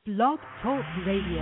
Blog Talk Radio.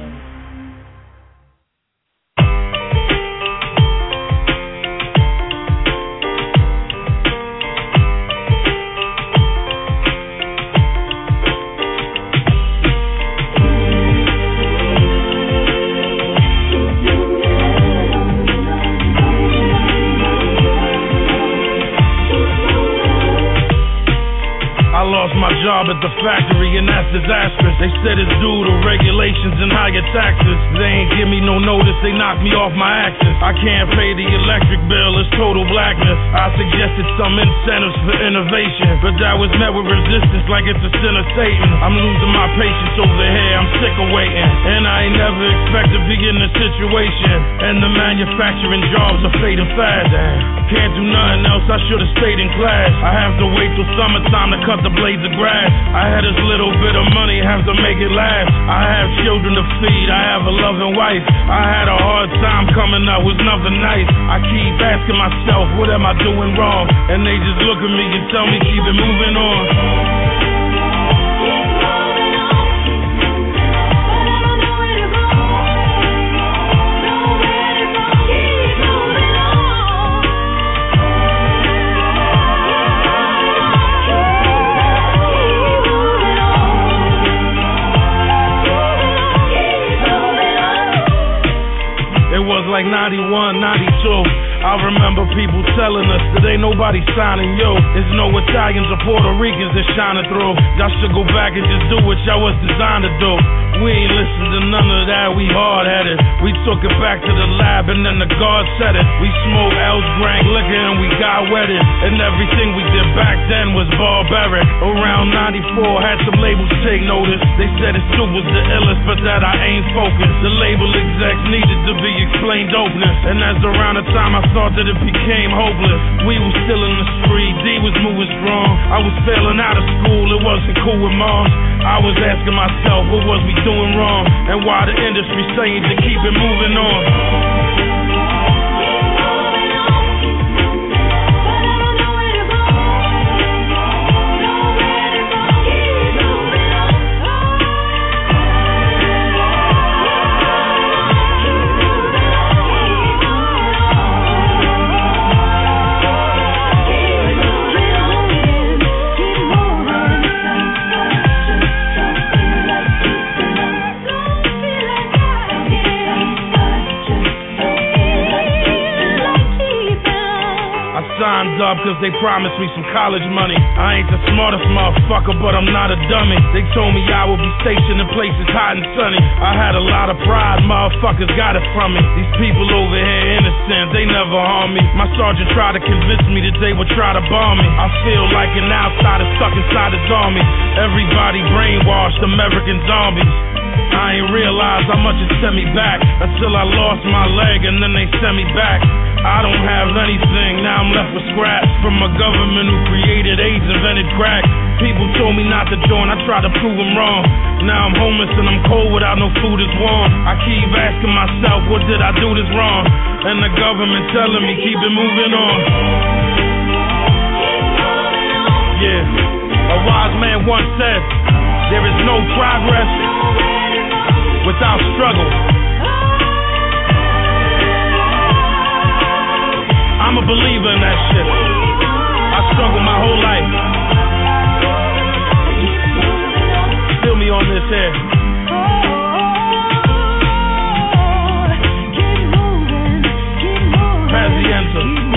My job at the factory and that's disastrous. They said it's due to regulations and higher taxes. They ain't give me no notice, they knocked me off my axis. I can't pay the electric bill, it's total blackness. I suggested some incentives for innovation, but that was met with resistance like it's a sin of Satan. I'm losing my patience over here, I'm sick of waiting. And I ain't never expect to be in this situation. And the manufacturing jobs are fading fast. Can't do nothing else, I should've stayed in class. I have to wait till summertime to cut the blades of grass. I had this little bit of money, have to make it last. I have children to feed, I have a loving wife. I had a hard time coming up with nothing nice. I keep asking myself, what am I doing wrong? And they just look at me and tell me keep it moving on. Like 91, 92. I remember people telling us that ain't nobody signing yo. There's no Italians or Puerto Ricans that shining through. Y'all should go back and just do what y'all was designed to do. We ain't listened to none of that, we hard-headed. We took it back to the lab and then the guard said it. We smoked Elsgrank liquor and we got wedded. And everything we did back then was barbaric. Around 94, had some labels take notice. They said it still was the illest, but that I ain't focused. The label execs needed to be explained openess. And that's around the time I thought that it became hopeless. We was still in the street, D was moving strong. I was failing out of school, it wasn't cool with moms. I was asking myself, what was we doing wrong? And why the industry saying to keep it moving on? Up cause they promised me some college money. I ain't the smartest motherfucker, but I'm not a dummy. They told me I would be stationed in places hot and sunny. I had a lot of pride, motherfuckers got it from me. These people over here innocent, they never harm me. My sergeant tried to convince me that they would try to bomb me. I feel like an outsider stuck inside his army. Everybody brainwashed, American zombies. I ain't realized how much it sent me back until I lost my leg and then they sent me back. I don't have anything, now I'm left with scraps from a government who created AIDS, invented crack. People told me not to join, I tried to prove them wrong. Now I'm homeless and I'm cold without no food is warm. I keep asking myself, what did I do this wrong? And the government telling me keep it moving on. Yeah, a wise man once said, there is no progress without struggle. I'm a believer in that shit. I struggled my whole life. Feel me on this here. Pazienza.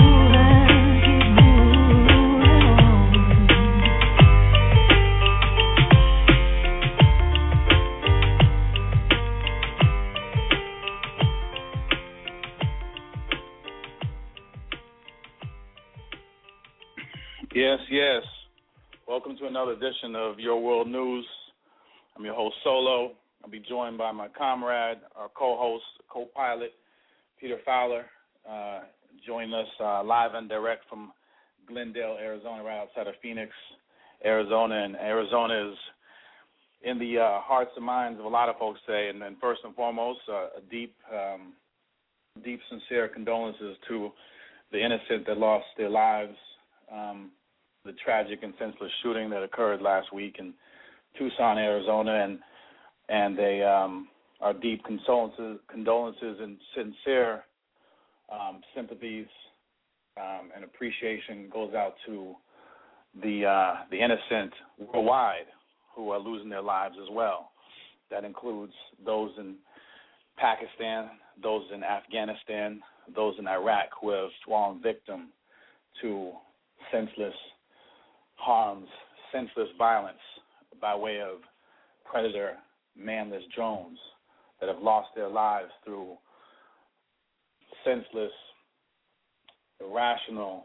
Yes. Welcome to another edition of Your World News. I'm your host, Solo. I'll be joined by my comrade, our co-host, co-pilot, Peter Fowler, joining us live and direct from Glendale, Arizona, right outside of Phoenix, Arizona. And Arizona is in the hearts and minds of a lot of folks today. And then first and foremost, a deep, sincere condolences to the innocent that lost their lives. The tragic and senseless shooting that occurred last week in Tucson, Arizona, and they our deep condolences and sincere sympathies and appreciation goes out to the innocent worldwide who are losing their lives as well. That includes those in Pakistan, those in Afghanistan, those in Iraq who have fallen victim to senseless harms, senseless violence by way of predator manless drones that have lost their lives through senseless, irrational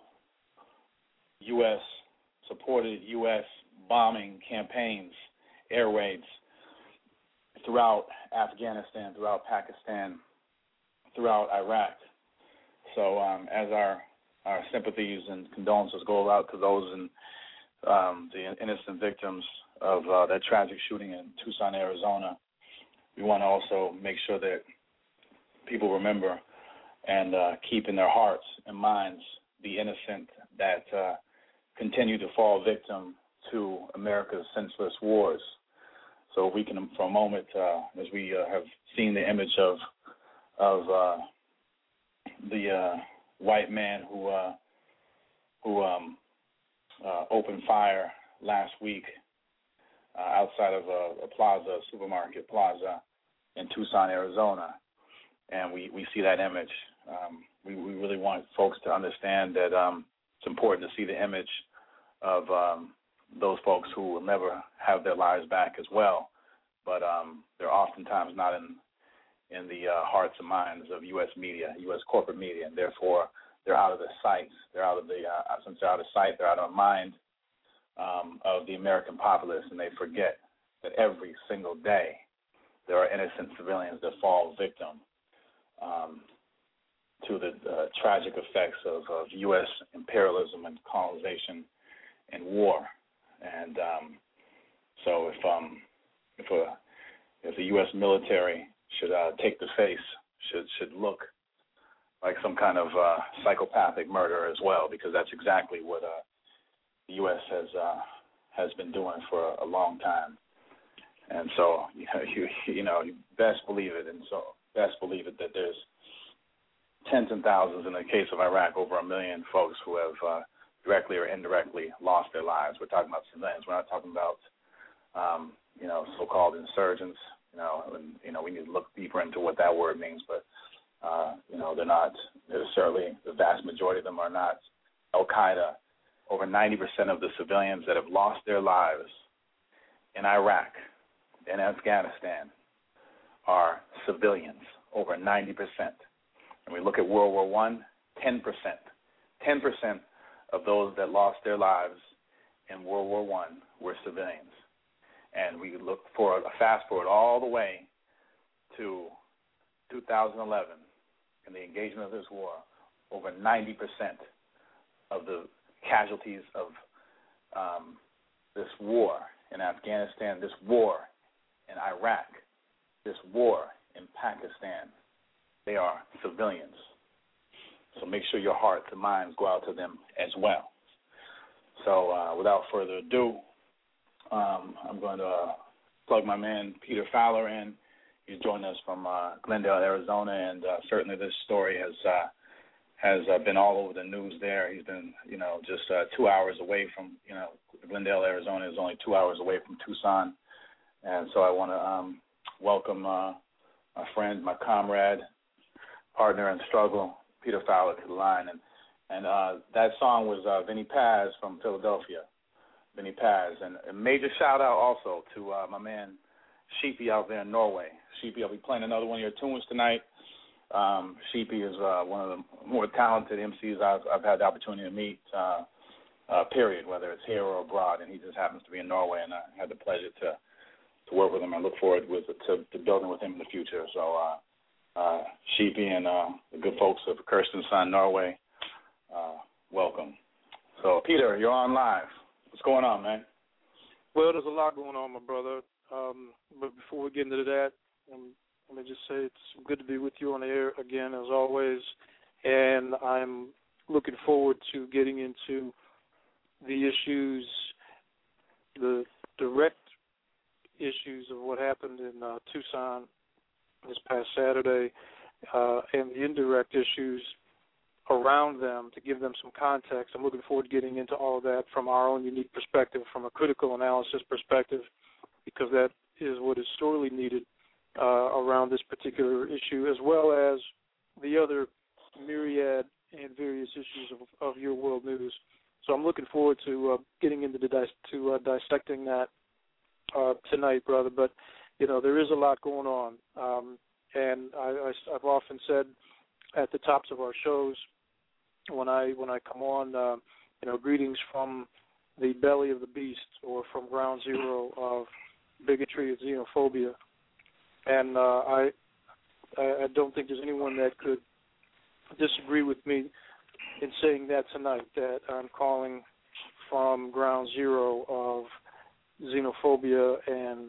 U.S.-supported U.S. bombing campaigns, air raids throughout Afghanistan, throughout Pakistan, throughout Iraq. So as our sympathies and condolences go out to those in the innocent victims of that tragic shooting in Tucson, Arizona, we want to also make sure that people remember and keep in their hearts and minds the innocent that continue to fall victim to America's senseless wars. So we can, for a moment, as we have seen the image of the white man who opened fire last week outside of a supermarket plaza in Tucson, Arizona, and we see that image. We really want folks to understand that it's important to see the image of those folks who will never have their lives back as well, but they're oftentimes not in the hearts and minds of U.S. media, U.S. corporate media, and therefore they're out of the sight. They're out of the since they're out of sight, they're out of mind of the American populace, and they forget that every single day there are innocent civilians that fall victim to the tragic effects of U.S. imperialism and colonization and war. And so if the U.S. military should take the face, should look like some kind of psychopathic murderer as well, because that's exactly what the U.S. has been doing for a long time. And so you best believe it, that there's tens and thousands in the case of Iraq, over 1 million folks who have directly or indirectly lost their lives. We're talking about civilians. We're not talking about so-called insurgents. We need to look deeper into what that word means, but they're not. Certainly, the vast majority of them are not Al Qaeda. Over 90% of the civilians that have lost their lives in Iraq and Afghanistan are civilians. Over 90%. And we look at World War I, 10%. 10% of those that lost their lives in World War I were civilians. And we look for a fast forward all the way to 2011 in the engagement of this war. Over 90% of the casualties of this war in Afghanistan, this war in Iraq, this war in Pakistan, they are civilians. So make sure your hearts and minds go out to them as well. So without further ado, I'm going to plug my man Peter Fowler in. He's joined us from Glendale, Arizona, and certainly this story has been all over the news there. He's been, just 2 hours away from, Glendale, Arizona is only 2 hours away from Tucson. And so I want to welcome my friend, my comrade, partner in struggle, Peter Fowler, to the line. And that song was Vinny Paz from Philadelphia, Vinny Paz. And a major shout-out also to my man Sheepy out there in Norway. Sheepy, I'll be playing another one of your tunes tonight. Sheepy is one of the more talented MCs I've had the opportunity to meet, period, whether it's here or abroad, and he just happens to be in Norway, and I had the pleasure to work with him. I look forward to building with him in the future. So Sheepy and the good folks of Kristiansand, Norway, welcome. So, Peter, you're on live. What's going on, man? Well, there's a lot going on, my brother. But before we get into that, let me just say it's good to be with you on the air again, as always. And I'm looking forward to getting into the issues, the direct issues of what happened in Tucson this past Saturday and the indirect issues around them to give them some context. I'm looking forward to getting into all of that from our own unique perspective, from a critical analysis perspective, because that is what is sorely needed around this particular issue, as well as the other myriad and various issues of your world news. So I'm looking forward to getting into dissecting that tonight, brother. But, you know, there is a lot going on. And I've often said at the tops of our shows when I come on, you know, greetings from the belly of the beast, or from ground zero of bigotry and xenophobia. And I don't think there's anyone that could disagree with me in saying that tonight, that I'm calling from ground zero of xenophobia and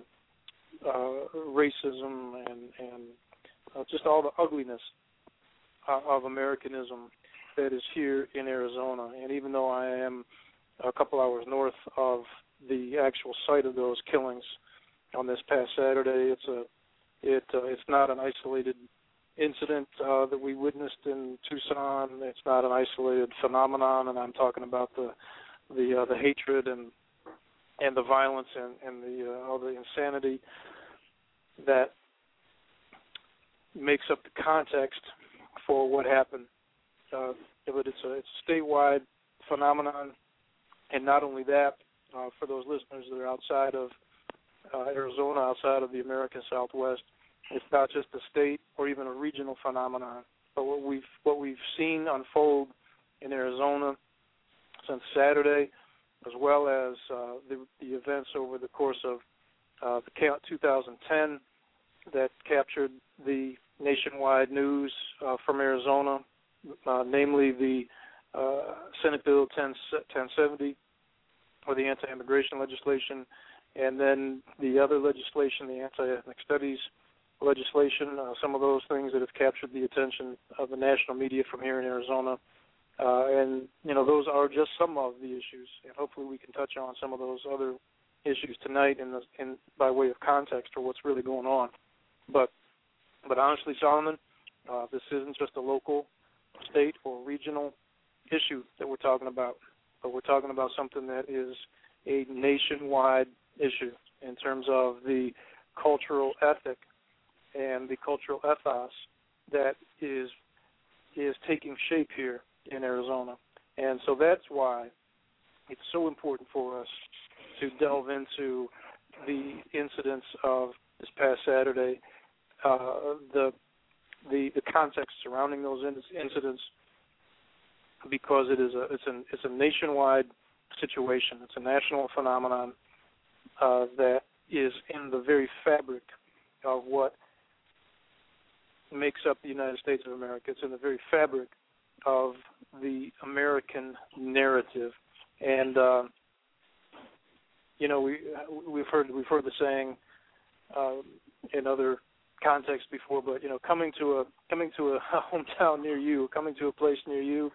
racism and just all the ugliness of Americanism that is here in Arizona. And even though I am a couple hours north of the actual site of those killings on this past Saturday, it's not an isolated incident that we witnessed in Tucson. It's not an isolated phenomenon, and I'm talking about the hatred and the violence and all the insanity that makes up the context for what happened. But it's a statewide phenomenon, and not only that, for those listeners that are outside of Arizona, outside of the American Southwest, it's not just a state or even a regional phenomenon. But what we've seen unfold in Arizona since Saturday, as well as the events over the course of the 2010 that captured the nationwide news from Arizona, namely the Senate Bill 1070, or the anti-immigration legislation, and then the other legislation, the anti-ethnic studies legislation, some of those things that have captured the attention of the national media from here in Arizona. And, you know, those are just some of the issues, and hopefully we can touch on some of those other issues tonight in by way of context for what's really going on. But honestly, Solomon, this isn't just a local, state, or regional issue that we're talking about, but we're talking about something that is a nationwide issue in terms of the cultural ethic and the cultural ethos that is taking shape here in Arizona. And so that's why it's so important for us to delve into the incidents of this past Saturday, the context surrounding those incidents, because it's a nationwide situation. It's a national phenomenon that is in the very fabric of what makes up the United States of America. It's in the very fabric of the American narrative. And you know, we've heard the saying in other contexts before, but you know, coming to a hometown near you, coming to a place near you,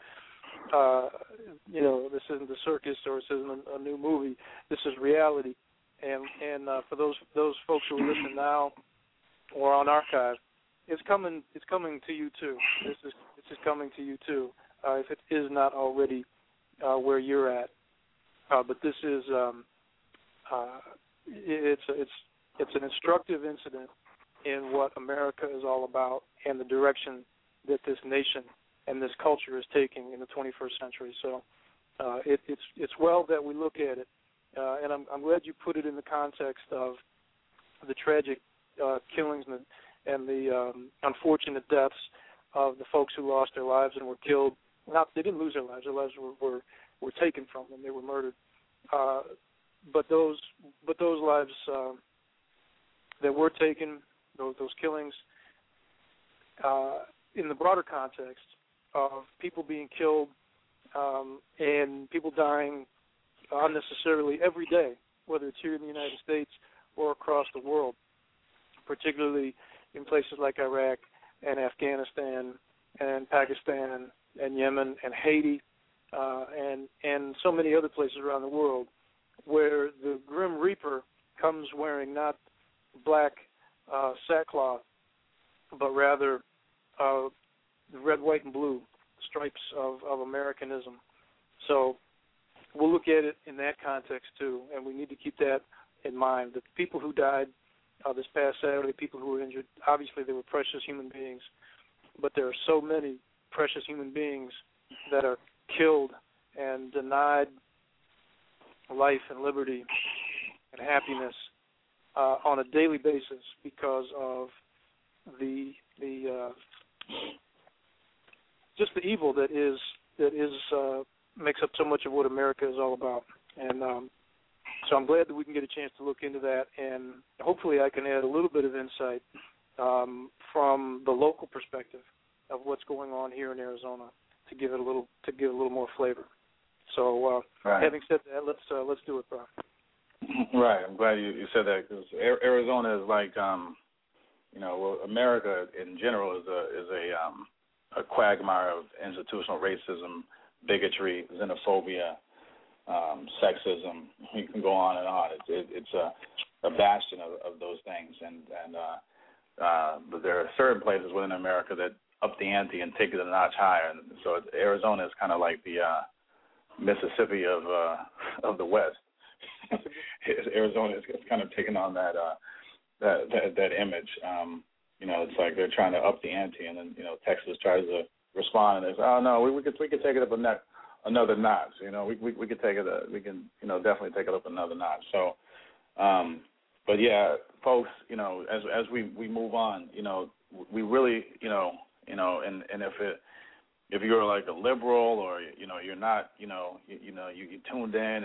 you know, this isn't a circus, or this isn't a new movie. This is reality. And for those folks who are listening now or on archive, it's coming to you too. This is coming to you too, if it is not already where you're at. But this is it's an instructive incident in what America is all about and the direction that this nation and this culture is taking in the 21st century. So it's well that we look at it, and I'm glad you put it in the context of the tragic killings and the unfortunate deaths of the folks who lost their lives and were killed. They didn't lose their lives. Their lives were taken from them. They were murdered. But those lives that were taken, those killings, in the broader context of people being killed and people dying unnecessarily every day, whether it's here in the United States or across the world, particularly in places like Iraq and Afghanistan and Pakistan and Yemen and Haiti and so many other places around the world, where the Grim Reaper comes wearing not black sackcloth, but rather red, white, and blue stripes of Americanism. So we'll look at it in that context too, and we need to keep that in mind. The people who died this past Saturday, people who were injured, obviously they were precious human beings, but there are so many precious human beings that are killed and denied life and liberty and happiness on a daily basis because of the just the evil that makes up so much of what America is all about. And so I'm glad that we can get a chance to look into that, and hopefully I can add a little bit of insight from the local perspective of what's going on here in Arizona to give it a little more flavor. So right. Having said that, let's do it, Brian. Right. I'm glad you said that, because Arizona is like, America in general is a quagmire of institutional racism, bigotry, xenophobia, sexism. You can go on and on. It's a bastion of those things, but there are certain places within America that up the ante and take it a notch higher. And so Arizona is kind of like the Mississippi of the West. Arizona is kind of taking on that image. It's like they're trying to up the ante, and then Texas tries to respond, and they say, "Oh no, we could take it up another notch." We could take it. We can definitely take it up another notch. So, but yeah, folks, as we move on, we really, and if you're like a liberal or you're not, you tuned in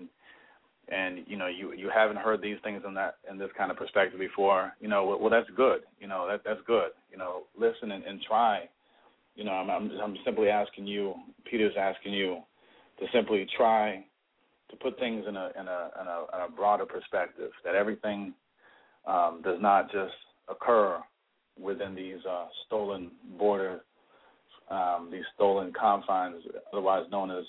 and you haven't heard these things in this kind of perspective before, well that's good. That's good. Listen and try. I'm simply asking you, Peter's asking you to simply try to put things in a broader perspective, that everything does not just occur within these stolen borders, these stolen confines, otherwise known as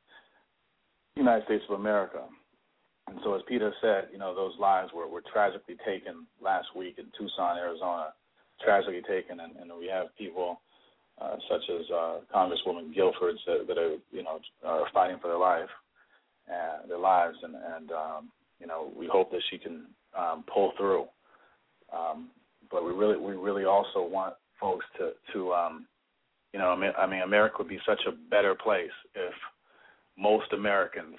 United States of America. And so as Peter said, those lives were tragically taken last week in Tucson, Arizona, tragically taken, and we have people such as Congresswoman Guilford that are fighting for their lives, and we hope that she can pull through. But we really also want folks to America would be such a better place if most Americans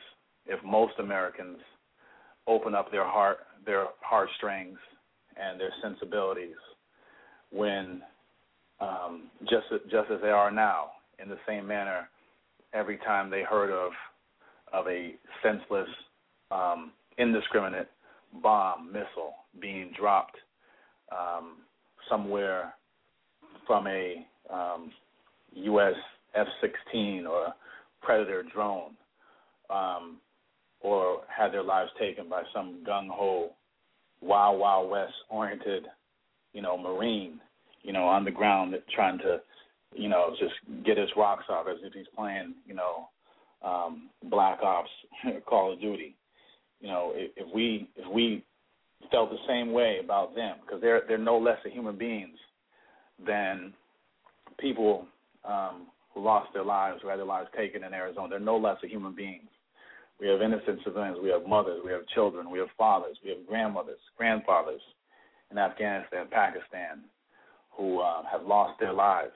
open up their heartstrings and their sensibilities when just as they are now, in the same manner, every time they heard of a senseless, indiscriminate bomb missile being dropped somewhere from a U.S. F-16 or Predator drone, or had their lives taken by some gung-ho, Wild Wild West oriented, Marine, on the ground trying to, just get his rocks off as if he's playing, Black Ops, Call of Duty. If we felt the same way about them, because they're no less a human beings than people who lost their lives or had their lives taken in Arizona. They're no less a human beings. We have innocent civilians. We have mothers. We have children. We have fathers. We have grandmothers, grandfathers in Afghanistan, Pakistan, who have lost their lives,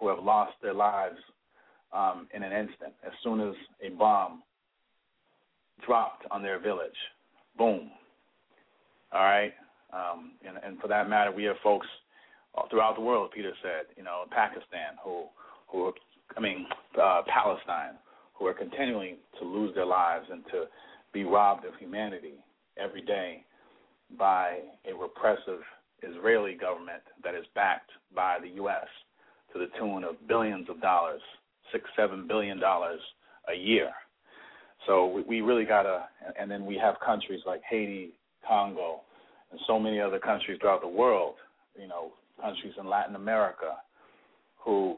in an instant. As soon as a bomb dropped on their village, boom. All right? And for that matter, we have folks throughout the world, Peter said, in Pakistan, Palestine, who are continuing to lose their lives and to be robbed of humanity every day by a repressive Israeli government that is backed by the U.S. to the tune of billions of dollars, $6-7 billion a year. So we really got to, and then we have countries like Haiti, Congo, and so many other countries throughout the world, countries in Latin America who,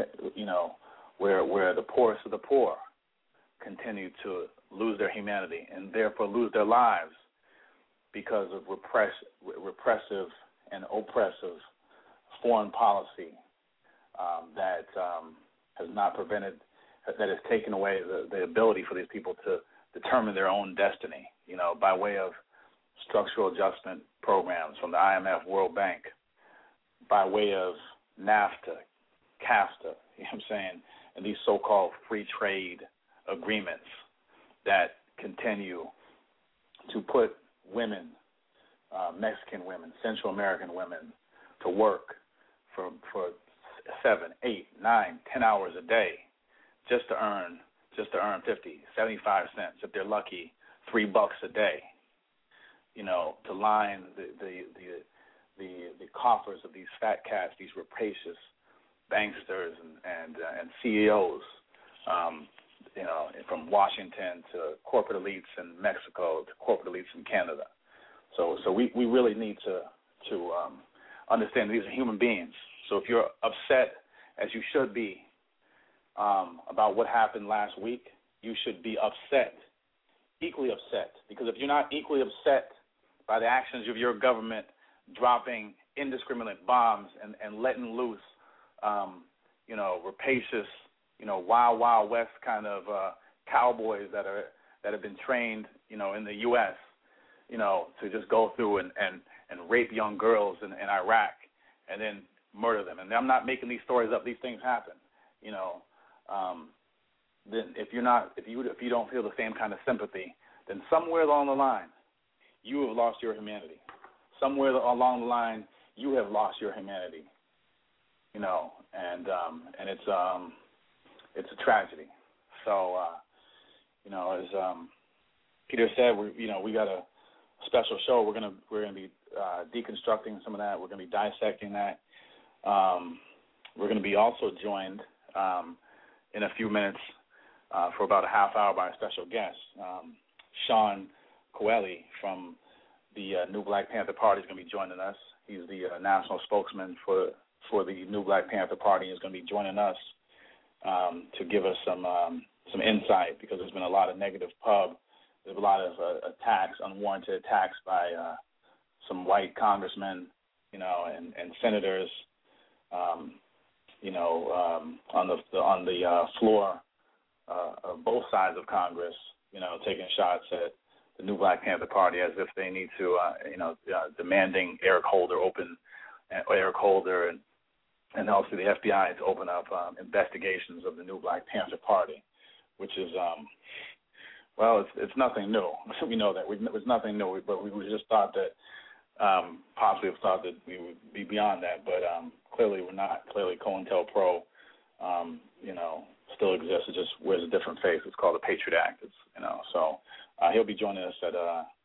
where the poorest of the poor continue to lose their humanity and therefore lose their lives because of repressive and oppressive foreign policy that has not prevented, that has taken away the ability for these people to determine their own destiny, by way of structural adjustment programs from the IMF, World Bank, by way of NAFTA, CAFTA, you know what I'm saying, and these so-called free trade agreements that continue to put women, Mexican women, Central American women, to work for 7, 8, 9, 10 hours a day just to earn 50, 75 cents, if they're lucky, $3 a day, to line the coffers of these fat cats, these rapacious banksters and CEOs, from Washington to corporate elites in Mexico to corporate elites in Canada. So we really need to understand these are human beings. So if you're upset, as you should be, about what happened last week, you should be equally upset. Because if you're not equally upset by the actions of your government dropping indiscriminate bombs and letting loose, rapacious, wild, wild west kind of cowboys that have been trained, in the U.S., to just go through and rape young girls in Iraq and then murder them. And I'm not making these stories up; these things happen, Then if you don't feel the same kind of sympathy, then somewhere along the line, you have lost your humanity. Somewhere along the line, you have lost your humanity. And it's a tragedy. So, as Peter said, we got a special show. We're gonna be deconstructing some of that. We're gonna be dissecting that. We're gonna be also joined in a few minutes for about a half hour by a special guest, Sean Coelho from the New Black Panther Party is going to be joining us. He's the national spokesman for the New Black Panther Party. He's going to be joining us to give us some insight, because there's been a lot of negative pub. There's a lot of attacks, unwarranted attacks by some white congressmen, and senators, on the floor of both sides of Congress, taking shots at the New Black Panther Party as if they need to, demanding Eric Holder and also the FBI to open up investigations of the New Black Panther Party, which is, it's nothing new. We know that. It's nothing new, but we just thought that, possibly thought that we would be beyond that, but clearly we're not. Clearly COINTELPRO, still exists. It just wears a different face. It's called the Patriot Act. So he'll be joining us at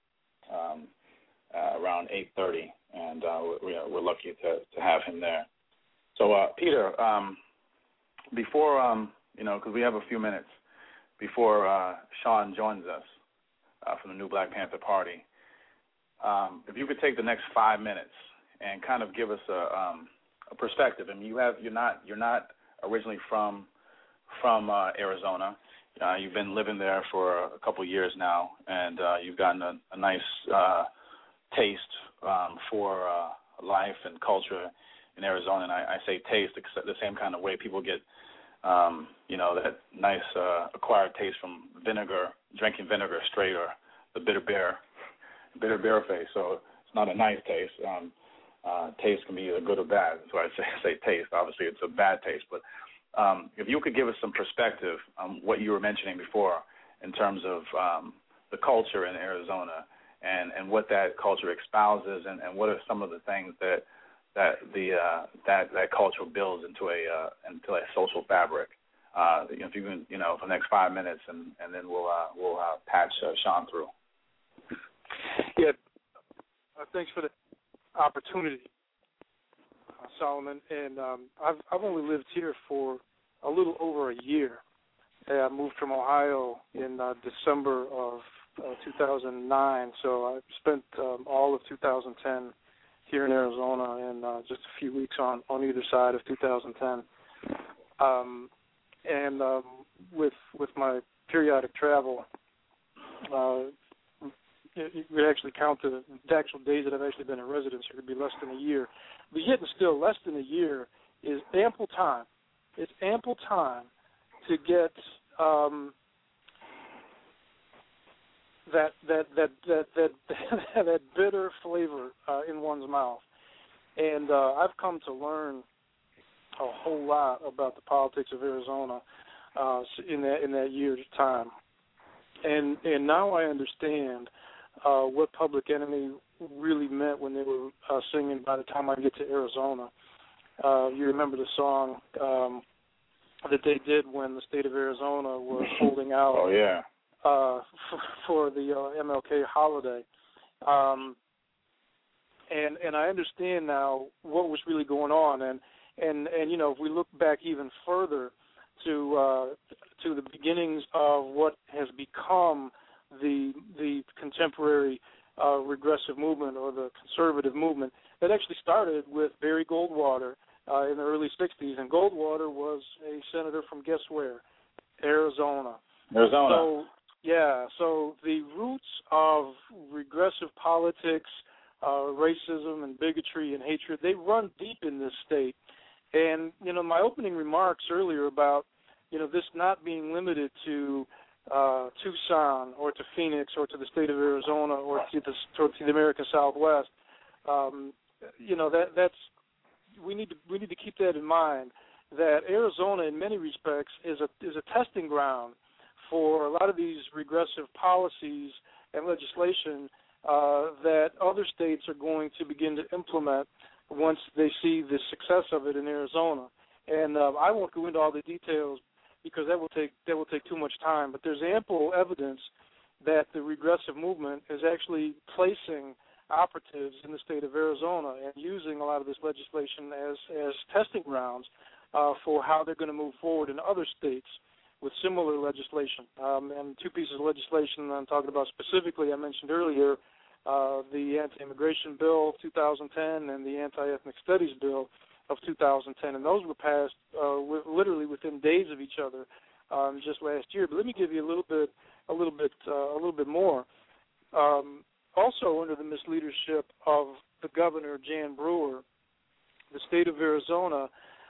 around 8:30, and we're lucky to have him there. So Peter, before because we have a few minutes before Sean joins us from the New Black Panther Party, if you could take the next 5 minutes and kind of give us a perspective. I mean, you're not originally from Arizona. You've been living there for a couple of years now, and you've gotten a nice taste for life and culture in Arizona. And I say taste the same kind of way people get, that nice acquired taste from vinegar, drinking vinegar straight, or the bitter beer face. So it's not a nice taste. Taste can be either good or bad. That's why I say taste. Obviously, it's a bad taste, but if you could give us some perspective on what you were mentioning before in terms of the culture in Arizona and what that culture espouses, and what are some of the things that culture builds into a social fabric. If you can, for the next 5 minutes, and then we'll patch Sean through. Yeah, thanks for the opportunity, Solomon. And I've only lived here for a little over a year. I moved from Ohio in December of 2009, so I spent all of 2010 here in Arizona, and just a few weeks on either side of 2010. With my periodic travel, you would actually count the actual days that I've actually been in residence. It would be less than a year. But yet and still, less than a year is ample time. It's ample time to get that bitter flavor in one's mouth. And I've come to learn a whole lot about the politics of Arizona in that year's time. And now I understand what Public Enemy really meant when they were singing "By the Time I Get to Arizona." You remember the song that they did when the state of Arizona was holding out. Oh yeah. For the MLK holiday, and I understand now what was really going on, and you know, if we look back even further to the beginnings of what has become the contemporary regressive movement or the conservative movement, that actually started with Barry Goldwater in the early '60s, and Goldwater was a senator from guess where? Arizona. So, yeah, so the roots of regressive politics, racism and bigotry and hatred, they run deep in this state. And, you know, my opening remarks earlier about, you know, this not being limited to Tucson or to Phoenix or to the state of Arizona or to the American Southwest, you know, that's we need to keep that in mind, that Arizona in many respects is a testing ground for a lot of these regressive policies and legislation that other states are going to begin to implement once they see the success of it in Arizona. And I won't go into all the details because that will take too much time. But there's ample evidence that the regressive movement is actually placing operatives in the state of Arizona and using a lot of this legislation as testing grounds for how they're going to move forward in other states with similar legislation. And two pieces of legislation I'm talking about specifically, I mentioned earlier, the Anti-Immigration Bill of 2010 and the Anti-Ethnic Studies Bill of 2010, and those were passed literally within days of each other just last year. But let me give you a little bit more. Also, under the misleadership of the governor Jan Brewer, the state of Arizona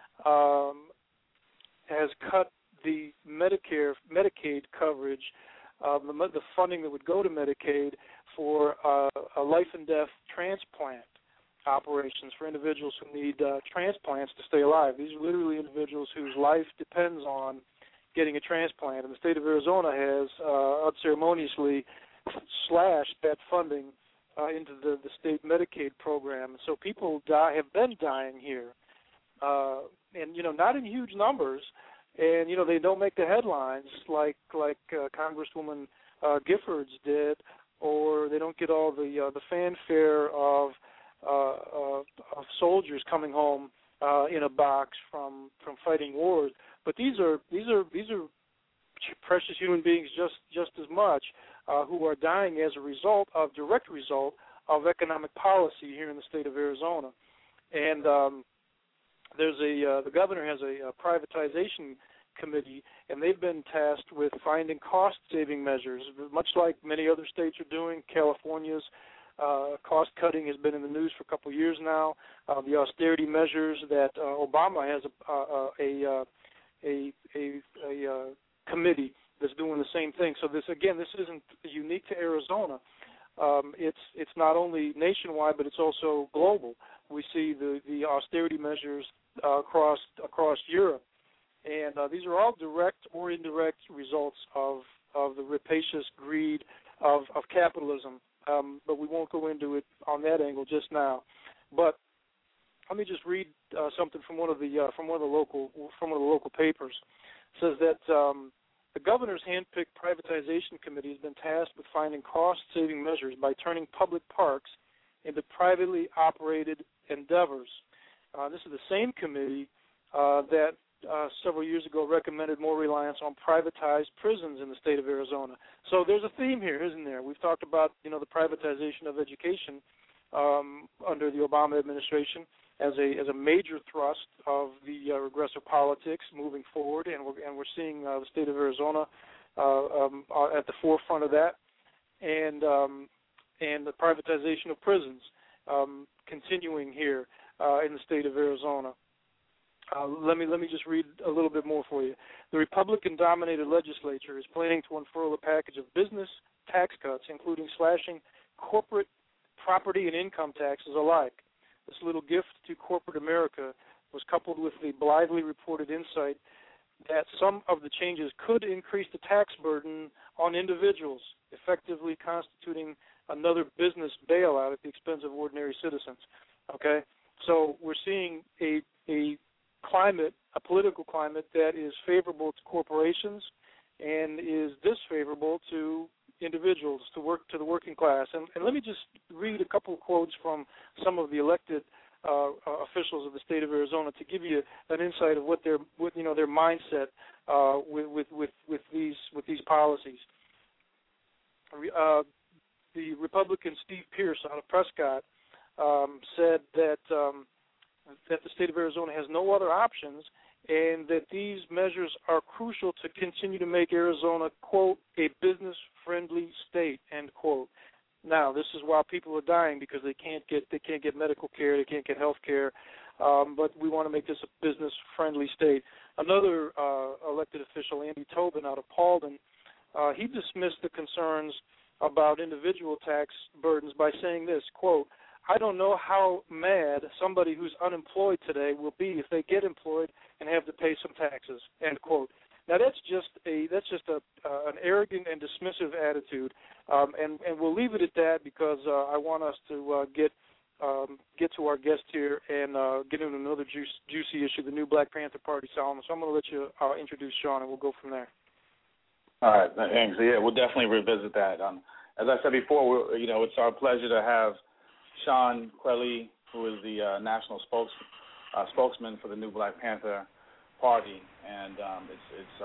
has cut the Medicaid coverage, the funding that would go to Medicaid for a life and death transplant operations for individuals who need transplants to stay alive. These are literally individuals whose life depends on getting a transplant, and the state of Arizona has unceremoniously slashed that funding into the state Medicaid program. So people have been dying here, and, you know, not in huge numbers, and, you know, they don't make the headlines like Congresswoman Giffords did, or they don't get all the fanfare of soldiers coming home in a box from fighting wars. But these are precious human beings just as much who are dying as a direct result of economic policy here in the state of Arizona. And the governor has a privatization committee, and they've been tasked with finding cost-saving measures, much like many other states are doing. California's cost-cutting has been in the news for a couple of years now. The austerity measures that Obama has a committee that's doing the same thing. So this isn't unique to Arizona. It's not only nationwide, but it's also global. We see the austerity measures across Europe, and these are all direct or indirect results of the rapacious greed of capitalism. But we won't go into it on that angle just now. But let me just read something from one of the local papers. It says that the governor's handpicked privatization committee has been tasked with finding cost-saving measures by turning public parks into privately operated endeavors. This is the same committee that several years ago recommended more reliance on privatized prisons in the state of Arizona. So there's a theme here, isn't there? We've talked about, you know, the privatization of education under the Obama administration as a major thrust of the regressive politics moving forward, and we're seeing the state of Arizona at the forefront of that. And and the privatization of prisons continuing here in the state of Arizona. Let me just read a little bit more for you. The Republican-dominated legislature is planning to unfurl a package of business tax cuts, including slashing corporate property and income taxes alike. This little gift to corporate America was coupled with the blithely reported insight that some of the changes could increase the tax burden on individuals, effectively constituting another business bailout at the expense of ordinary citizens. Okay? So we're seeing a climate, a political climate that is favorable to corporations and is disfavorable to individuals, to the working class. And let me just read a couple of quotes from some of the elected officials of the state of Arizona to give you an insight of what their mindset with these policies. The Republican Steve Pierce out of Prescott said that the state of Arizona has no other options, and that these measures are crucial to continue to make Arizona, quote, a business-friendly state, end quote. Now, this is why people are dying, because they can't get medical care, they can't get health care, but we want to make this a business-friendly state. Another elected official, Andy Tobin out of Paulden, he dismissed the concerns about individual tax burdens by saying this, quote, I don't know how mad somebody who's unemployed today will be if they get employed and have to pay some taxes, end quote. Now that's just an arrogant and dismissive attitude, and we'll leave it at that because I want us to get to our guest here and get into another juicy issue, the new Black Panther Party, Solomon. So I'm going to let you introduce Sean, and we'll go from there. All right, thanks. Yeah, we'll definitely revisit that. As I said before, it's our pleasure to have Sean Quelle, who is the national spokesman for the new Black Panther Party, and it's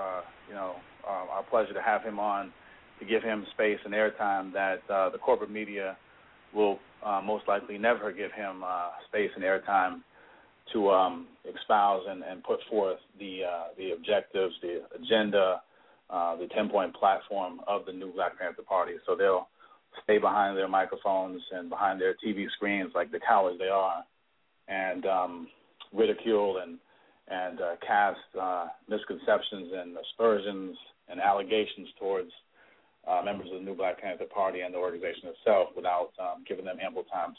our pleasure to have him on to give him space and airtime that the corporate media will most likely never give him space and airtime to espouse and put forth the objectives, the agenda, the 10-point platform of the new Black Panther Party. So they'll stay behind their microphones and behind their TV screens like the cowards they are, and ridicule and cast misconceptions and aspersions and allegations towards members of the new Black Panther Party and the organization itself without giving them ample time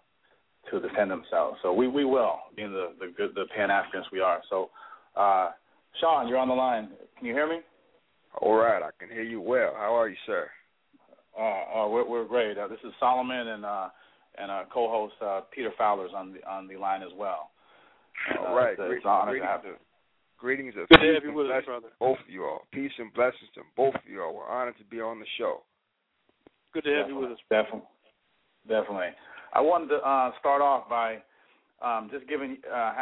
to defend themselves. So we will, being the Pan-Africans we are. So, Sean, you're on the line. Can you hear me? All right, I can hear you well. How are you, sir? We're great. This is Solomon and our co-host Peter Fowler's on the line as well. All right, it's an honor to have you. Greetings of peace and blessings to both of you all. Peace and blessings to both of you all. We're honored to be on the show. Good to have you with us. Definitely. I wanted to start off by just giving,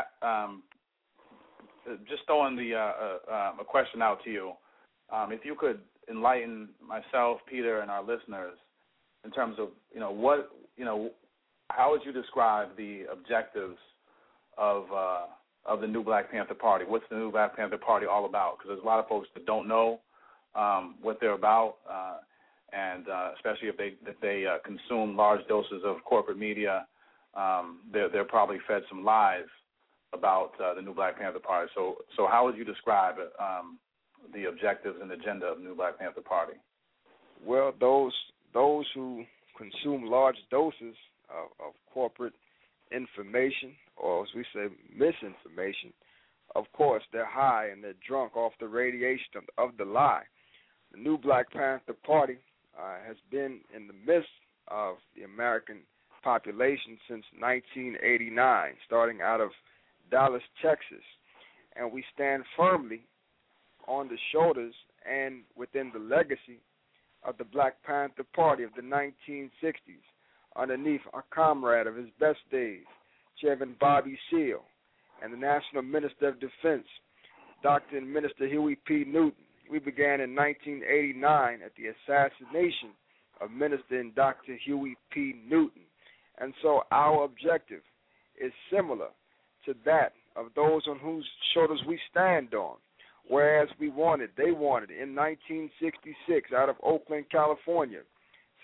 just throwing a question out to you. If you could enlighten myself, Peter, and our listeners in terms of, how would you describe the objectives of the new Black Panther Party? What's the new Black Panther Party all about? Because there's a lot of folks that don't know what they're about, and especially if they consume large doses of corporate media, they're probably fed some lies about the new Black Panther Party. So how would you describe the objectives and agenda of the new Black Panther Party? Well, those who consume large doses of corporate information, or as we say, misinformation, of course, they're high and they're drunk off the radiation of the lie. The new Black Panther Party has been in the midst of the American population since 1989, starting out of Dallas, Texas, and we stand firmly on the shoulders and within the legacy of the Black Panther Party of the 1960s, underneath a comrade of his best days, Chairman Bobby Seale, and the National Minister of Defense, Dr. and Minister Huey P. Newton. We began in 1989 at the assassination of Minister and Dr. Huey P. Newton. And so our objective is similar to that of those on whose shoulders we stand on. Whereas they wanted in 1966 out of Oakland, California,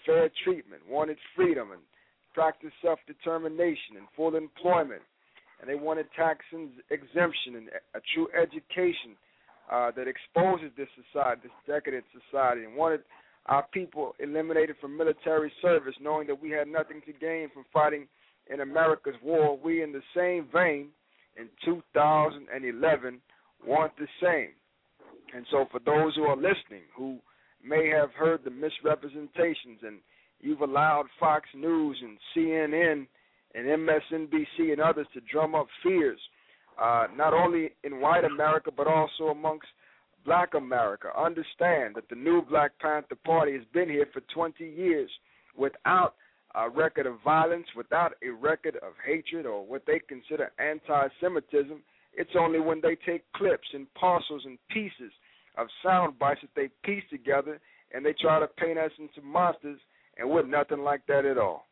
fair treatment, wanted freedom, and practiced self-determination and full employment. And they wanted tax exemption and a true education that exposes this society, this decadent society, and wanted our people eliminated from military service, knowing that we had nothing to gain from fighting in America's war. We, in the same vein, in 2011, want the same. And so for those who are listening, who may have heard the misrepresentations, and you've allowed Fox News and CNN and MSNBC and others to drum up fears, not only in white America but also amongst black America, understand that the new Black Panther Party has been here for 20 years without a record of violence, without a record of hatred or what they consider anti-Semitism. It's only when they take clips and parcels and pieces of sound bites that they piece together and they try to paint us into monsters, and we're nothing like that at all.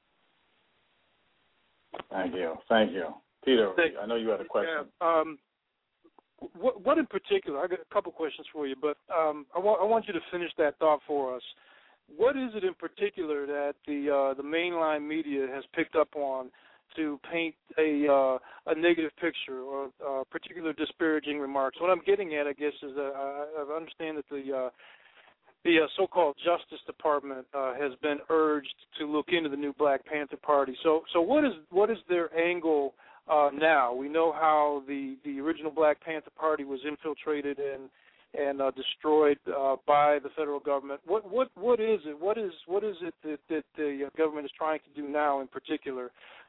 Thank you. Peter, I know you had a question. Yeah, what in particular, I got a couple questions for you, but I want you to finish that thought for us. What is it in particular that the mainline media has picked up on to paint a negative picture or particular disparaging remarks? What I'm getting at, I guess, is that I understand that the so-called Justice Department has been urged to look into the new Black Panther Party. So what is their angle now? We know how the original Black Panther Party was infiltrated and destroyed by the federal government. What is it? What is it that the government is trying to do now, in particular,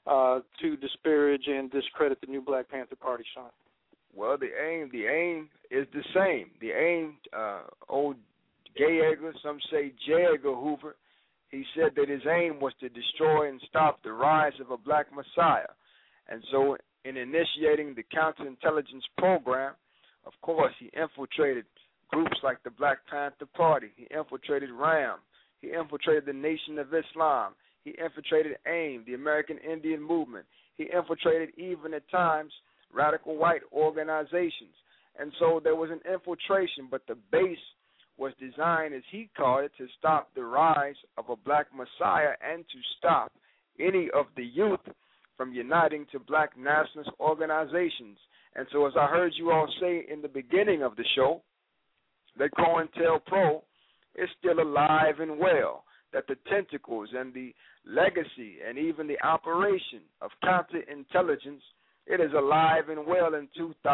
to disparage and discredit the new Black Panther Party, Sean? Well, the aim is the same. The aim, old Gay Edgar, some say J. Edgar Hoover, he said that his aim was to destroy and stop the rise of a black messiah. And so in initiating the counterintelligence program, of course, he infiltrated groups like the Black Panther Party. He infiltrated RAM. He infiltrated the Nation of Islam. He infiltrated AIM, the American Indian Movement. He infiltrated, even at times, radical white organizations. And so there was an infiltration, but the base was designed, as he called it, to stop the rise of a black messiah and to stop any of the youth from uniting to black nationalist organizations. And so as I heard you all say in the beginning of the show, that COINTELPRO is still alive and well, that the tentacles and the legacy and even the operation of counterintelligence, it is alive and well in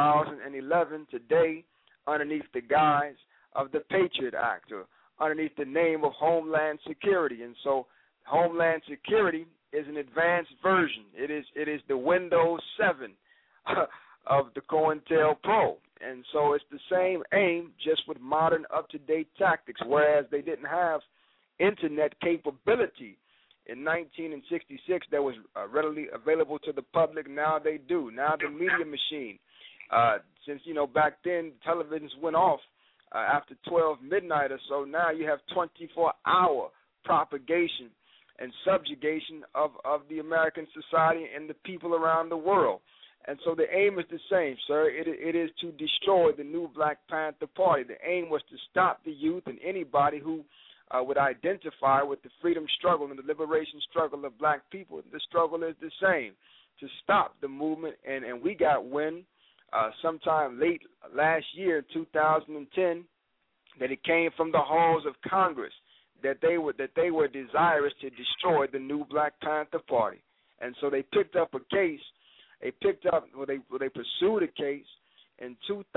2011 today underneath the guise of the Patriot Act, or underneath the name of Homeland Security. And so Homeland Security is an advanced version. It is the Windows 7 of the COINTELPRO. And so it's the same aim, just with modern, up-to-date tactics, whereas they didn't have Internet capability in 1966 that was readily available to the public. Now they do. Now the media machine, since, back then televisions went off after 12 midnight or so, now you have 24-hour propagation and subjugation of the American society and the people around the world. And so the aim is the same, sir. It is to destroy the new Black Panther Party. The aim was to stop the youth and anybody who would identify with the freedom struggle and the liberation struggle of black people. The struggle is the same, to stop the movement. And we got wind sometime late last year, 2010, that it came from the halls of Congress that they were desirous to destroy the new Black Panther Party. And so they picked up a case. They pursued a case in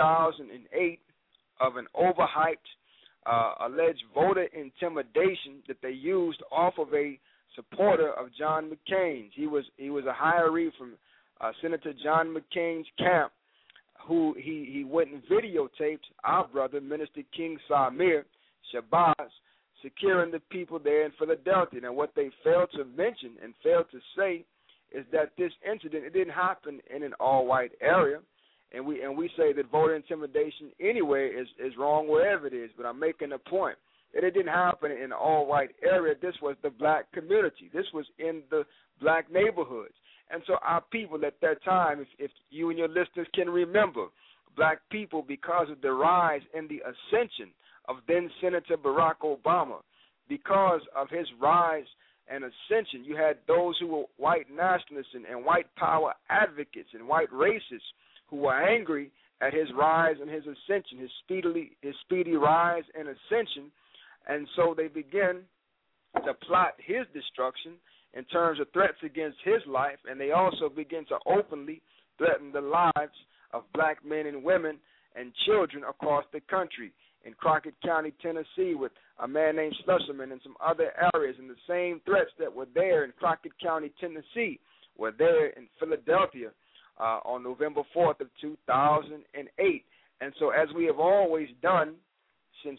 2008 of an overhyped alleged voter intimidation that they used off of a supporter of John McCain's. He was a hiree from Senator John McCain's camp, who he went and videotaped our brother, Minister King Samir Shabazz, securing the people there in Philadelphia. Now, what they failed to mention and failed to say is that this incident, it didn't happen in an all-white area, and we say that voter intimidation anyway is wrong wherever it is. But I'm making a point that it didn't happen in an all-white area. This was the black community. This was in the black neighborhoods. And so our people at that time, if you and your listeners can remember, black people, because of the rise and the ascension of then Senator Barack Obama, because of his rise and ascension. You had those who were white nationalists and white power advocates and white racists who were angry at his rise and his ascension, his speedy rise and ascension, and so they began to plot his destruction in terms of threats against his life, and they also begin to openly threaten the lives of black men and women and children across the country. In Crockett County, Tennessee, with a man named Schlusserman and some other areas, and the same threats that were there in Crockett County, Tennessee, were there in Philadelphia on November 4th of 2008. And so as we have always done since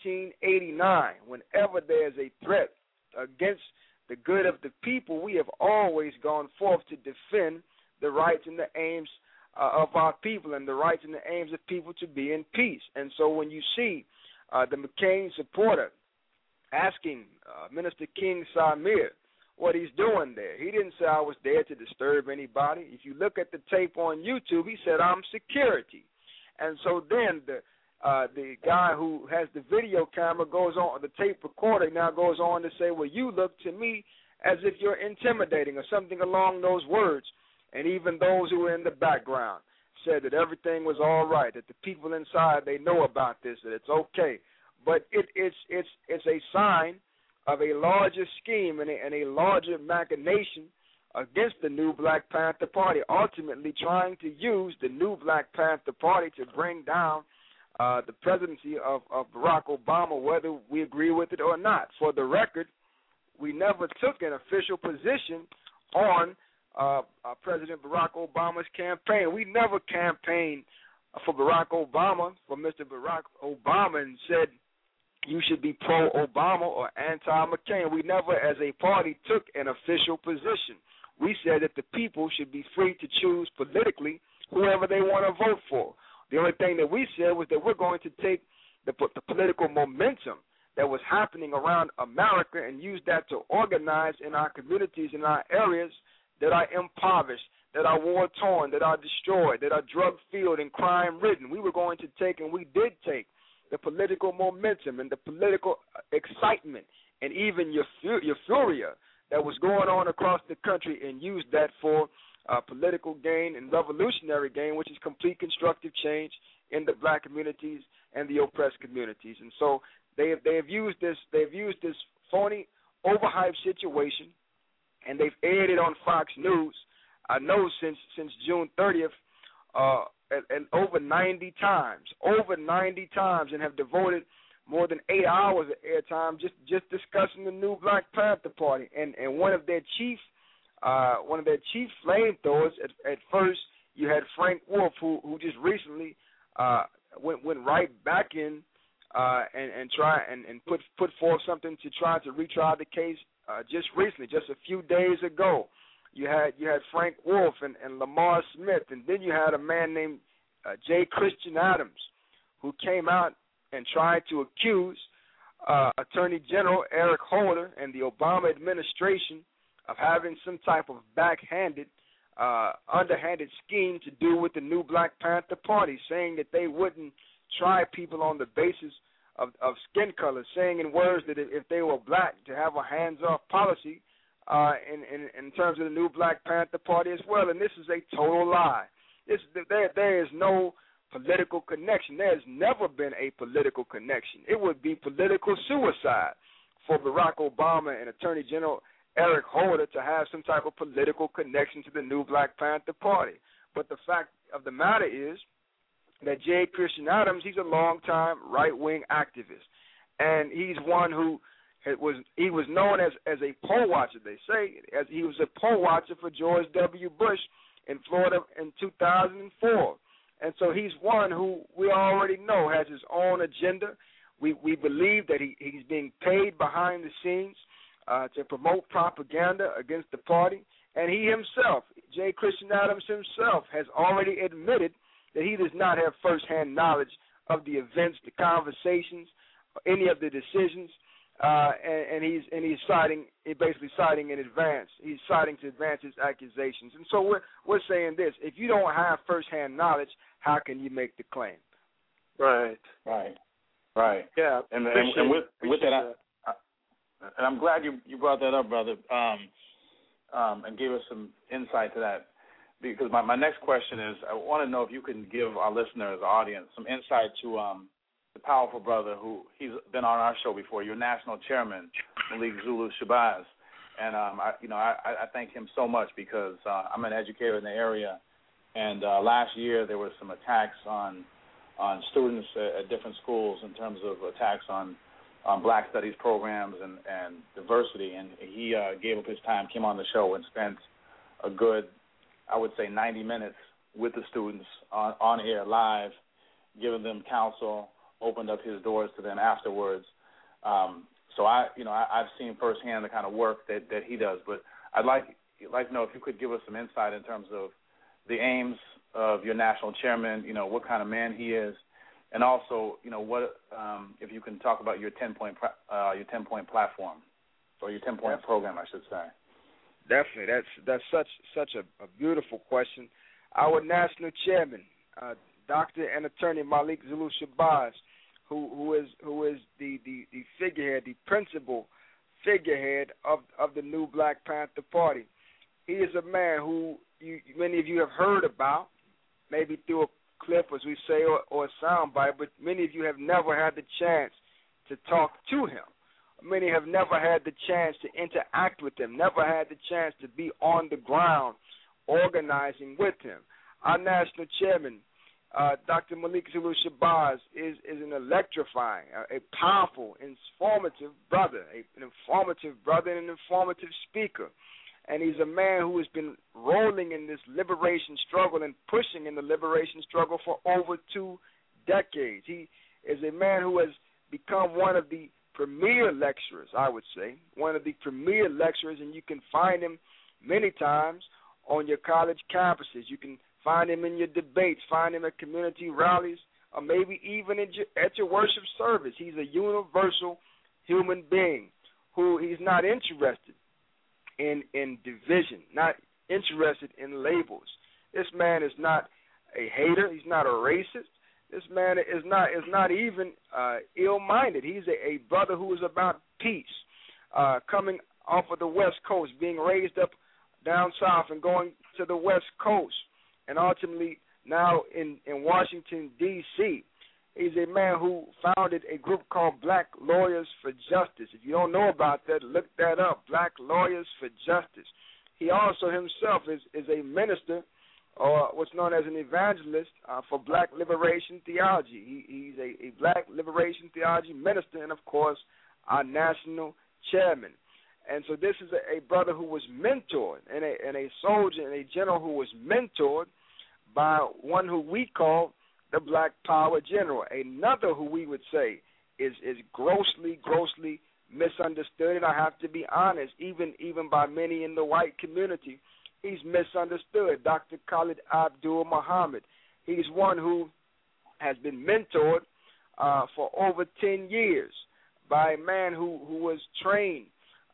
1989, whenever there's a threat against the good of the people, we have always gone forth to defend the rights and the aims of our people and the rights and the aims of people to be in peace. And so when you see the McCain supporter asking Minister King Samir what he's doing there, he didn't say I was there to disturb anybody. If you look at the tape on YouTube, he said I'm security. And so then the guy who has the video camera goes on, the tape recorder now goes on to say, well, you look to me as if you're intimidating or something along those words. And even those who were in the background said that everything was all right, that the people inside, they know about this, that it's okay. But it's a sign of a larger scheme and a larger machination against the new Black Panther Party, ultimately trying to use the new Black Panther Party to bring down the presidency of Barack Obama, whether we agree with it or not. For the record, we never took an official position on President Barack Obama's campaign. We never campaigned for Barack Obama, for Mr. Barack Obama, and said you should be pro-Obama or anti-McCain. We never, as a party, took an official position. We said that the people should be free to choose politically whoever they want to vote for. The only thing that we said was that we're going to take the political momentum that was happening around America and use that to organize in our communities, in our areas that are impoverished, that are war-torn, that are destroyed, that are drug-filled and crime-ridden. We were going to take, and we did take, the political momentum and the political excitement and even euphoria that was going on across the country and use that for political gain and revolutionary gain, which is complete constructive change in the black communities and the oppressed communities. And so they have used this phony, overhyped situation, and they've aired it on Fox News, I know, since June 30th, and over 90 times, and have devoted more than 8 hours of airtime just discussing the new Black Panther Party. And one of their chief flamethrowers at first, you had Frank Wolf, who just recently went right back in and put forth something to try to retry the case just recently, just a few days ago. You had Frank Wolf and Lamar Smith, and then you had a man named J. Christian Adams, who came out and tried to accuse Attorney General Eric Holder and the Obama administration of having some type of backhanded, underhanded scheme to do with the new Black Panther Party, saying that they wouldn't try people on the basis of skin color, saying in words that if they were black, to have a hands-off policy in terms of the new Black Panther Party as well. And this is a total lie. There is no political connection. There has never been a political connection. It would be political suicide for Barack Obama and Attorney General Eric Holder to have some type of political connection to the new Black Panther Party. But the fact of the matter is that J. Christian Adams, he's a longtime right-wing activist, and he's one who was known as a poll watcher. They say as he was a poll watcher for George W. Bush in Florida in 2004. And so he's one who we already know has his own agenda. We believe that he's being paid behind the scenes to promote propaganda against the party. And he himself, J. Christian Adams himself, has already admitted that he does not have firsthand knowledge of the events, the conversations, any of the decisions, and he's basically citing in advance. He's citing to advance his accusations. And so we're saying this: if you don't have firsthand knowledge, how can you make the claim? Right. Yeah. And with that, And I'm glad you brought that up, brother, and gave us some insight to that. Because my next question is, I want to know if you can give our listeners, our audience, some insight to the powerful brother who he's been on our show before, your national chairman, Malik Zulu Shabazz. And I thank him so much because I'm an educator in the area, and last year there were some attacks on students at different schools in terms of attacks on Black Studies programs and diversity. And he gave up his time, came on the show, and spent a good, I would say, 90 minutes with the students on air live, giving them counsel, opened up his doors to them afterwards. So I've seen firsthand the kind of work that he does. But I'd like to know if you could give us some insight in terms of the aims of your national chairman, what kind of man he is, and also, what if you can talk about your 10-point platform, or your 10-point program, I should say. Definitely, that's such a beautiful question. Our national chairman, Dr. and Attorney Malik Zulu Shabazz, who is the figurehead, the principal figurehead of the new Black Panther Party. He is a man who many of you have heard about, maybe through a clip, as we say, or a soundbite, but many of you have never had the chance to talk to him. Many have never had the chance to interact with him, never had the chance to be on the ground organizing with him. Our national chairman, Dr. Malik Zulu Shabazz, is an electrifying, a powerful, informative brother, an informative speaker. And he's a man who has been rolling in this liberation struggle and pushing in the liberation struggle for over 2 decades. He is a man who has become one of the premier lecturers, I would say, one of the premier lecturers, and you can find him many times on your college campuses. You can find him in your debates, find him at community rallies, or maybe even at your worship service. He's a universal human being who he's not interested in division, not interested in labels. This man is not a hater. He's not a racist. This man is not even ill-minded. He's a brother who is about peace, coming off of the West Coast, being raised up down south and going to the West Coast, and ultimately now in Washington, D.C. He's a man who founded a group called Black Lawyers for Justice. If you don't know about that, look that up, Black Lawyers for Justice. He also himself is a minister, or what's known as an evangelist for Black Liberation Theology. He's a Black Liberation Theology minister and, of course, our national chairman. And so this is a brother who was mentored, and a soldier and a general who was mentored by one who we call the Black Power General. Another who we would say is grossly misunderstood, and I have to be honest, even by many in the white community, he's misunderstood. Dr. Khalid Abdul Muhammad. He's one who has been mentored for over 10 years by a man who was trained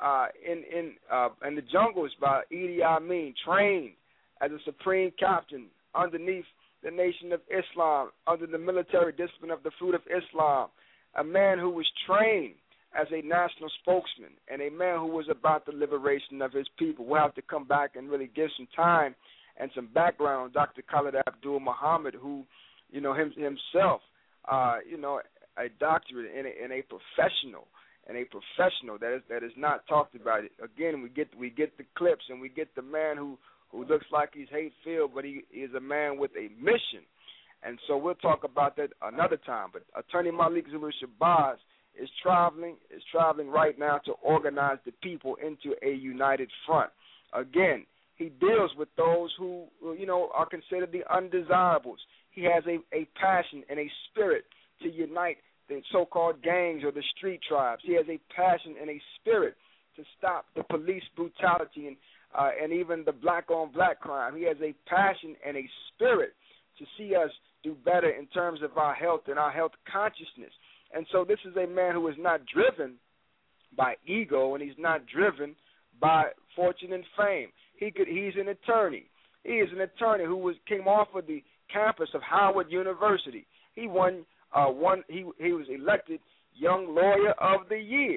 in the jungles by Idi Amin, trained as a supreme captain underneath the Nation of Islam, under the military discipline of the Fruit of Islam, a man who was trained as a national spokesman, and a man who was about the liberation of his people. We'll have to come back and really give some time and some background on Dr. Khalid Abdul Muhammad, who, himself, a doctorate and a professional that is not talked about. Again, we get the clips and we get the man who looks like he's hate-filled, but he is a man with a mission. And so we'll talk about that another time. But Attorney Malik Zulu Shabazz is traveling right now to organize the people into a united front. Again, he deals with those who, are considered the undesirables. He has a passion and a spirit to unite the so-called gangs or the street tribes. He has a passion and a spirit to stop the police brutality and even the black-on-black crime. He has a passion and a spirit to see us do better in terms of our health and our health consciousness. And so this is a man who is not driven by ego, and he's not driven by fortune and fame. He's an attorney. He is an attorney who came off of the campus of Howard University. He was elected Young Lawyer of the Year.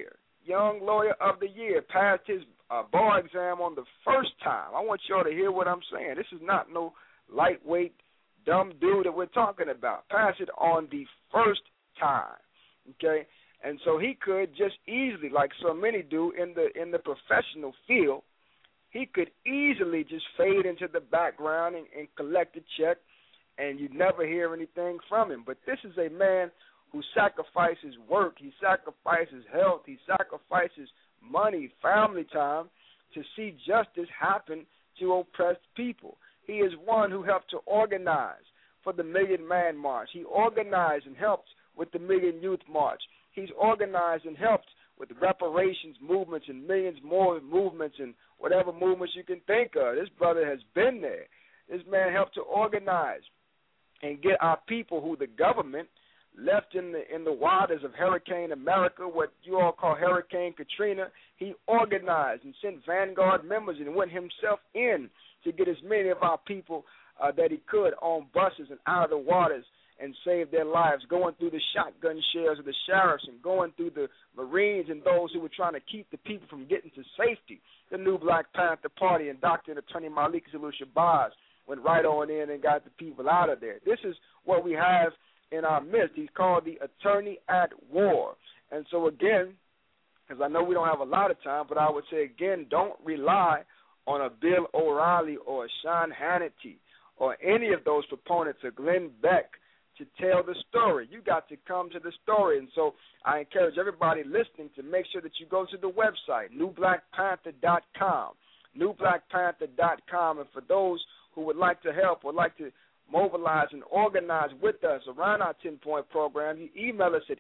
Young Lawyer of the Year, passed his bar exam on the first time. I want y'all to hear what I'm saying. This is not no lightweight, dumb dude that we're talking about. Passed it on the first time, okay? And so he could just easily, like so many do in the professional field, he could easily just fade into the background and collect a check, and you'd never hear anything from him. But this is a man who sacrifices work, he sacrifices health, he sacrifices money, family time to see justice happen to oppressed people. He is one who helped to organize for the Million Man March. He organized and helped with the Million Youth March. He's organized and helped with reparations movements and millions more movements and whatever movements you can think of. This brother has been there. This man helped to organize and get our people who the government left in the waters of Hurricane America, what you all call Hurricane Katrina. He organized and sent Vanguard members and went himself in to get as many of our people that he could on buses and out of the waters and save their lives, going through the shotgun shells of the sheriffs and going through the Marines and those who were trying to keep the people from getting to safety. The new Black Panther Party and Dr. and Attorney Malik Zulu Shabazz went right on in and got the people out of there. This is what we have in our midst. He's called the Attorney at War. And so again, because I know we don't have a lot of time, but I would say again, don't rely on a Bill O'Reilly or a Sean Hannity or any of those proponents of Glenn Beck to tell the story. You got to come to the story. And so I encourage everybody listening to make sure that you go to the website, newblackpanther.com, newblackpanther.com. And for those who would like to help, would like to mobilize and organize with us around our 10-point program, you email us at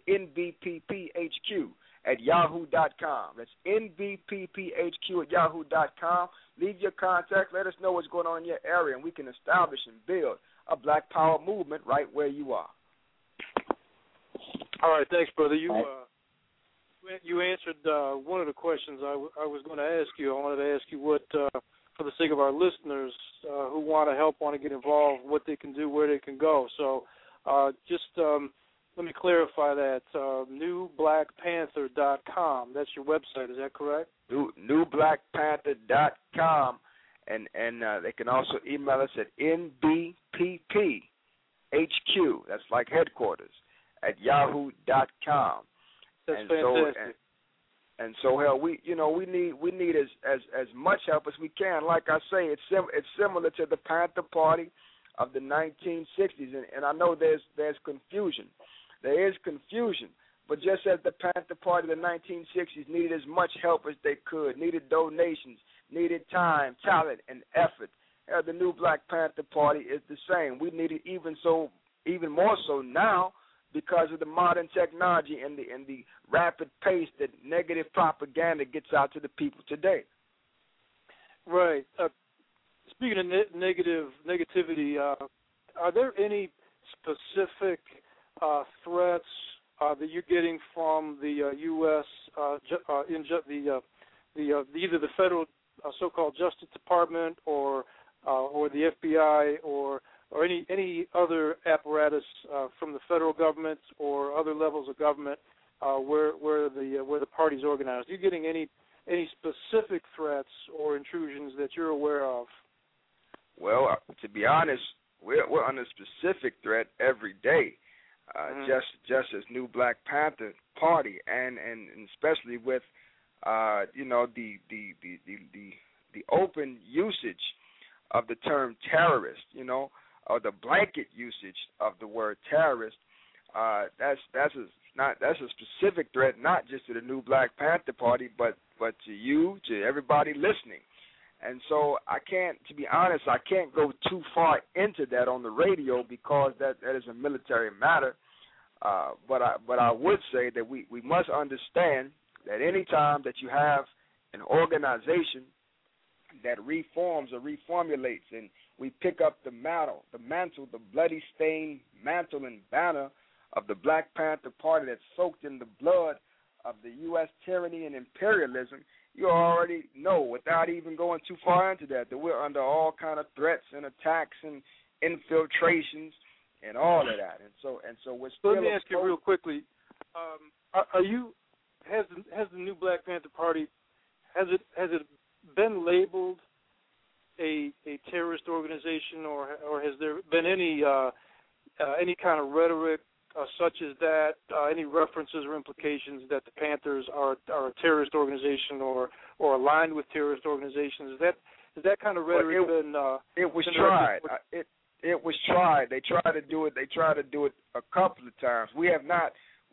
nbpphq@yahoo.com. That's nbpphq@yahoo.com. Leave your contact. Let us know what's going on in your area, and we can establish and build a Black Power movement right where you are. All right, thanks, brother. You answered one of the questions I was going to ask you. I wanted to ask you what, for the sake of our listeners who want to help, want to get involved, what they can do, where they can go. So just let me clarify that. newblackpanther.com. That's your website. Is that correct? Newblackpanther.com. And they can also email us at nbpphq, that's like headquarters, at yahoo.com. That's fantastic. So hell, we need as much help as we can. Like I say, it's similar to the Panther Party of the 1960s, and I know there's confusion. There is confusion. But just as the Panther Party of the 1960s needed as much help as they could, needed donations, needed time, talent, and effort, the new Black Panther Party is the same. We need it even more so now because of the modern technology and the rapid pace that negative propaganda gets out to the people today. Right. Speaking of negativity, are there any specific threats that you're getting from the U.S. Either the federal so-called Justice Department or the FBI or any other apparatus from the federal government or other levels of government where the party's organized? Are you getting any specific threats or intrusions that you're aware of? Well, to be honest, we're under specific threat every day. Just as New Black Panther Party, and especially with the open usage of the term terrorist, or the blanket usage of the word terrorist. That's a specific threat, not just to the New Black Panther Party, but to you, to everybody listening. And so to be honest, I can't go too far into that on the radio because that is a military matter. But I would say that we must understand that any time that you have an organization that reforms or reformulates, and we pick up the mantle, the bloody stained mantle and banner of the Black Panther Party that's soaked in the blood of the U.S. tyranny and imperialism, you already know, without even going too far into that we're under all kind of threats and attacks and infiltrations and all of that. And so we're still. Let me ask you real quickly: Are you has the new Black Panther Party, has it been labeled a terrorist organization, or has there been any kind of rhetoric such as that, any references or implications that the Panthers are a terrorist organization or aligned with terrorist organizations? Is that kind of rhetoric been? It was tried. It was tried. They tried to do it. They tried to do it a couple of times. We have not,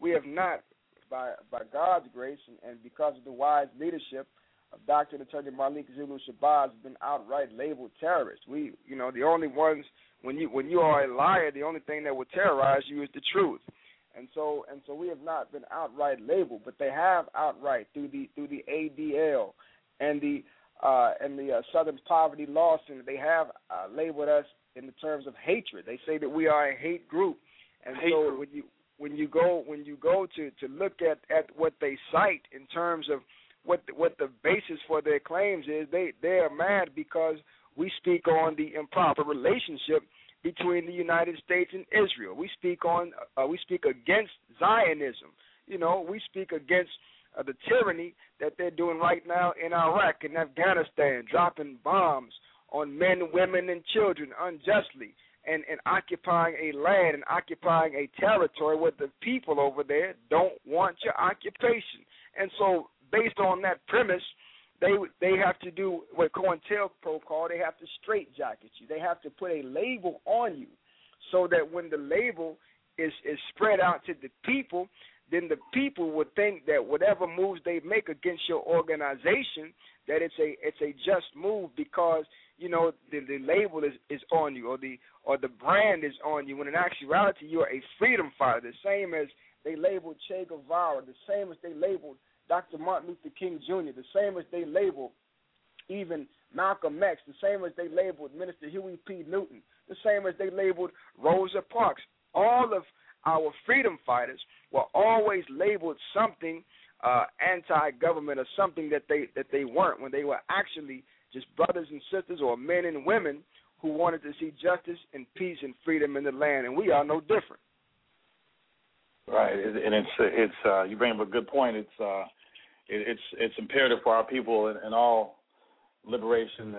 by God's grace and because of the wise leadership of Dr. and Attorney Malik Zulu Shabazz, been outright labeled terrorists. We, the only ones, when you are a liar, the only thing that will terrorize you is the truth. And so we have not been outright labeled, but they have outright through the ADL and the Southern Poverty Law Center. They have labeled us in the terms of hatred. They say that we are a hate group. And so when you go to look at what they cite in terms of what the basis for their claims is, they are mad because we speak on the improper relationship between the United States and Israel. We speak against Zionism. We speak against the tyranny that they're doing right now in Iraq and Afghanistan, dropping bombs on men, women, and children unjustly, and occupying a land and occupying a territory where the people over there don't want your occupation. And so based on that premise, they have to do what COINTELPRO call, they have to straitjacket you. They have to put a label on you so that when the label is spread out to the people, then the people would think that whatever moves they make against your organization, that it's a just move because the label is on you, or the brand is on you, when in actuality you're a freedom fighter. The same as they labeled Che Guevara, the same as they labeled Dr. Martin Luther King Jr., the same as they labeled even Malcolm X, the same as they labeled Minister Huey P. Newton, the same as they labeled Rosa Parks. All of our freedom fighters were always labeled something anti-government or something that they weren't, when they were actually just brothers and sisters or men and women who wanted to see justice and peace and freedom in the land, and we are no different. Right, and it's you bring up a good point. It's imperative for our people and all liberation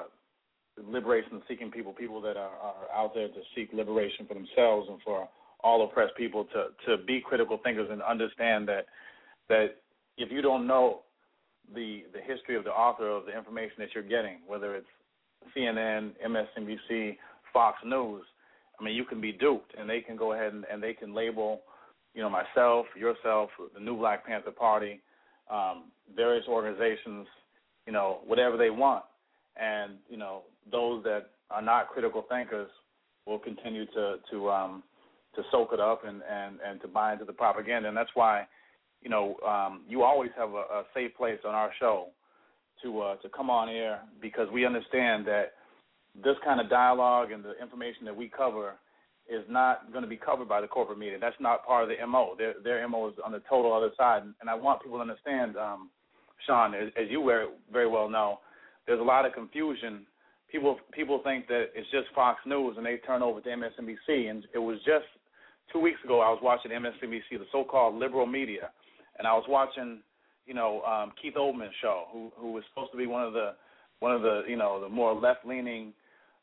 seeking people that are out there to seek liberation for themselves and for all oppressed people to be critical thinkers and understand that if you don't know the history of the author of the information that you're getting, whether it's CNN, MSNBC, Fox News, I mean, you can be duped, and they can go ahead and they can label, myself, yourself, the new Black Panther Party, various organizations, whatever they want. And, those that are not critical thinkers will continue to soak it up and to buy into the propaganda. And that's why, you always have a safe place on our show to come on air, because we understand that this kind of dialogue and the information that we cover is not going to be covered by the corporate media. That's not part of the MO. Their MO is on the total other side. And I want people to understand, Sean, as you very, very well know, there's a lot of confusion. People think that it's just Fox News and they turn over to MSNBC. And it was just 2 weeks ago I was watching MSNBC, the so-called liberal media, and I was watching, Keith Olbermann's show, who was supposed to be one of the the more left-leaning,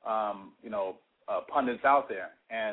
pundits out there,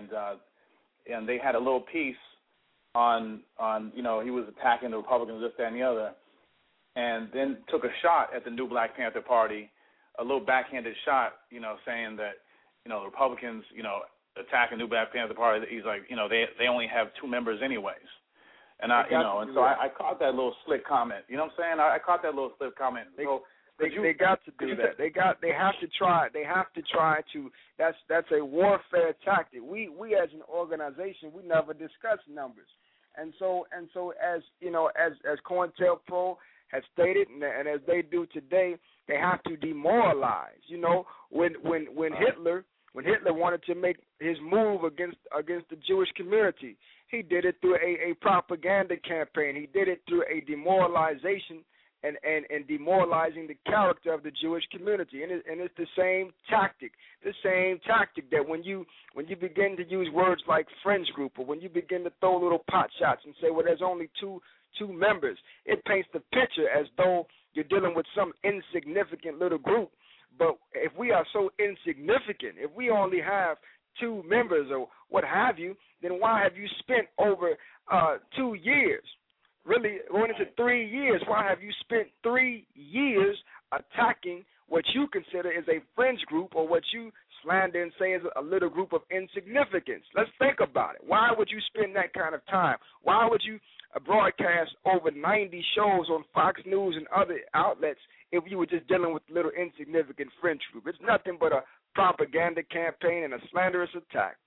and they had a little piece on he was attacking the Republicans, this, that, and the other, and then took a shot at the new Black Panther Party, a little backhanded shot, saying that the Republicans, attacking new Black Panther Party. He's like, they only have 2 members anyways. And I caught that little slick comment. You know what I'm saying? I caught that little slick comment. They got to do that. They have to try. They have to try to. That's a warfare tactic. We as an organization, we never discuss numbers. And so as COINTELPRO has stated, and as they do today, they have to demoralize. When Hitler wanted to make his move against the Jewish community, he did it through a propaganda campaign. He did it through a demoralization and demoralizing the character of the Jewish community. And it's the same tactic that when you begin to use words like friends group, or when you begin to throw little pot shots and say, well, there's only two members, it paints the picture as though you're dealing with some insignificant little group. But if we are so insignificant, if we only have 2 members or what have you, then why have you spent over 2 years, really going into 3 years, why have you spent 3 years attacking what you consider is a friends group, or what you slander and say is a little group of insignificance? Let's think about it. Why would you spend that kind of time? Why would you broadcast over 90 shows on Fox News and other outlets if you were just dealing with a little insignificant friends group? It's nothing but a propaganda campaign and a slanderous attack.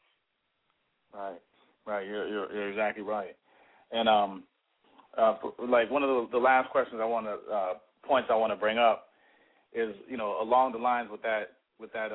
Right. You're exactly right. And like one of the last questions points I want to bring up is, along the lines with that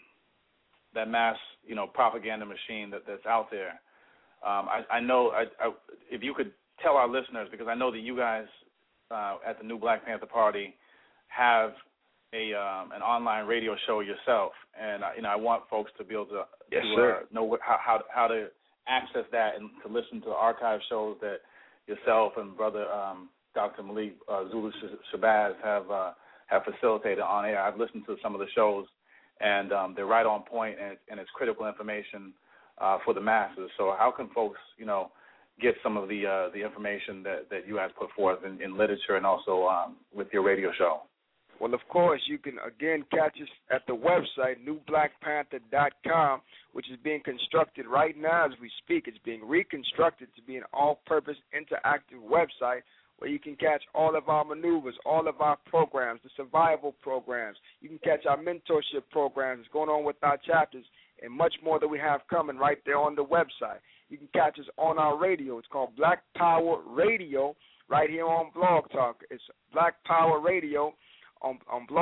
mass propaganda machine that's out there. I know if you could tell our listeners, because I know that you guys at the New Black Panther Party have an online radio show yourself, and I want folks to be able to know how to access that and to listen to the archive shows that yourself and brother Dr. Malik Zulu Shabazz have facilitated on air. I've listened to some of the shows, and they're right on point, and it's critical information for the masses. So how can folks, get some of the information that you guys put forth in literature and also with your radio show? Well, of course, you can, again, catch us at the website, newblackpanther.com, which is being constructed right now as we speak. It's being reconstructed to be an all-purpose interactive website where you can catch all of our maneuvers, all of our programs, the survival programs. You can catch our mentorship programs that's going on with our chapters, and much more that we have coming right there on the website. You can catch us on our radio. It's called Black Power Radio right here on Blog Talk. It's Black Power Radio on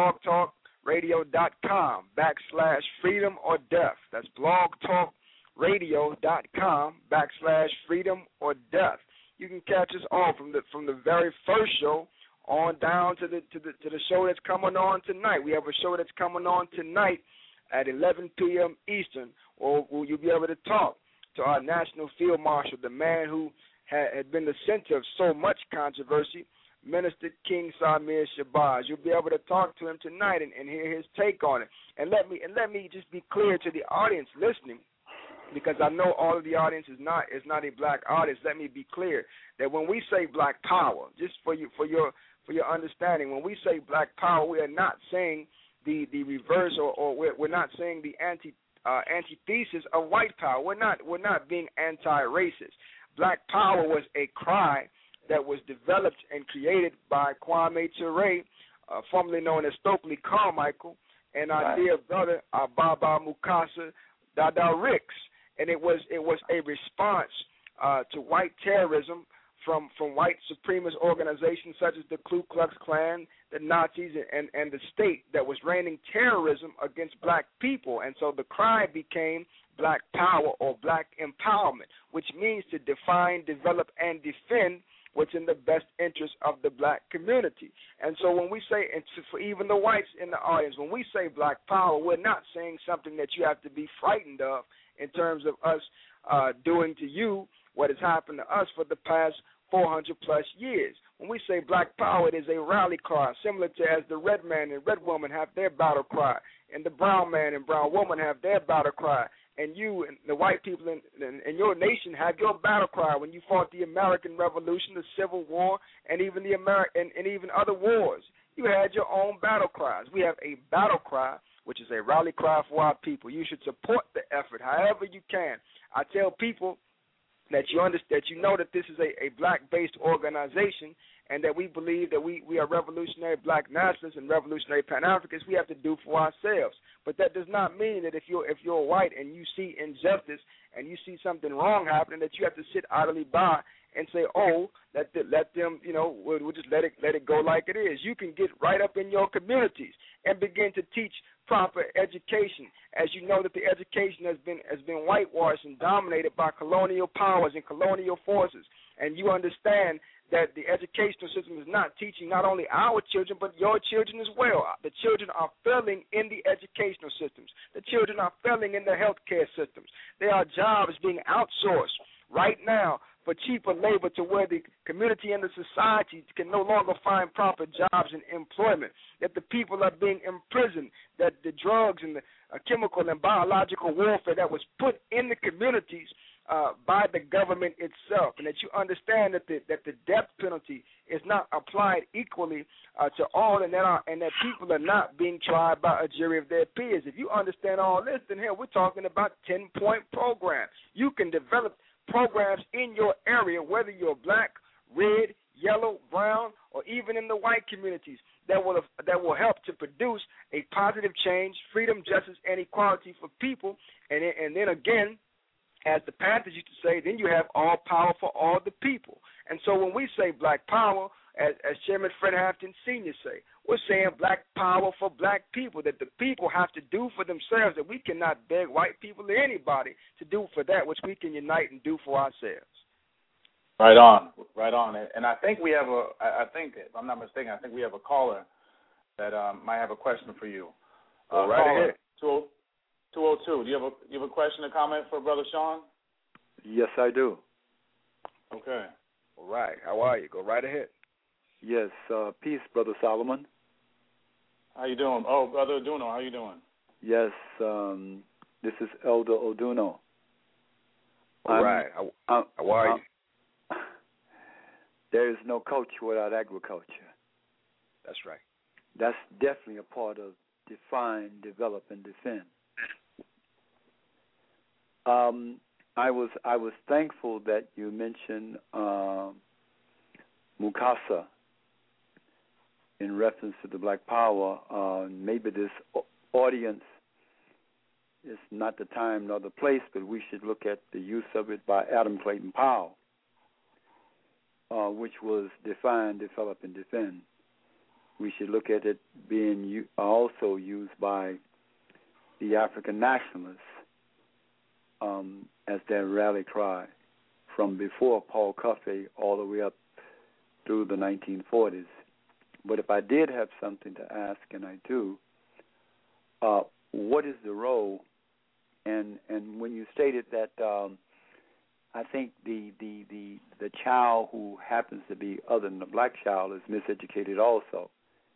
blogtalkradio.com /freedom or death. That's blogtalkradio.com /freedom or death. You can catch us all from the very first show on down to the show that's coming on tonight. We have a show that's coming on tonight at 11 p.m. Eastern, or will you be able to talk to our National Field Marshal, the man who had been the center of so much controversy, Minister King Samir Shabazz. You'll be able to talk to him tonight and hear his take on it. And let me just be clear to the audience listening, because I know all of the audience is not a black audience. Let me be clear that when we say black power, just for your understanding, when we say black power, we are not saying the reverse, or we're not saying the antithesis of white power. We're not being anti-racist. Black power was a cry that was developed and created by Kwame Ture, formerly known as Stokely Carmichael, and our dear brother Baba Mukasa Dada Ricks. And it was a response to white terrorism from white supremacist organizations such as the Ku Klux Klan, the Nazis, and the state that was raining terrorism against black people. And so the cry became black power or black empowerment, which means to define, develop, and defend what's in the best interest of the black community. And so when we say, and for even the whites in the audience, when we say black power, we're not saying something that you have to be frightened of in terms of us doing to you what has happened to us for the past 400-plus years. When we say black power, it is a rally cry, similar to as the red man and red woman have their battle cry, and the brown man and brown woman have their battle cry, and you and the white people in your nation have your battle cry when you fought the American Revolution, the Civil War, and even and even other wars. You had your own battle cries. We have a battle cry, which is a rally cry for our people. You should support the effort however you can. I tell people that you know that this is a black-based organization, and that we believe that we are revolutionary black nationalists and revolutionary Pan-Africans. We have to do for ourselves. But that does not mean that if you're white and you see injustice and you see something wrong happening, that you have to sit idly by and say, oh, let them, we'll just let it go like it is. You can get right up in your communities and begin to teach proper education. As you know that the education has been whitewashed and dominated by colonial powers and colonial forces, and you understand that the educational system is not teaching not only our children, but your children as well. The children are failing in the educational systems. The children are failing in the healthcare systems. There are jobs being outsourced right now for cheaper labor to where the community and the society can no longer find proper jobs and employment, that the people are being imprisoned, that the drugs and the chemical and biological warfare that was put in the communities by the government itself, and that you understand that the death penalty is not applied equally to all, and that people are not being tried by a jury of their peers. If you understand all this, then here we're talking about 10-point programs. You can develop programs in your area, whether you're black, red, yellow, brown, or even in the white communities, that will help to produce a positive change, freedom, justice, and equality for people. And then again, as the Panthers used to say, then you have all power for all the people. And so when we say black power, as Chairman Fred Hampton Sr. say, we're saying black power for black people, that the people have to do for themselves, that we cannot beg white people or anybody to do for that which we can unite and do for ourselves. Right on. And I think we have if I'm not mistaken, I think we have a caller that might have a question for you. Right ahead. 202. Do you have a question or comment for Brother Sean? Yes, I do. Okay. All right. How are you? Go right ahead. Yes. Peace, Brother Solomon. How you doing? Oh, Brother Oduno, how you doing? Yes. This is Elder Oduno. All right. How are you? There is no culture without agriculture. That's right. That's definitely a part of define, develop, and defend. I was thankful that you mentioned Mukasa in reference to the Black Power. Maybe this audience is not the time nor the place, but we should look at the use of it by Adam Clayton Powell, which was define, develop, and defend. We should look at it being also used by the African nationalists as their rally cry from before Paul Cuffe all the way up through the 1940s. But if I did have something to ask, and I do, what is the role? And when you stated that, I think the child who happens to be other than the black child is miseducated also.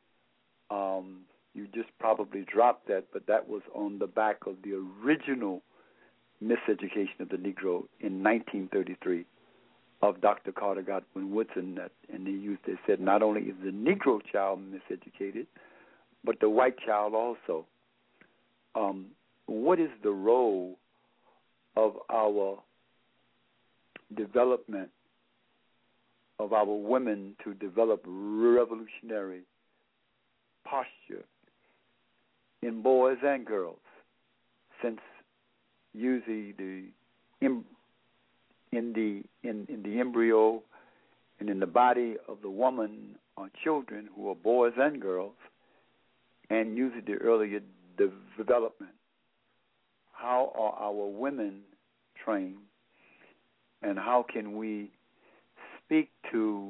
You just probably dropped that, but that was on the back of the original miseducation of the Negro in 1933 of Dr. Carter Godwin Woodson. And they said not only is the Negro child miseducated, but the white child also. What is the role of our development of our women to develop revolutionary posture in boys and girls, since usually in the embryo and in the body of the woman are children who are boys and girls, and usually the earlier development. How are our women trained, and how can we speak to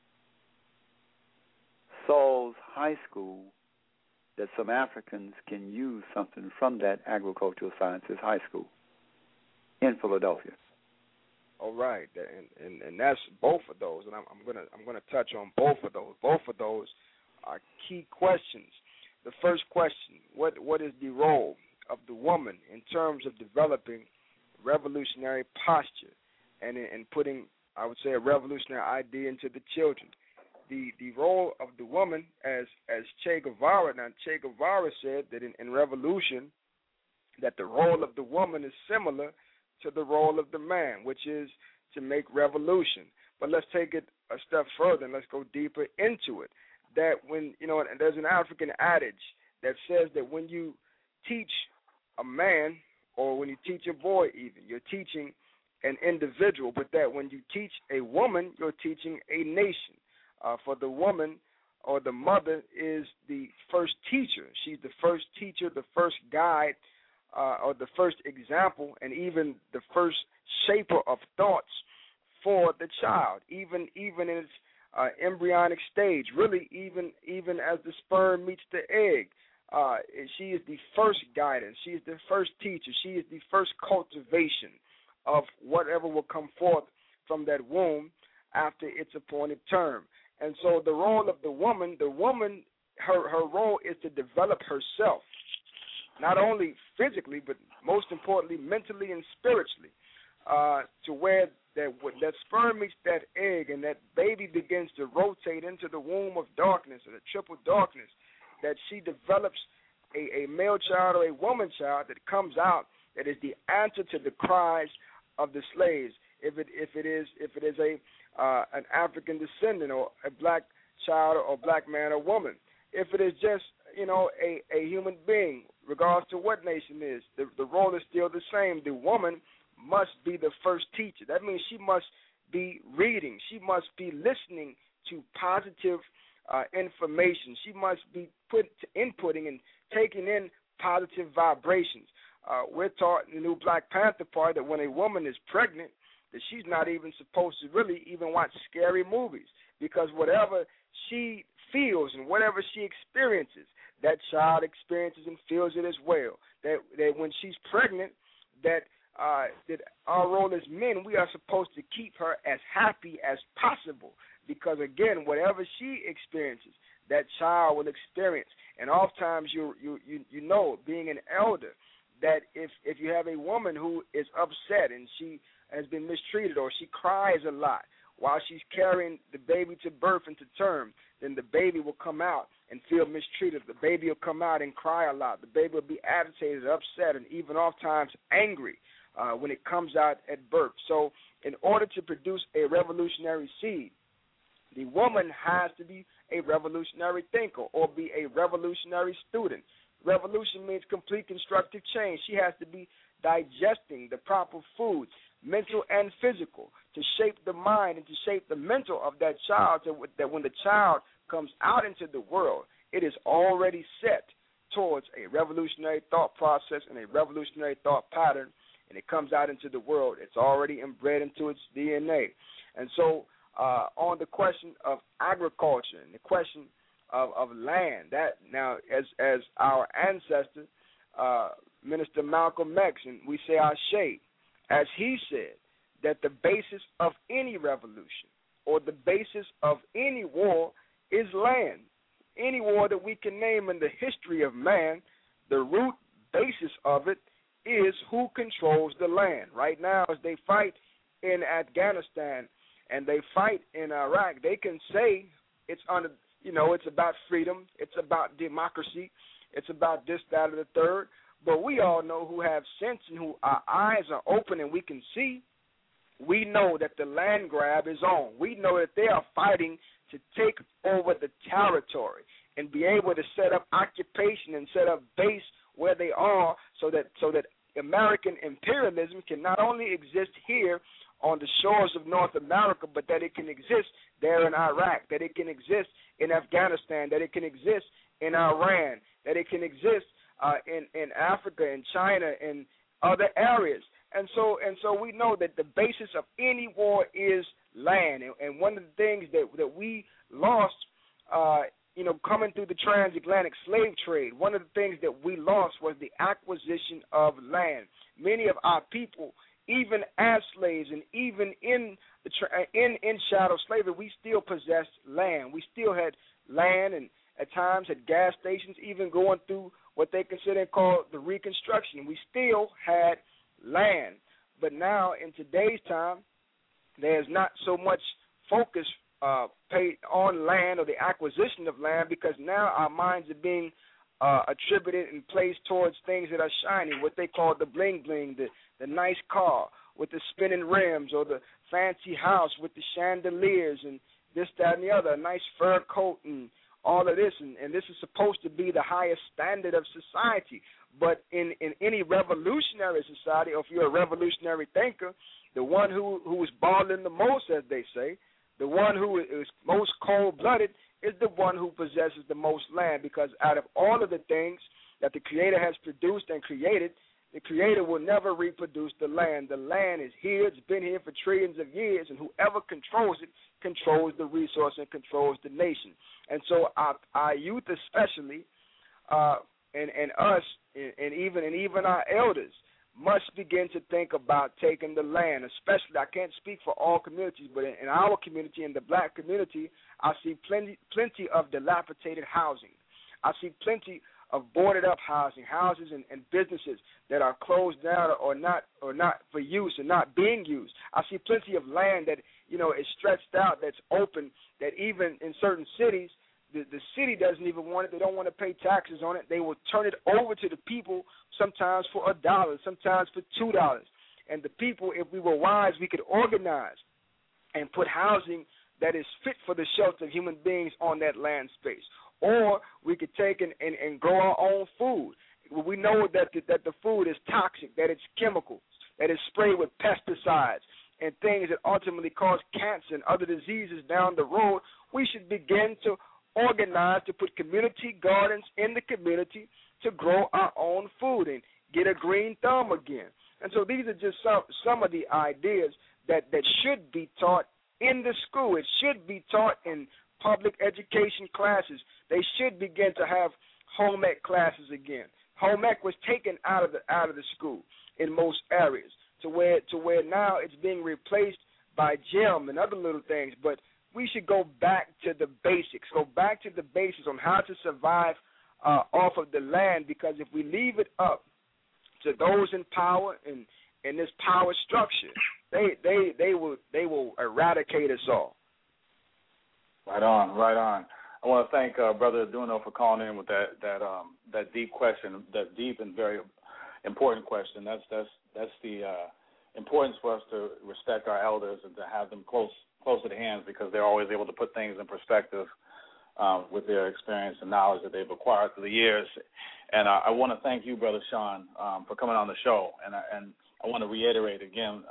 Saul's High School that some Africans can use something from that agricultural sciences high school in Philadelphia? All right, and that's both of those, and I'm gonna touch on both of those. Both of those are key questions. The first question: what is the role of the woman in terms of developing revolutionary posture and in putting, I would say, a revolutionary idea into the children? The role of the woman, as Che Guevara said that in revolution, that the role of the woman is similar to the role of the man, which is to make revolution. But let's take it a step further and let's go deeper into it. That when, and there's an African adage that says that when you teach a man, or when you teach a boy even, you're teaching an individual, but that when you teach a woman, you're teaching a nation. For the woman, or the mother, is the first teacher. She's the first teacher, the first guide, or the first example, and even the first shaper of thoughts for the child, even in its embryonic stage, really even as the sperm meets the egg. She is the first guidance. She is the first teacher. She is the first cultivation of whatever will come forth from that womb after its appointed term. And so the role of the woman, her role is to develop herself, not only physically, but most importantly, mentally and spiritually, to where that sperm meets that egg and that baby begins to rotate into the womb of darkness, or the triple darkness, that she develops a male child or a woman child that comes out that is the answer to the cries of the slaves. If it is an African descendant or a black child or black man or woman, if it is just a human being, regardless to what nation it is, the role is still the same. The woman must be the first teacher. That means she must be reading. She must be listening to positive information. She must be inputting and taking in positive vibrations. We're taught in the new Black Panther Party that when a woman is pregnant, that she's not even supposed to really even watch scary movies, because whatever she feels and whatever she experiences, that child experiences and feels it as well. That when she's pregnant, that our role as men, we are supposed to keep her as happy as possible, because again, whatever she experiences, that child will experience. And oftentimes, you know, being an elder, that if you have a woman who is upset and she has been mistreated, or she cries a lot while she's carrying the baby to birth and to term, then the baby will come out and feel mistreated. The baby will come out and cry a lot. The baby will be agitated, upset, and even oftentimes angry when it comes out at birth. So in order to produce a revolutionary seed, the woman has to be a revolutionary thinker or be a revolutionary student. Revolution means complete constructive change. She has to be digesting the proper foods, mental and physical, to shape the mind and to shape the mental of that child, so that when the child comes out into the world, it is already set towards a revolutionary thought process and a revolutionary thought pattern, and it comes out into the world. It's already inbred into its DNA. And so on the question of agriculture and the question of land, that now as our ancestor, Minister Malcolm X, and we say our shade, as he said, that the basis of any revolution or the basis of any war is land. Any war that we can name in the history of man, the root basis of it is who controls the land. Right now, as they fight in Afghanistan and they fight in Iraq, they can say it's it's about freedom, it's about democracy, it's about this, that, or the third. But we all know, who have sense and who our eyes are open and we can see, we know that the land grab is on. We know that they are fighting to take over the territory and be able to set up occupation and set up base where they are, so that American imperialism can not only exist here on the shores of North America, but that it can exist there in Iraq, that it can exist in Afghanistan, that it can exist in Iran, that it can exist in Africa and China and other areas. And so we know that the basis of any war is land. And one of the things that we lost, coming through the transatlantic slave trade, one of the things that we lost was the acquisition of land. Many of our people, even as slaves and even in chattel slavery, we still possessed land. We still had land, and at times had gas stations, even going through what they consider and call the Reconstruction. We still had land. But now, in today's time, there's not so much focus paid on land or the acquisition of land, because now our minds are being attributed and placed towards things that are shiny, what they call the bling-bling, the nice car with the spinning rims, or the fancy house with the chandeliers and this, that, and the other, a nice fur coat and all of this. And this is supposed to be the highest standard of society. But in any revolutionary society, or if you're a revolutionary thinker, the one who is balling the most, as they say, the one who is most cold-blooded, is the one who possesses the most land, because out of all of the things that the Creator has produced and created, The Creator will never reproduce the land. The land is here. It's been here for trillions of years, and whoever controls it controls the resource and controls the nation. And so our youth especially, and us, and even our elders, must begin to think about taking the land. Especially, I can't speak for all communities, but in our community, in the black community, I see plenty of dilapidated housing. I see plenty of boarded up housing, houses and businesses that are closed down or not for use and not being used. I see plenty of land that is stretched out, that's open, that even in certain cities, the city doesn't even want it. They don't want to pay taxes on it. They will turn it over to the people, sometimes for $1, sometimes for $2. And the people, if we were wise, we could organize and put housing that is fit for the shelter of human beings on that land space. Or we could take and grow our own food. We know that the food is toxic, that it's chemicals, that it's sprayed with pesticides and things that ultimately cause cancer and other diseases down the road. We should begin to organize to put community gardens in the community to grow our own food and get a green thumb again. And so these are just some of the ideas that should be taught in the school. It should be taught in public education classes. They should begin to have home ec classes again. Home ec was taken out of the school in most areas to where now it's being replaced by gym and other little things. But we should go back to the basics, on how to survive off of the land, because if we leave it up to those in power and in this power structure, they will eradicate us all. Right on. I want to thank Brother Aduno for calling in with that deep question, that deep and very important question. That's the importance for us to respect our elders and to have them close at hand, because they're always able to put things in perspective with their experience and knowledge that they've acquired through the years. And I want to thank you, Brother Sean, for coming on the show. And I want to reiterate again,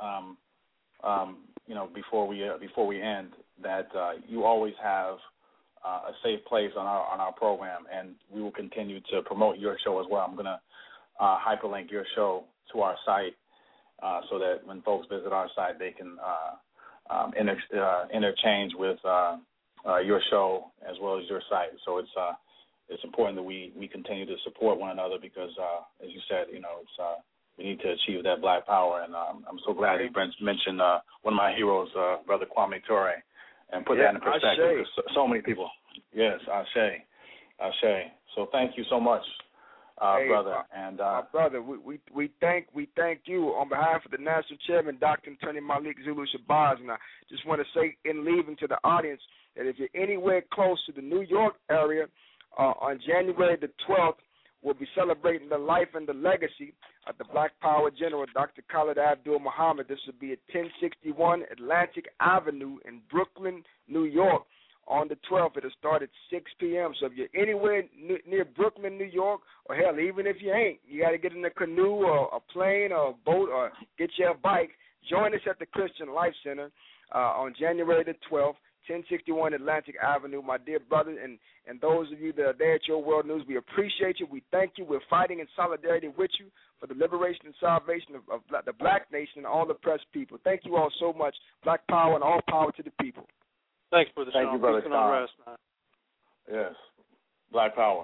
before we end, that you always have a safe place on our program, and we will continue to promote your show as well. I'm going to hyperlink your show to our site so that when folks visit our site, they can interchange with your show as well as your site. So it's important that we continue to support one another, because as you said, we need to achieve that black power. And I'm so glad he mentioned one of my heroes, Brother Kwame Ture, and put that in perspective. So many people. Yes, Ashe. So thank you so much, brother. And brother, we thank you on behalf of the National Chairman, Dr. Attorney Malik Zulu Shabazz. And I just want to say in leaving to the audience that if you're anywhere close to the New York area, on January the 12th, we'll be celebrating the life and the legacy of the Black Power General, Dr. Khalid Abdul Muhammad. This will be at 1061 Atlantic Avenue in Brooklyn, New York. On the 12th, it'll start at 6 p.m. So if you're anywhere near Brooklyn, New York, or hell, even if you ain't, you got to get in a canoe or a plane or a boat or get your bike. Join us at the Christian Life Center on January the 12th. 1061 Atlantic Avenue, my dear brother, and those of you that are there at Your World News, we appreciate you. We thank you. We're fighting in solidarity with you for the liberation and salvation of the black nation and all oppressed people. Thank you all so much. Black power and all power to the people. Thanks, Brother Sean. Thank you, Brother Sean. Yes, black power.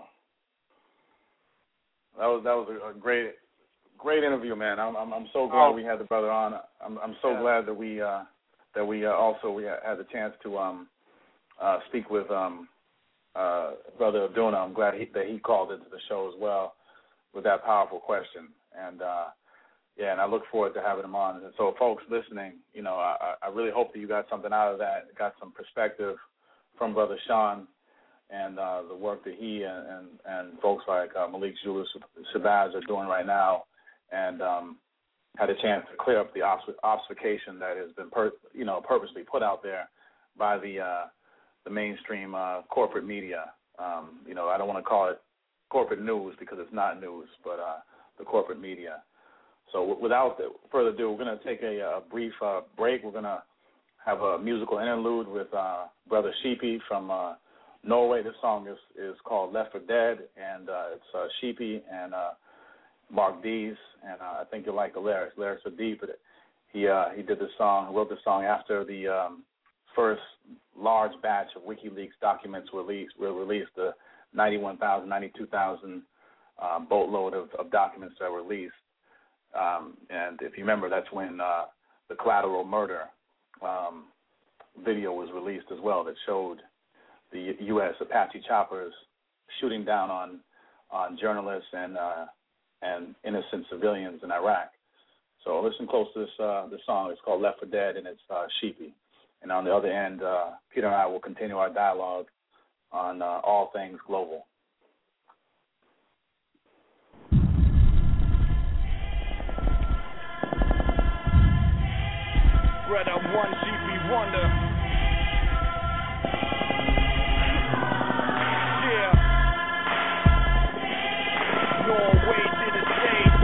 That was a great interview, man. I'm so glad we had the brother on. I'm so glad that we had the chance to speak with Brother Abduna. I'm glad that he called into the show as well with that powerful question. And and I look forward to having him on. And so, folks listening, I really hope that you got something out of that, got some perspective from Brother Sean and the work that he and folks like Malik Zulu Shabazz are doing right now, and had a chance to clear up the obfuscation that has been purposely put out there by the mainstream corporate media. I don't want to call it corporate news because it's not news, but the corporate media. So without further ado, we're going to take a brief break. We're going to have a musical interlude with Brother Sheepy from Norway. This song is called Left for Dead, and it's Sheepy Mark Dees, and I think you'll like the lyrics. Lyrics are deep. But he did the song, wrote the song after the first large batch of WikiLeaks documents were released, the 91,000, 92,000 boatload of documents that were released. And if you remember, that's when the Collateral Murder video was released as well, that showed the U.S. Apache choppers shooting down on journalists and innocent civilians in Iraq. So listen close to this song. It's called Left for Dead, and it's Sheepy. And on the other end, Peter and I will continue our dialogue on all things global. Red up one Sheepy Wonder. Yeah. Norway to the States.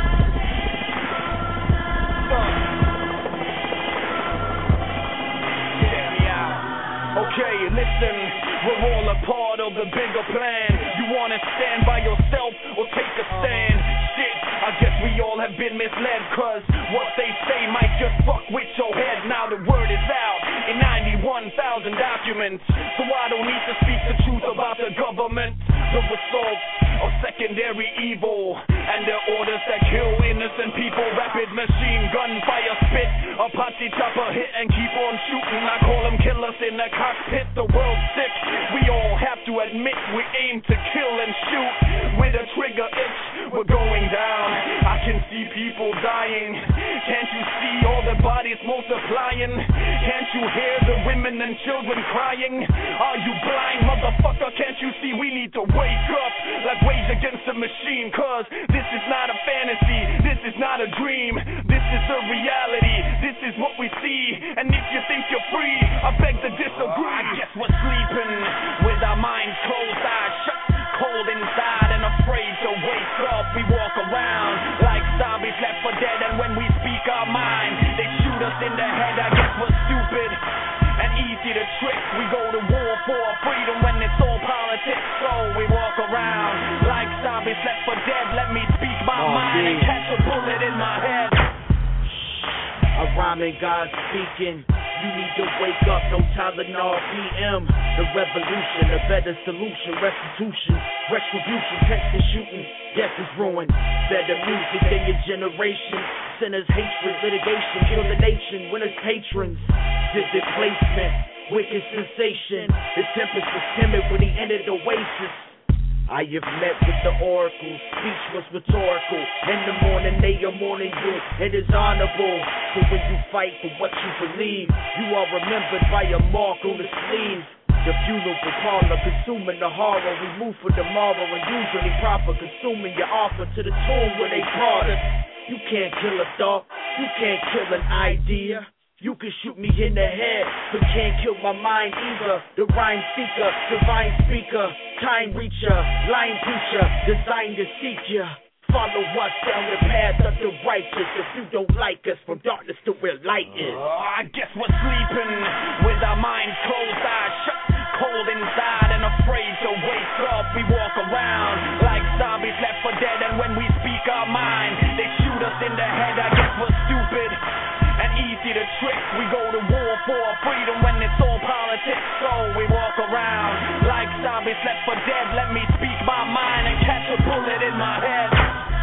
Check me out. Okay, listen, we're all a part of the bigger plan. You wanna stand by yourself or take a stand? Shit, I guess we all have been misled, cause what they say might just fuck with your head. Now the word is out in 91,000 documents, so I don't need to speak the truth about the government. The result of secondary evil and their orders that kill innocent people. Rapid machine gun fire spit, Apache chopper hit and keep on shooting. I call them killers in the cockpit. The world's sick, we all have to admit we aim to kill and shoot with a trigger itch. We're going down, I can see people dying. Can't you see all the bodies multiplying? Can't you hear the women and children crying? Are you blind, motherfucker? Can't you see we need to wake up like Rage Against the Machine? Cause this is not a fantasy, this is not a dream, this is a reality, this is what we see. And if you think you're free, I beg to disagree. I guess we're sleeping with our minds closed, eyes shut, cold inside and afraid to wake up. We walk around like zombies left for dead, and when we speak our mind, they shoot us in the head. I guess we're stupid and easy to trick. We go to war for freedom when it's all politics. So we walk around like zombies left for dead. Let me speak my mind and catch a bullet in my head. A rhyming God speaking. You need to wake up, no Tylenol PM. The revolution, a better solution, restitution, retribution, Texas shooting, death is ruin. Better music than your generation. Sinners, hatred, litigation, kill the nation, winners, patrons. Vivid placement, wicked sensation. The tempest was timid when he entered Oasis. I have met with the oracles, speech was rhetorical. In the morning they are mourning you, it is honorable. So when you fight for what you believe, you are remembered by a mark on the sleeve. The funeral parlor, consuming the horror. We move for tomorrow and usually proper, consuming your offer to the tomb where they brought us. You can't kill a thought, you can't kill an idea. You can shoot me in the head, but can't kill my mind either. The rhyme seeker, divine speaker, time reacher, line preacher, designed to seek ya. Follow us down the path of the righteous. If you don't like us, from darkness to where light is. I guess we're sleeping with our minds closed, eyes shut, cold inside and afraid to wake up. We walk around like zombies left for dead, and when we speak our mind, they shoot us in the head. I guess we're stupid and easy to trick. We go to war for freedom when it's all politics. So we walk around like zombies left for dead. Let me speak my mind and catch a bullet in my head.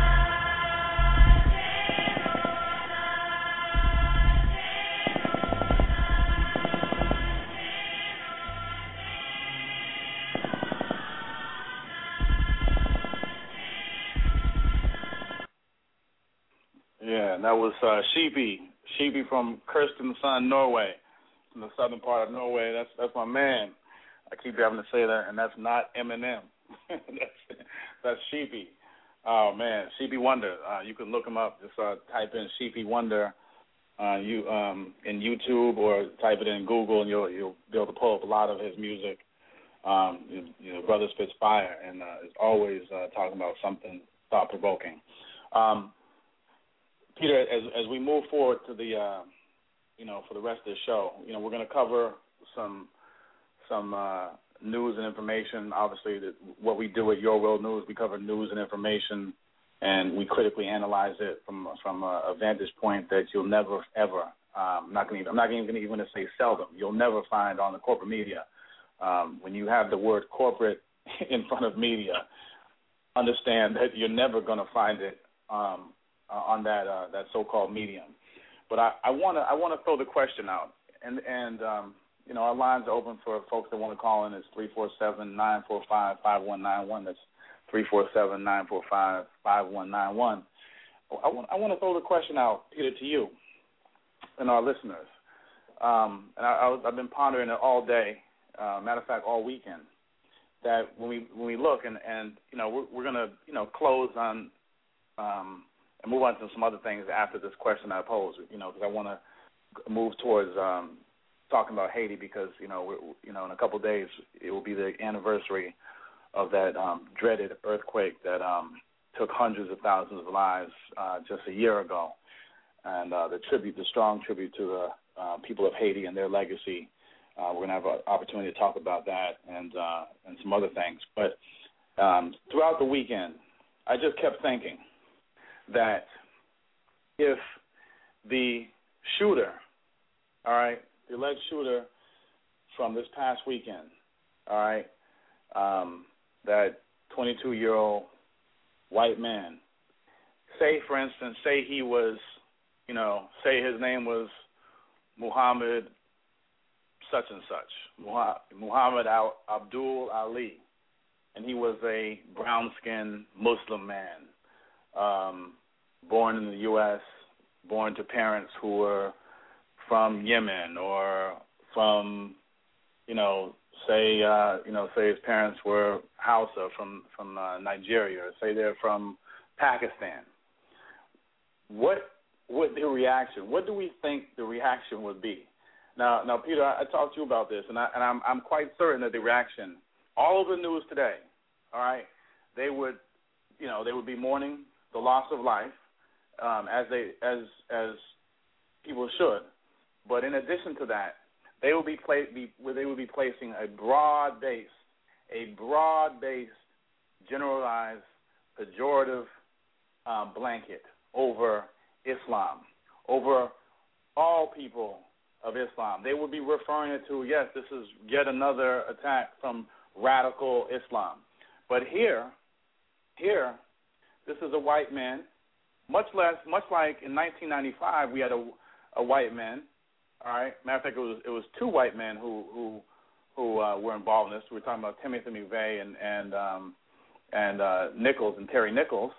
Yeah, and that was Sheepy from Kristiansand, Norway, from the southern part of Norway. That's my man. I keep having to say that, and that's not Eminem. that's Sheepy. Oh man, Sheepy Wonder. You can look him up. Just type in Sheepy Wonder in YouTube, or type it in Google, and you'll be able to pull up a lot of his music. Brother spits fire, and is always talking about something thought provoking. Peter, as we move forward to the, for the rest of the show, we're going to cover some news and information. Obviously, what we do at Your World News, we cover news and information and we critically analyze it from a vantage point that you'll never ever. I'm not even going to say seldom. You'll never find on the corporate media. When you have the word corporate in front of media, understand that you're never going to find it on that so-called medium. But I want to throw the question out, and our lines are open for folks that want to call in. It's 347-945-5191. That's 347-945-5191. I want to throw the question out, Peter, to you and our listeners. I've been pondering it all day. Matter of fact, all weekend. That when we look and we're going to close on and move on to some other things after this question I pose. Because I want to move towards talking about Haiti because in a couple of days it will be the anniversary of that dreaded earthquake that took hundreds of thousands of lives just a year ago, and the strong tribute to the people of Haiti and their legacy. We're going to have an opportunity to talk about that and some other things. But throughout the weekend, I just kept thinking that if the shooter, all right, the alleged shooter from this past weekend, all right, that 22-year-old white man, say, for instance, say he was, say his name was Muhammad such and such, Muhammad Abdul Ali, and he was a brown-skinned Muslim man, born in the U.S., born to parents who were from Yemen or from, say his parents were Hausa from Nigeria, or say they're from Pakistan. What would the reaction? What do we think the reaction would be? Now, Peter, I talked to you about this, and I'm quite certain that the reaction, all of the news today, all right, they would be mourning the loss of life, as people should. But in addition to that, they will be placing a broad-based, generalized, pejorative blanket over Islam, over all people of Islam. They would be referring it to, yes, this is yet another attack from radical Islam. But here, this is a white man, much like in 1995 we had a white man. All right. Matter of fact, it was two white men who were involved in this. We were talking about Timothy McVeigh and Nichols and Terry Nichols.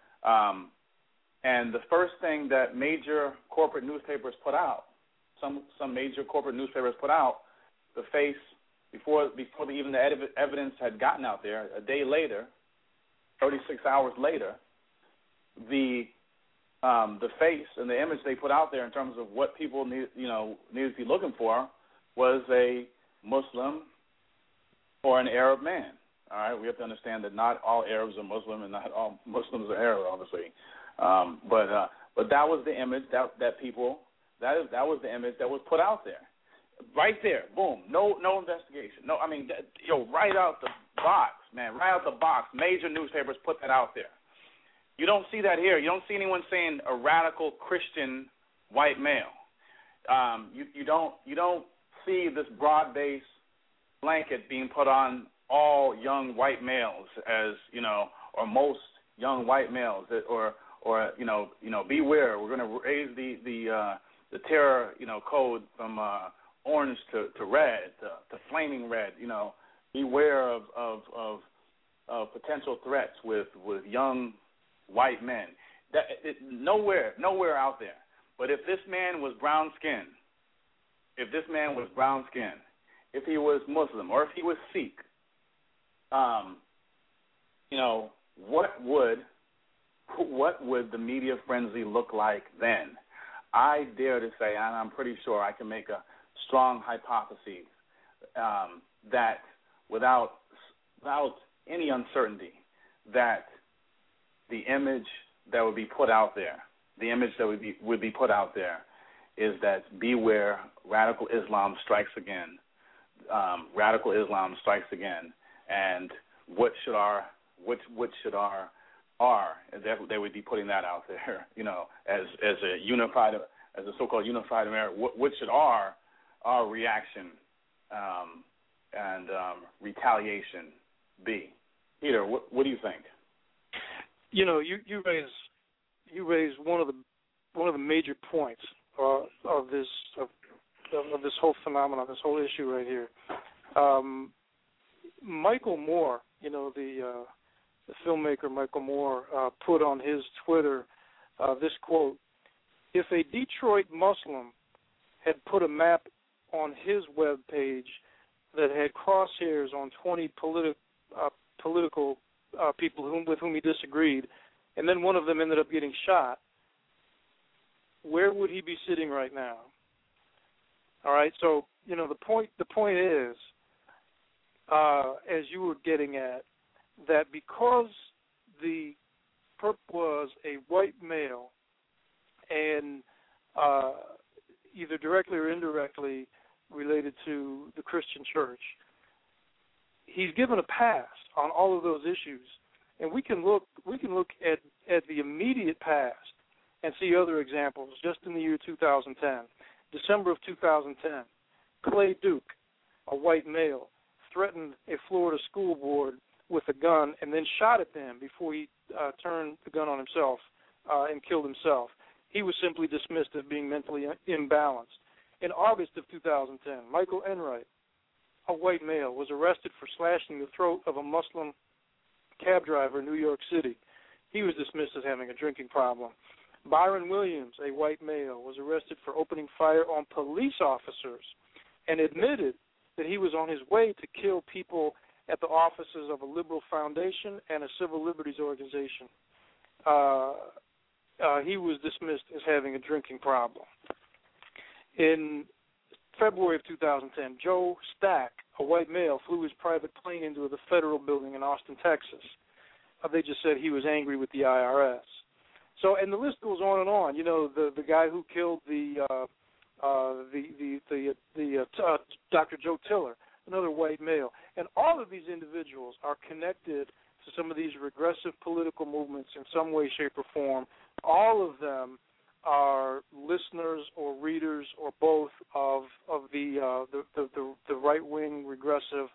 And the first thing that major corporate newspapers put out, some major corporate newspapers put out, the face before even the evidence had gotten out there. A day later, 36 hours later, the face and the image they put out there in terms of what people needed to be looking for was a Muslim or an Arab man. All right, we have to understand that not all Arabs are Muslim and not all Muslims are Arab, obviously. But that was the image that was the image that was put out there, right there. Boom, no investigation. No, I mean, right out the box, man, right out the box. Major newspapers put that out there. You don't see that here. You don't see anyone saying a radical Christian white male. You don't see this broad-based blanket being put on all young white males, as or most young white males, or beware. We're going to raise the terror code from orange to red to flaming red. Beware of potential threats with young white men. Nowhere out there. But if this man was brown skinned, if he was Muslim, or if he was Sikh, what would the media frenzy look like then? I dare to say, and I'm pretty sure I can make a strong hypothesis that without any uncertainty, that the image that would be put out there, is that beware, radical Islam strikes again. And what should our are, they would be putting that out there, as a so-called unified America. What should our reaction and retaliation be? Peter, what do you think? You raise one of the major points of this whole phenomenon, this whole issue right here. Michael Moore, the filmmaker Michael Moore, put on his Twitter this quote: "If a Detroit Muslim had put a map on his web page that had crosshairs on 20 political people with whom he disagreed, and then one of them ended up getting shot, where would he be sitting right now?" All right, so the point is, as you were getting at, that because the perp was a white male and either directly or indirectly related to the Christian church, he's given a pass on all of those issues. And we can look at the immediate past and see other examples. Just in the year 2010, December of 2010, Clay Duke, a white male, threatened a Florida school board with a gun and then shot at them before he turned the gun on himself and killed himself. He was simply dismissed as being mentally imbalanced. In August of 2010, Michael Enright, a white male, was arrested for slashing the throat of a Muslim cab driver in New York City. He was dismissed as having a drinking problem. Byron Williams, a white male, was arrested for opening fire on police officers and admitted that he was on his way to kill people at the offices of a liberal foundation and a civil liberties organization. He was dismissed as having a drinking problem. In February of 2010, Joe Stack, a white male, flew his private plane into the federal building in Austin, Texas. They just said he was angry with the IRS. So, and the list goes on and on. The guy who killed Dr. Joe Tiller, another white male, and all of these individuals are connected to some of these regressive political movements in some way, shape, or form. All of them are listeners or readers or both of the right-wing regressive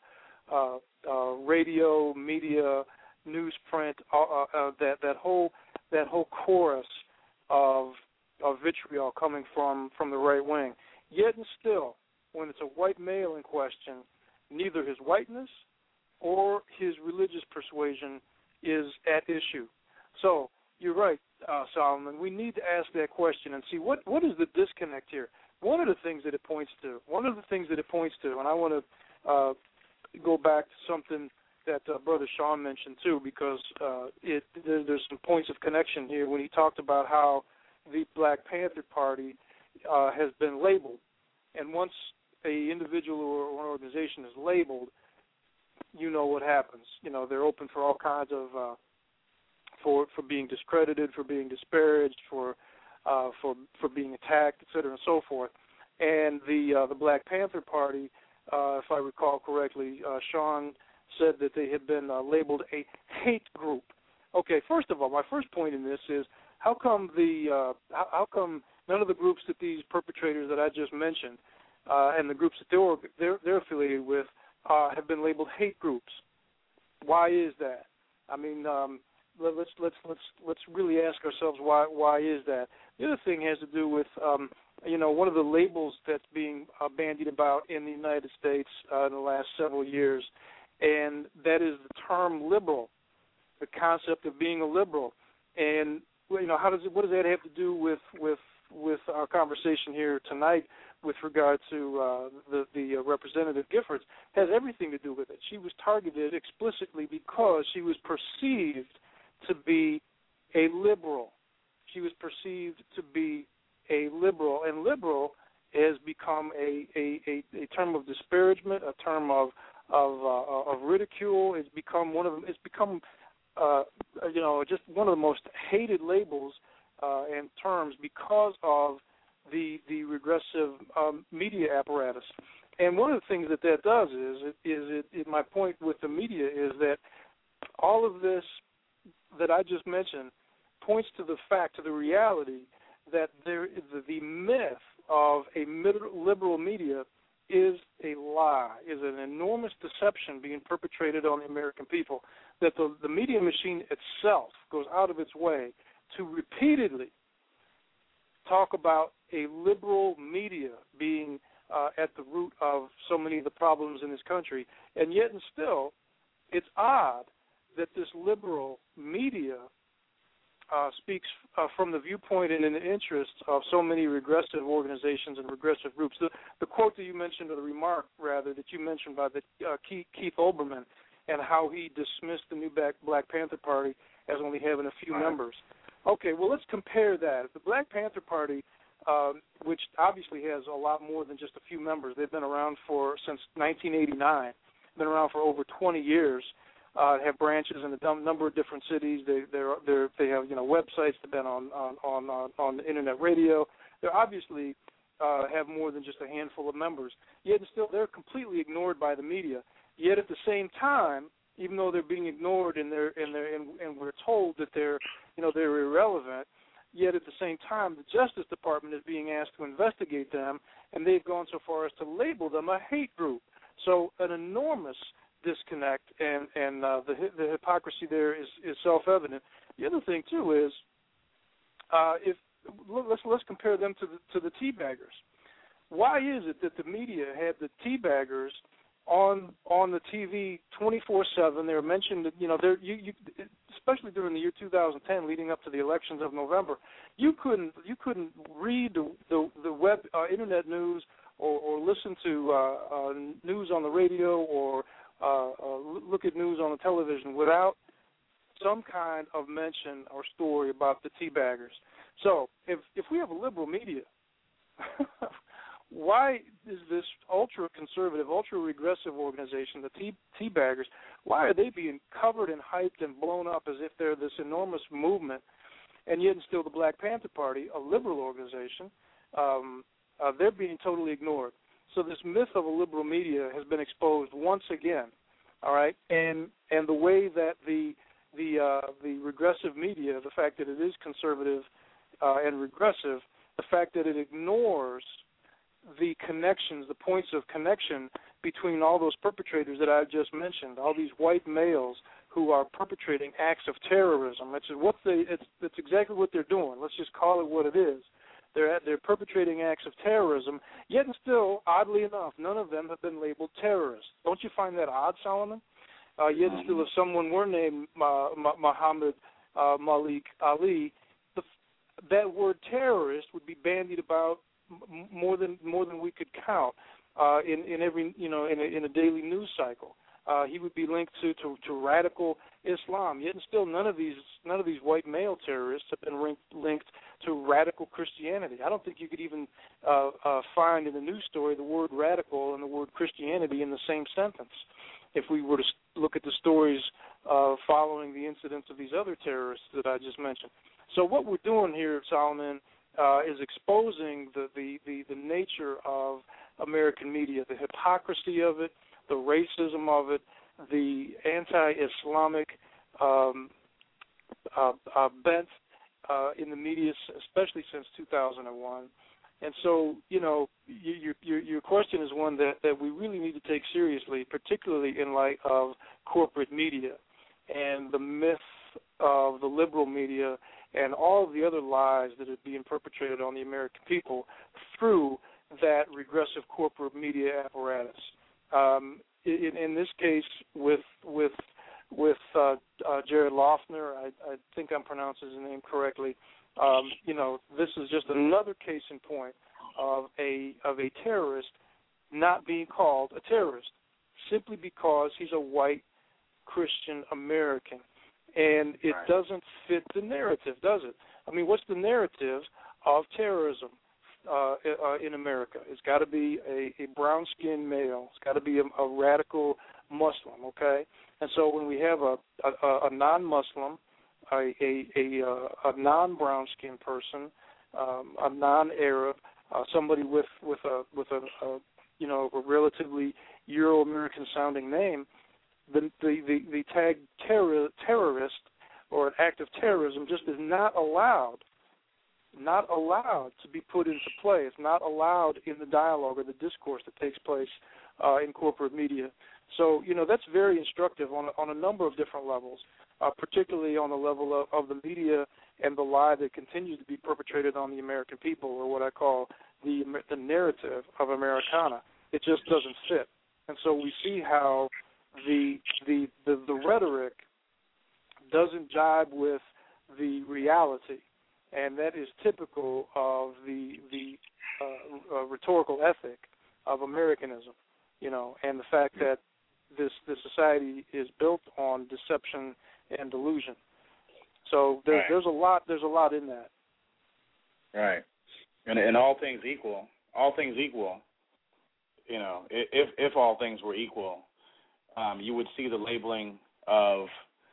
radio, media, newsprint, that whole chorus of vitriol coming from the right wing. Yet and still, when it's a white male in question, neither his whiteness or his religious persuasion is at issue. So you're right, Solomon. We need to ask that question and see what is the disconnect here. One of the things that it points to, and I want to go back to something that Brother Sean mentioned too, because there's some points of connection here when he talked about how the Black Panther Party has been labeled, and once a individual or an organization is labeled, you know what happens. They're open for all kinds of for being discredited, for being disparaged, for being attacked, et cetera, and so forth. And the Black Panther Party, if I recall correctly, Sean said that they had been labeled a hate group. Okay, first of all, my first point in this is how come none of the groups that these perpetrators that I just mentioned and the groups that they're affiliated with have been labeled hate groups? Why is that? I mean, let's really ask ourselves why is that. The other thing has to do with one of the labels that's being bandied about in the United States in the last several years, and that is the term liberal, the concept of being a liberal. And what does that have to do with our conversation here tonight with regard to the Representative Giffords? It has everything to do with it. She was targeted explicitly because she was perceived to be a liberal. She was perceived to be a liberal, and liberal has become a term of disparagement, a term of ridicule. It's become just one of the most hated labels and terms because of the regressive media apparatus. And one of the things that does is my point with the media is that all of this that I just mentioned points to the fact, to the reality, that the myth of a liberal media is a lie, is an enormous deception being perpetrated on the American people, that the media machine itself goes out of its way to repeatedly talk about a liberal media being at the root of so many of the problems in this country. And yet and still, it's odd that this liberal media speaks from the viewpoint and in the interests of so many regressive organizations and regressive groups. The quote that you mentioned, or the remark, rather, that you mentioned by the Keith Olbermann, and how he dismissed the new Black Panther Party as only having a few members. Okay, well, let's compare that. The Black Panther Party, which obviously has a lot more than just a few members, they've been around since 1989, been around for over 20 years, have branches in a number of different cities. They have websites. They've been on the internet radio. They obviously have more than just a handful of members. Yet and still, they're completely ignored by the media. Yet at the same time, even though they're being ignored and we're told that they're irrelevant, yet at the same time, the Justice Department is being asked to investigate them, and they've gone so far as to label them a hate group. So an enormous disconnect, and the hypocrisy there is self-evident. The other thing too is, let's compare them to the teabaggers. Why is it that the media had the teabaggers on the TV 24/7? They were mentioned, especially during the year 2010, leading up to the elections of November. You couldn't read the web internet news or listen to news on the radio or look at news on the television without some kind of mention or story about the teabaggers. So if we have a liberal media, why is this ultra-conservative, ultra-regressive organization, the teabaggers, why are they being covered and hyped and blown up as if they're this enormous movement, and yet still the Black Panther Party, a liberal organization, they're being totally ignored. So this myth of a liberal media has been exposed once again, all right? And the way that the regressive media, the fact that it is conservative and regressive, the fact that it ignores the connections, the points of connection between all those perpetrators that I just mentioned, all these white males who are perpetrating acts of terrorism. It's exactly what they're doing. Let's just call it what it is. They're perpetrating acts of terrorism, yet and still, oddly enough, none of them have been labeled terrorists. Don't you find that odd, Solomon? Yet and still, if someone were named Muhammad Malik Ali, that word terrorist would be bandied about more than we could count in every in a daily news cycle. He would be linked to radical Islam. Yet and still, none of these white male terrorists have been linked to radical Christianity. I don't think you could even find in the news story the word radical and the word Christianity in the same sentence. If we were to look at the stories following the incidents of these other terrorists that I just mentioned. So what we're doing here, Solomon, is exposing the nature of American media, the hypocrisy of it, the racism of it, the anti-Islamic bent in the media, especially since 2001. And so, your question is one that we really need to take seriously, particularly in light of corporate media and the myth of the liberal media and all of the other lies that are being perpetrated on the American people through that regressive corporate media apparatus. In this case, with Jared Loughner, I think I'm pronouncing his name correctly. This is just another case in point of a terrorist not being called a terrorist simply because he's a white Christian American. And it doesn't fit the narrative, does it? I mean, what's the narrative of terrorism in America? It's got to be a brown-skinned male. It's got to be a radical Muslim, okay? And so when we have a non-Muslim, a non-brown-skinned person, a non-Arab, somebody with a relatively Euro-American sounding name, the tag terrorist or an act of terrorism just is not allowed to be put into play. It's not allowed in the dialogue or the discourse that takes place in corporate media. So, that's very instructive on a number of different levels, particularly on the level of the media and the lie that continues to be perpetrated on the American people, or what I call the narrative of Americana. It just doesn't fit. And so we see how the rhetoric doesn't jibe with the reality, and that is typical of the rhetorical ethic of Americanism, and the fact that this society is built on deception and delusion. So there's a lot in that. Right, and all things equal, if all things were equal, you would see the labeling of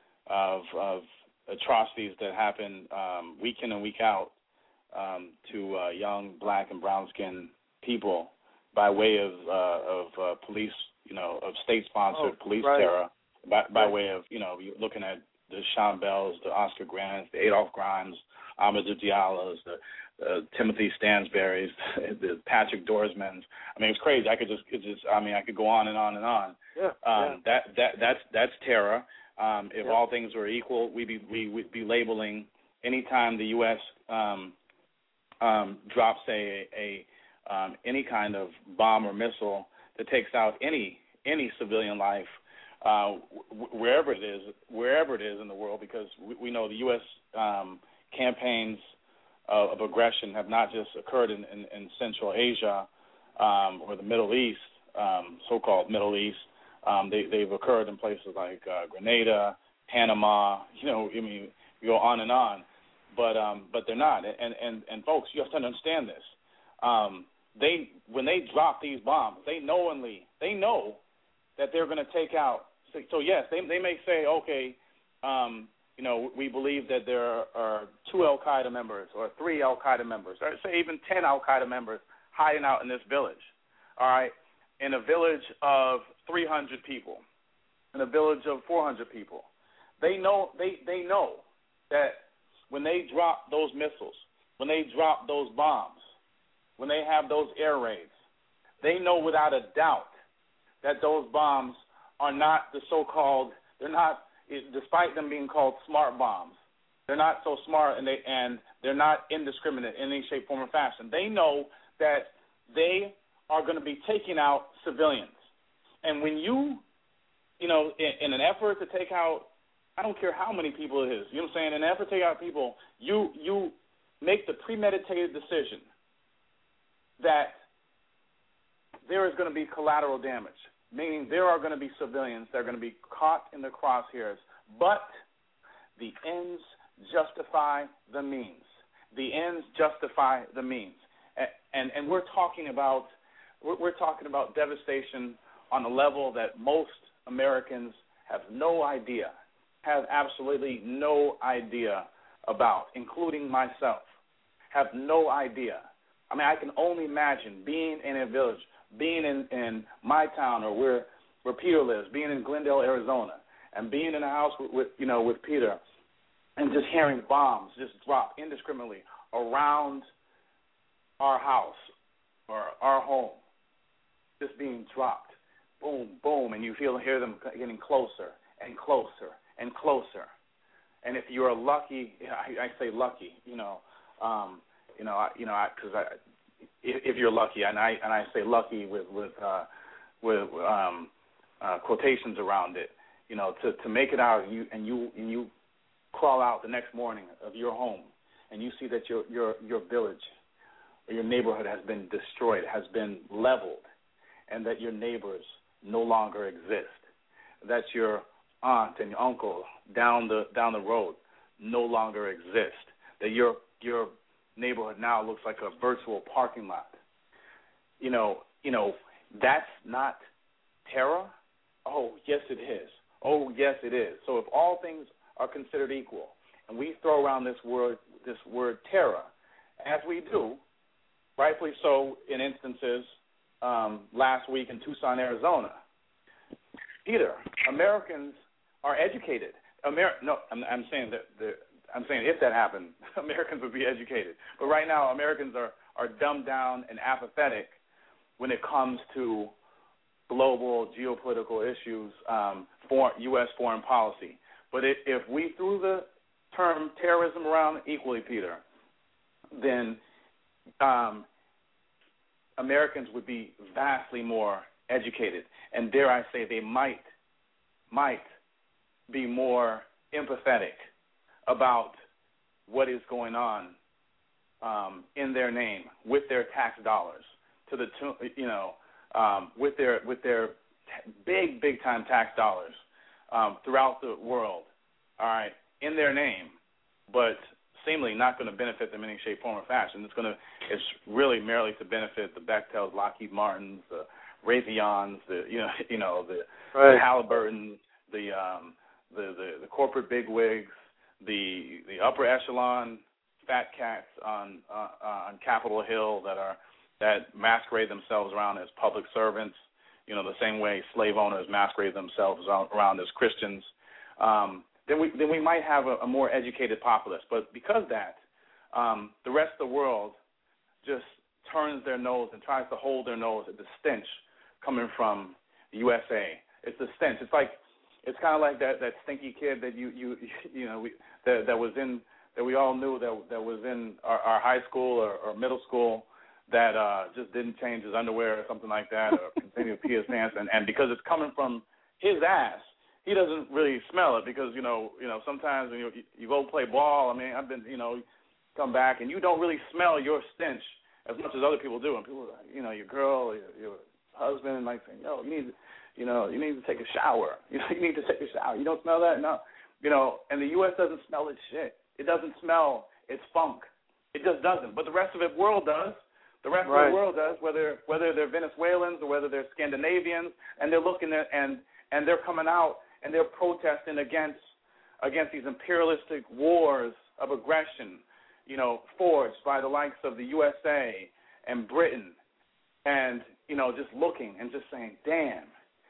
atrocities that happen week in and week out to young black and brown skinned people by way of police, of state-sponsored police terror, by way of, you're looking at the Sean Bells, the Oscar Grants, the Adolph Grimes, Amadou Diallo's, the Timothy Stansberry's, the Patrick Dorsmans. I mean, it's crazy. I could go on and on and on. That's terror. If all things were equal, we'd be labeling anytime the U.S. Drops any kind of bomb or missile that takes out any civilian life, wherever it is in the world, because we know the U.S. Campaigns of aggression have not just occurred in Central Asia or the Middle East, so-called Middle East. They've occurred in places like Grenada, Panama. You go on and on, but they're not. And folks, you have to understand this. When they drop these bombs, they know that they're going to take out. So yes, they may say, okay, we believe that there are 2 Al Qaeda members or 3 Al Qaeda members, or say even 10 Al Qaeda members hiding out in this village. All right. In a village of 300 people, in a village of 400 people, they know that when they drop those missiles, when they drop those bombs, when they have those air raids, they know without a doubt that those bombs are not the so-called, they're not, despite them being called smart bombs, they're not so smart, and they're not indiscriminate in any shape, form, or fashion. They know that they are going to be taking out civilians. And when in an effort to take out, I don't care how many people it is, you know what I'm saying, in an effort to take out people, you make the premeditated decision that there is going to be collateral damage, meaning there are going to be civilians that are going to be caught in the crosshairs, but the ends justify the means. The ends justify the means. And we're talking about devastation on a level that most Americans have absolutely no idea about, including myself, have no idea. I mean, I can only imagine being in a village, being in my town or where Peter lives, being in Glendale, Arizona, and being in a house with Peter, and just hearing bombs just drop indiscriminately around our house or our home, just being dropped, boom, boom, and you hear them getting closer and closer and closer. And if you're lucky, I say lucky, if you're lucky, and I say lucky with quotations around it, to make it out, and you crawl out the next morning of your home, and you see that your village or your neighborhood has been destroyed, has been leveled, and that your neighbors no longer exist, that your aunt and your uncle down the road no longer exist, that your neighborhood now looks like a virtual parking lot. That's not terror? Oh, yes, it is. Oh, yes, it is. So if all things are considered equal, and we throw around this word terror, as we do, rightfully so in instances last week in Tucson, Arizona, Peter, Americans are educated. I'm saying that I'm saying if that happened, Americans would be educated. But right now, Americans are dumbed down and apathetic when it comes to global geopolitical issues, U.S. foreign policy. But if we threw the term terrorism around equally, Peter, then Americans would be vastly more educated, and dare I say, they might be more empathetic about what is going on in their name with their tax dollars, with their big time tax dollars throughout the world, all right, in their name, but seemingly not going to benefit them in any shape, form, or fashion. It's really merely to benefit the Bechtels, Lockheed Martins, the Raytheons, the Halliburton, the corporate bigwigs, the upper echelon fat cats on Capitol Hill that masquerade themselves around as public servants, the same way slave owners masquerade themselves around as Christians. Then we might have a more educated populace. But because that, the rest of the world just turns their nose and tries to hold their nose at the stench coming from the USA. It's the stench. It's kind of like that stinky kid that that we all knew that was in our high school or middle school that just didn't change his underwear or something like that, or continue to pee his pants, and because it's coming from his ass, he doesn't really smell it, because sometimes when you go play ball, I mean, I've been come back and you don't really smell your stench as much as other people do, and people, your girl, your husband might say, you need to take a shower. You need to take a shower. You don't smell that? No. And the U.S. doesn't smell its shit. It doesn't smell its funk. It just doesn't. But the rest of the world does. The rest of the world does, whether they're Venezuelans or whether they're Scandinavians, and they're looking at and they're coming out and they're protesting against these imperialistic wars of aggression, forged by the likes of the USA and Britain, and just looking and just saying, damn,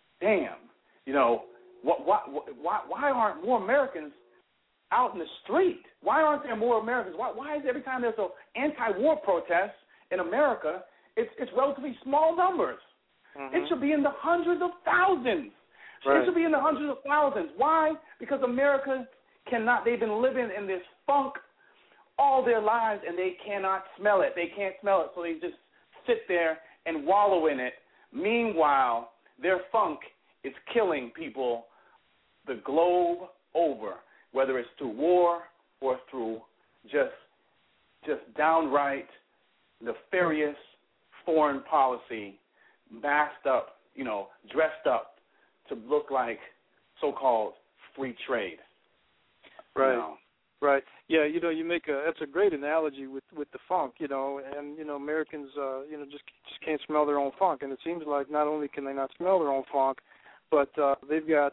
why aren't more Americans out in the street? Why aren't there more Americans? Why is every time there's an anti-war protest in America, it's relatively small numbers? Mm-hmm. It should be in the hundreds of thousands. Right. It should be in the hundreds of thousands. Why? Because America cannot. They've been living in this funk all their lives, and they cannot smell it. They can't smell it, so they just sit there and wallow in it. Meanwhile, their funk is killing people the globe over, whether it's through war or through just downright nefarious foreign policy, masked up, dressed up to look like so-called free trade. Right. Right. Yeah, you make that's a great analogy with the funk, and Americans just can't smell their own funk, and it seems like not only can they not smell their own funk, but they've got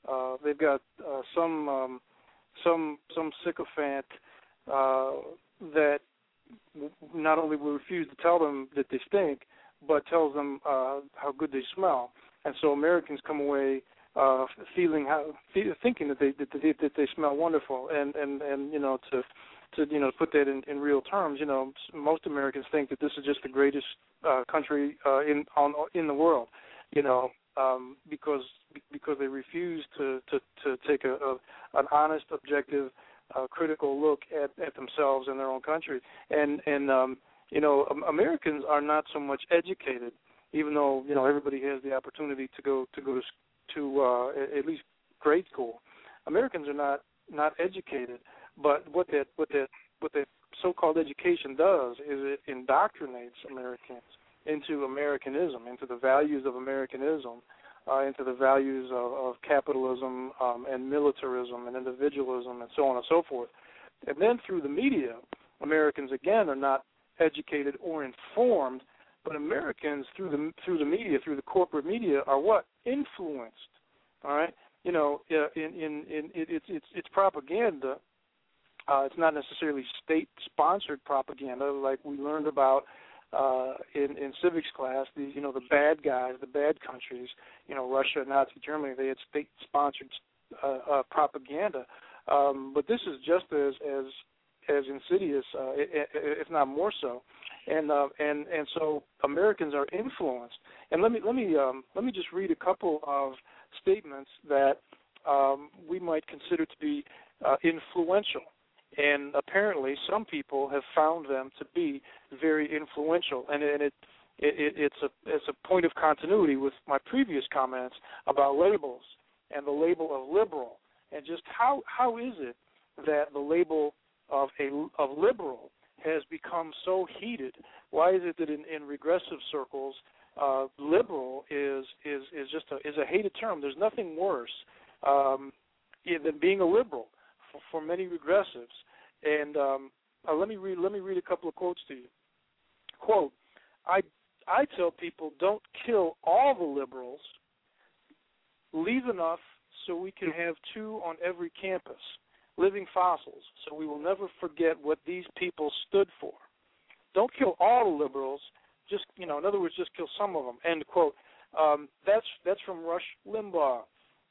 some sycophant that not only will refuse to tell them that they stink, but tells them how good they smell. And so Americans come away thinking that they smell wonderful, and to put that in real terms, most Americans think that this is just the greatest country in the world, because they refuse to take an honest, objective, critical look at themselves and their own country, and Americans are not so much educated, even though everybody has the opportunity to go to at least grade school. Americans are not educated, but what that so-called education does is it indoctrinates Americans into Americanism, into the values of Americanism, into the values of capitalism and militarism and individualism and so on and so forth. And then through the media, Americans again are not educated or informed, but Americans through the media, through the corporate media, are what? Influenced. All right, it's propaganda. It's not necessarily state-sponsored propaganda, like we learned about in civics class. The bad guys, the bad countries, Russia, Nazi Germany, they had state-sponsored propaganda. But this is just as insidious, if not more so. And so Americans are influenced. And let me just read a couple of statements that we might consider to be influential. And apparently, some people have found them to be very influential. And it's a point of continuity with my previous comments about labels and the label of liberal, and just how is it that the label of liberal has become so heated? Why is it that in regressive circles, liberal is a hated term? There's nothing worse than being a liberal for many regressives. And let me read a couple of quotes to you. Quote: I tell people, don't kill all the liberals. Leave enough so we can have two on every campus, living fossils, so we will never forget what these people stood for. Don't kill all the liberals. Just, in other words, just kill some of them. End quote. That's from Rush Limbaugh.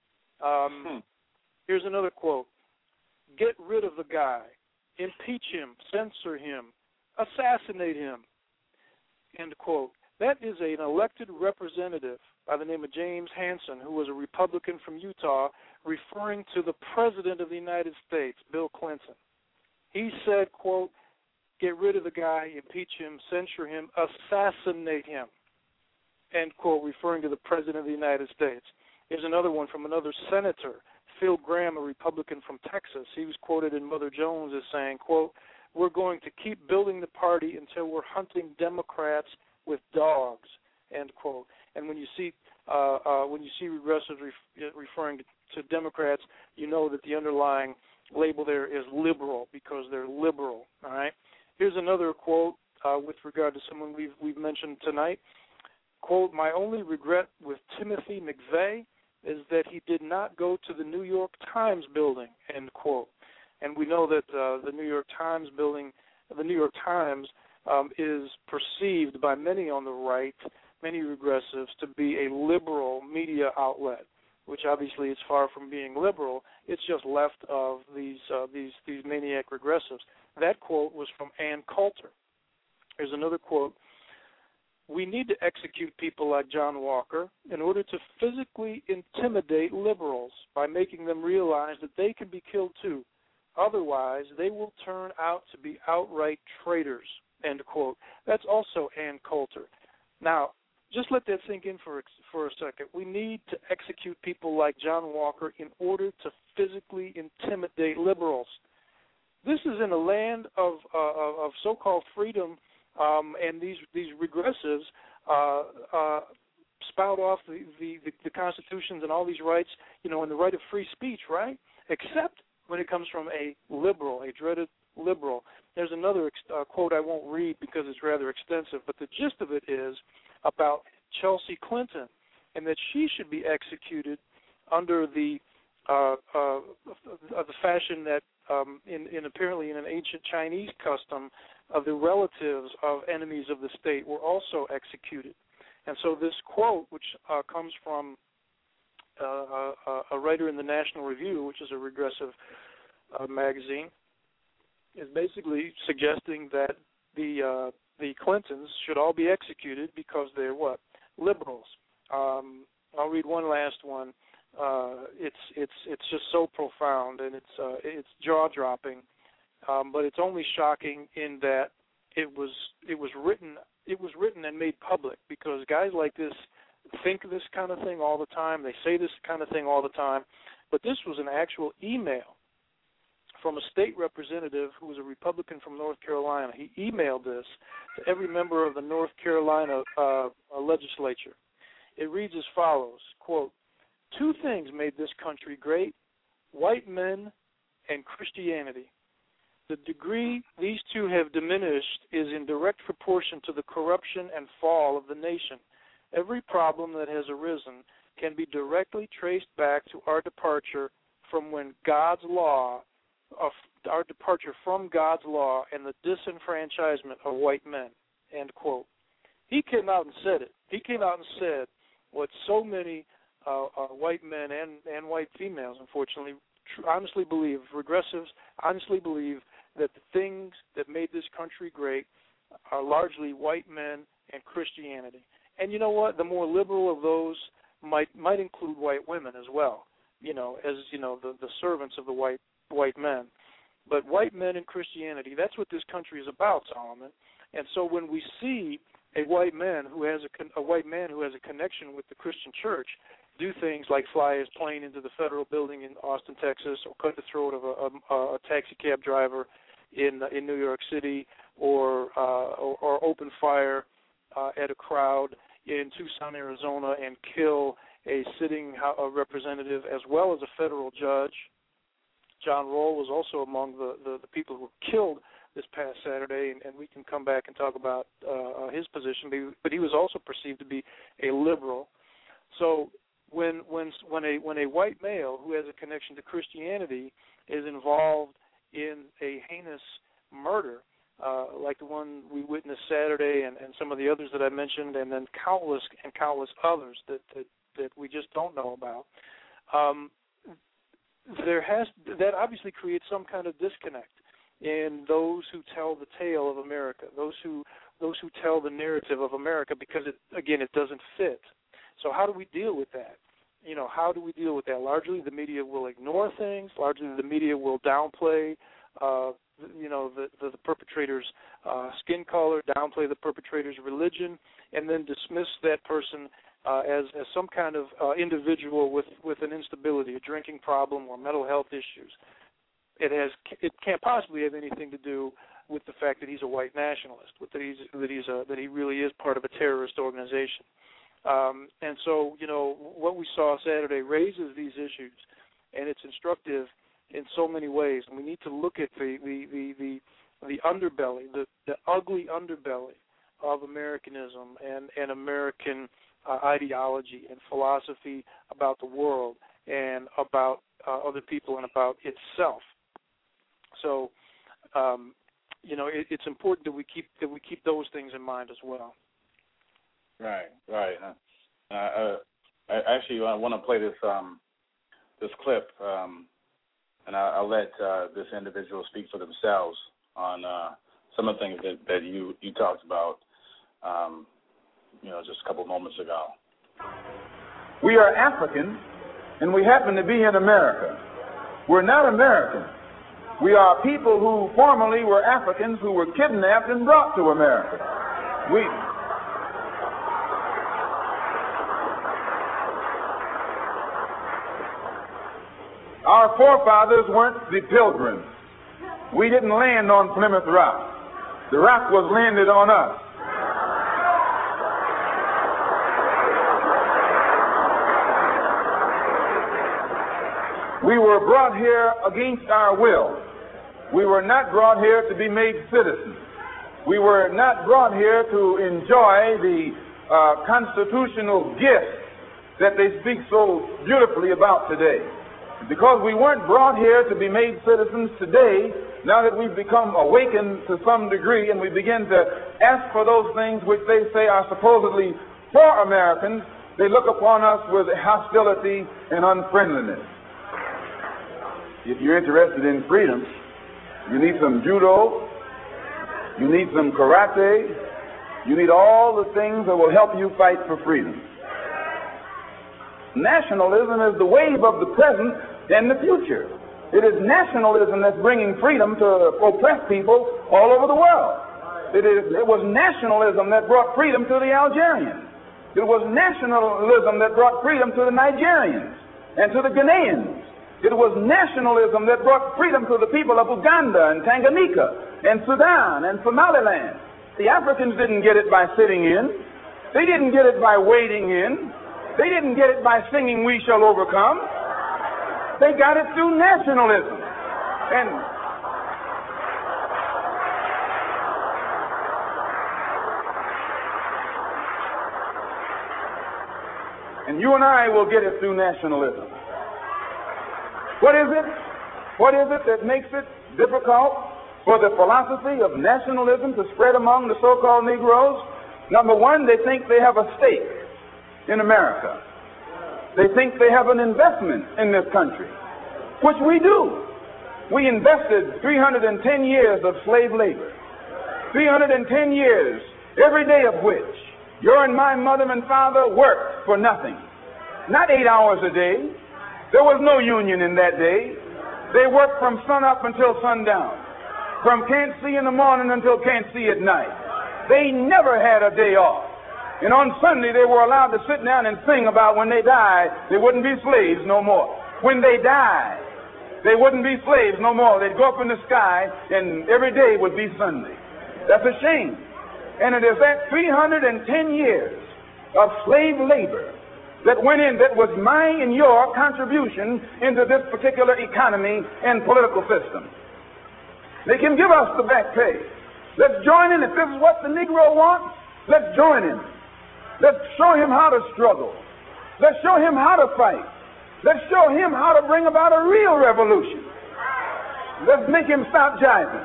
Here's another quote: get rid of the guy, impeach him, censor him, assassinate him. End quote. That is an elected representative by the name of James Hansen, who was a Republican from Utah, referring to the President of the United States, Bill Clinton. He said, quote, get rid of the guy, impeach him, censure him, assassinate him, end quote, referring to the President of the United States. Here's another one from another senator, Phil Gramm, a Republican from Texas. He was quoted in Mother Jones as saying, quote, we're going to keep building the party until we're hunting Democrats with dogs, end quote. And when you see regressives referring to Democrats, you know that the underlying label there is liberal, because they're liberal. All right. Here's another quote with regard to someone we've mentioned tonight. Quote: my only regret with Timothy McVeigh is that he did not go to the New York Times building, end quote. And we know that the New York Times building, the New York Times, is perceived by many on the right, many regressives, to be a liberal media outlet, which obviously is far from being liberal. It's just left of these maniac regressives. That quote was from Ann Coulter. Here's another quote: we need to execute people like John Walker in order to physically intimidate liberals by making them realize that they can be killed too. Otherwise, they will turn out to be outright traitors, end quote. That's also Ann Coulter. Now, just let that sink in for a second. We need to execute people like John Walker in order to physically intimidate liberals. This is in a land of so-called freedom, and these regressives spout off the constitutions and all these rights, and the right of free speech, right? Except when it comes from a liberal, a dreaded liberal. There's another quote I won't read because it's rather extensive, but the gist of it is about Chelsea Clinton, and that she should be executed under the fashion that apparently in an ancient Chinese custom of the relatives of enemies of the state were also executed. And so this quote, which comes from a writer in the National Review, which is a regressive magazine, is basically suggesting that the Clintons should all be executed because they're what? Liberals. I'll read one last one. It's just so profound, and it's jaw-dropping, but it's only shocking in that it was written and made public, because guys like this think this kind of thing all the time. They say this kind of thing all the time, but this was an actual email from a state representative who was a Republican from North Carolina. He emailed this to every member of the North Carolina legislature. It reads as follows, quote, 2 things made this country great: white men and Christianity. The degree these two have diminished is in direct proportion to the corruption and fall of the nation. Every problem that has arisen can be directly traced back to our departure from God's law and the disenfranchisement of white men, end quote. He came out and said it. He came out and said what so many white men and white females, unfortunately, honestly believe, regressives honestly believe that the things that made this country great are largely white men and Christianity. And you know what? The more liberal of those might include white women as well, as the servants of the white men. But white men and Christianity, that's what this country is about, Solomon. And so when we see a white man who has a connection with the Christian church do things like fly his plane into the federal building in Austin, Texas, or cut the throat of a taxi cab driver in New York City, or open fire at a crowd in Tucson, Arizona, and kill a sitting representative as well as a federal judge. John Roll was also among the people who were killed this past Saturday, and we can come back and talk about his position. But he was also perceived to be a liberal. So when a white male who has a connection to Christianity is involved in a heinous murder, like the one we witnessed Saturday, and some of the others that I mentioned, and then countless others that we just don't know about, that obviously creates some kind of disconnect in those who tell the tale of America, those who tell the narrative of America, because it doesn't fit. So how do we deal with that? How do we deal with that? Largely, the media will ignore things. Largely, the media will downplay, the perpetrator's skin color, downplay the perpetrator's religion, and then dismiss that person as some kind of individual with an instability, a drinking problem, or mental health issues. It can't possibly have anything to do with the fact that he's a white nationalist, that he really is part of a terrorist organization. And so, what we saw Saturday raises these issues, and it's instructive in so many ways. And we need to look at the underbelly, the ugly underbelly of Americanism and American ideology and philosophy about the world and about other people and about itself. So, it's important that we keep those things in mind as well. Right. I want to play this clip, and I'll let this individual speak for themselves on some of the things that you talked about, just a couple moments ago. We are African, and we happen to be in America. We're not American. We are people who formerly were Africans who were kidnapped and brought to America. Our forefathers weren't the Pilgrims. We didn't land on Plymouth Rock. The rock was landed on us. We were brought here against our will. We were not brought here to be made citizens. We were not brought here to enjoy the constitutional gifts that they speak so beautifully about today. Because we weren't brought here to be made citizens today, now that we've become awakened to some degree and we begin to ask for those things which they say are supposedly for Americans, they look upon us with hostility and unfriendliness. If you're interested in freedom, you need some judo, you need some karate, you need all the things that will help you fight for freedom. Nationalism is the wave of the present and the future. It is nationalism that's bringing freedom to oppressed people all over the world. It was nationalism that brought freedom to the Algerians. It was nationalism that brought freedom to the Nigerians and to the Ghanaians. It was nationalism that brought freedom to the people of Uganda and Tanganyika and Sudan and Somaliland. The Africans didn't get it by sitting in. They didn't get it by waiting in. They didn't get it by singing "We Shall Overcome." They got it through nationalism. And you and I will get it through nationalism. What is it? What is it that makes it difficult for the philosophy of nationalism to spread among the so-called Negroes? Number one, they think they have a stake in America. They think they have an investment in this country, which we do. We invested 310 years of slave labor, 310 years, every day of which your and my mother and father worked for nothing. Not 8 hours a day. There was no union in that day. They worked from sun up until sundown, from can't see in the morning until can't see at night. They never had a day off. And on Sunday, they were allowed to sit down and sing about when they died, they wouldn't be slaves no more. When they died, they wouldn't be slaves no more. They'd go up in the sky, and every day would be Sunday. That's a shame. And it is that 310 years of slave labor that went in, that was my and your contribution into this particular economy and political system. They can give us the back pay. Let's join in. If this is what the Negro wants, let's join in. Let's show him how to struggle. Let's show him how to fight. Let's show him how to bring about a real revolution. Let's make him stop jiving.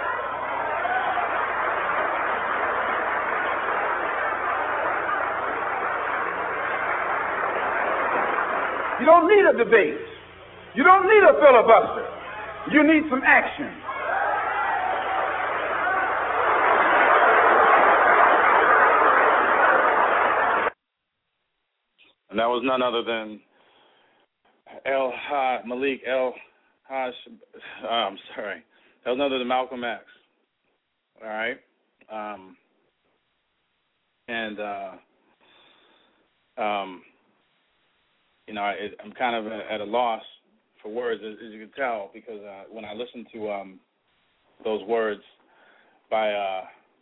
You don't need a debate. You don't need a filibuster. You need some action. And that was none other than Malik El-Haj. That was none other than Malcolm X. All right. I'm kind of at a loss for words, as you can tell, because when I listen to those words by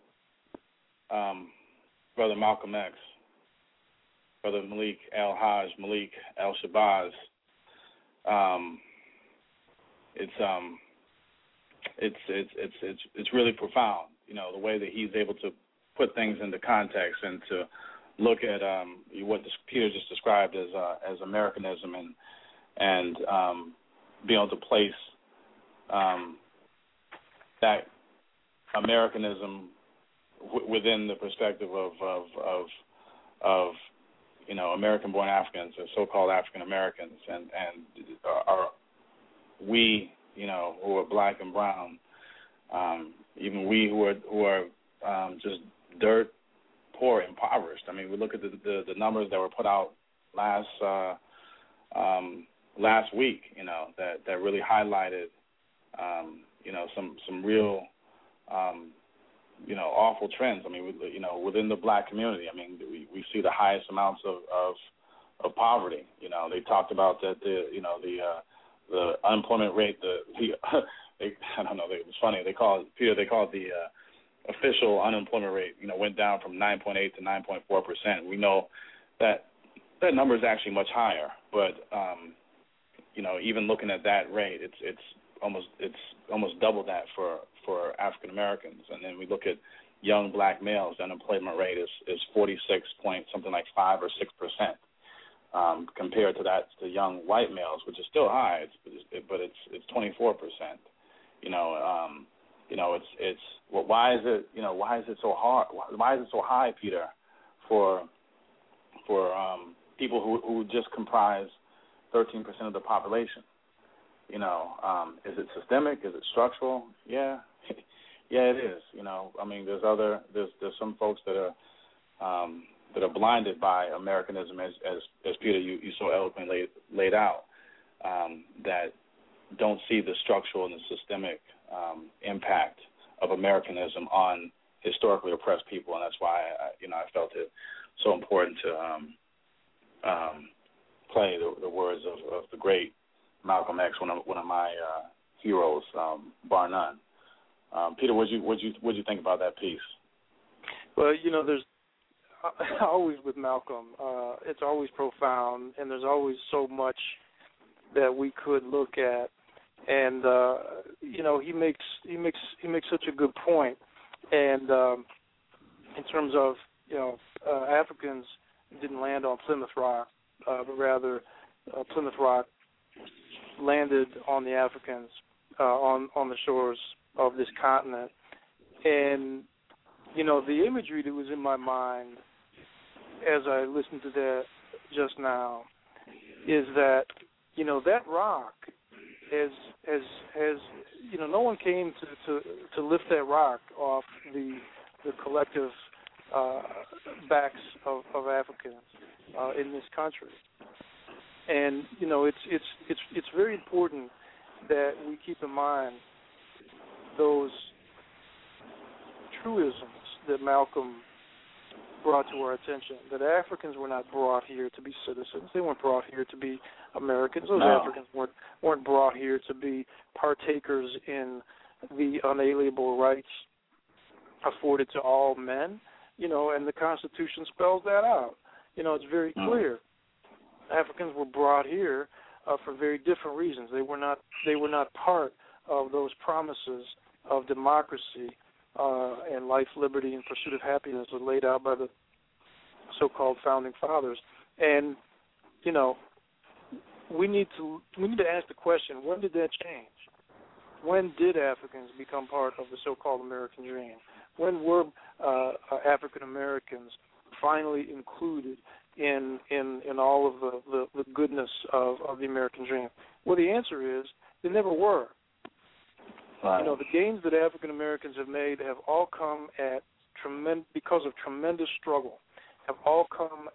Brother Malcolm X, Brother Malik El-Haj, Malik El-Shabazz, it's really profound. You know, the way that he's able to put things into context and to look at what Peter just described as Americanism and be able to place that Americanism within the perspective of American-born Africans or so-called African Americans, and are we, who are black and brown, even we who are just dirt poor, impoverished. I mean, we look at the numbers that were put out last week, that really highlighted, some real, awful trends. I mean, within the black community, I mean, we see the highest amounts of poverty. They talked about that the unemployment rate, I don't know, it was funny. They call it the official unemployment rate, went down from 9.8 to 9.4%. We know that number is actually much higher, but even looking at that rate, it's almost double that for African Americans. And then we look at young black males, the unemployment rate is 46 point something like 5 or 6%, compared to the young white males, which is still high, but it's 24%. Why is it so hard? Why is it so high, Peter, for people who just comprise 13% of the population? Is it systemic? Is it structural? Yeah, yeah, it is. I mean, there's some folks that are blinded by Americanism, as Peter you so eloquently laid out, that don't see the structural and the systemic impact of Americanism on historically oppressed people, and that's why I felt it so important to play the words of the great Malcolm X, one of my heroes, bar none. Peter, what'd you think about that piece? Well, there's always with Malcolm, it's always profound, and there's always so much that we could look at. And he makes such a good point. And in terms of Africans didn't land on Plymouth Rock, but rather Plymouth Rock landed on the Africans on the shores of this continent. And the imagery that was in my mind as I listened to that just now is that, that rock has no one came to lift that rock off the collective backs of Africans in this country. And it's very important that we keep in mind those truisms that Malcolm brought to our attention, that Africans were not brought here to be citizens. They weren't brought here to be Americans. Those Africans weren't brought here to be partakers in the unalienable rights afforded to all men, and the Constitution spells that out. It's very clear. Africans were brought here for very different reasons. They were not part of those promises of democracy and life, liberty, and pursuit of happiness was laid out by the so-called founding fathers. And we need to ask the question: when did that change? When did Africans become part of the so-called American dream? When were African Americans finally included in all of the goodness of the American dream? Well, the answer is they never were. Right. The gains that African Americans have made have all come because of tremendous struggle. Have all come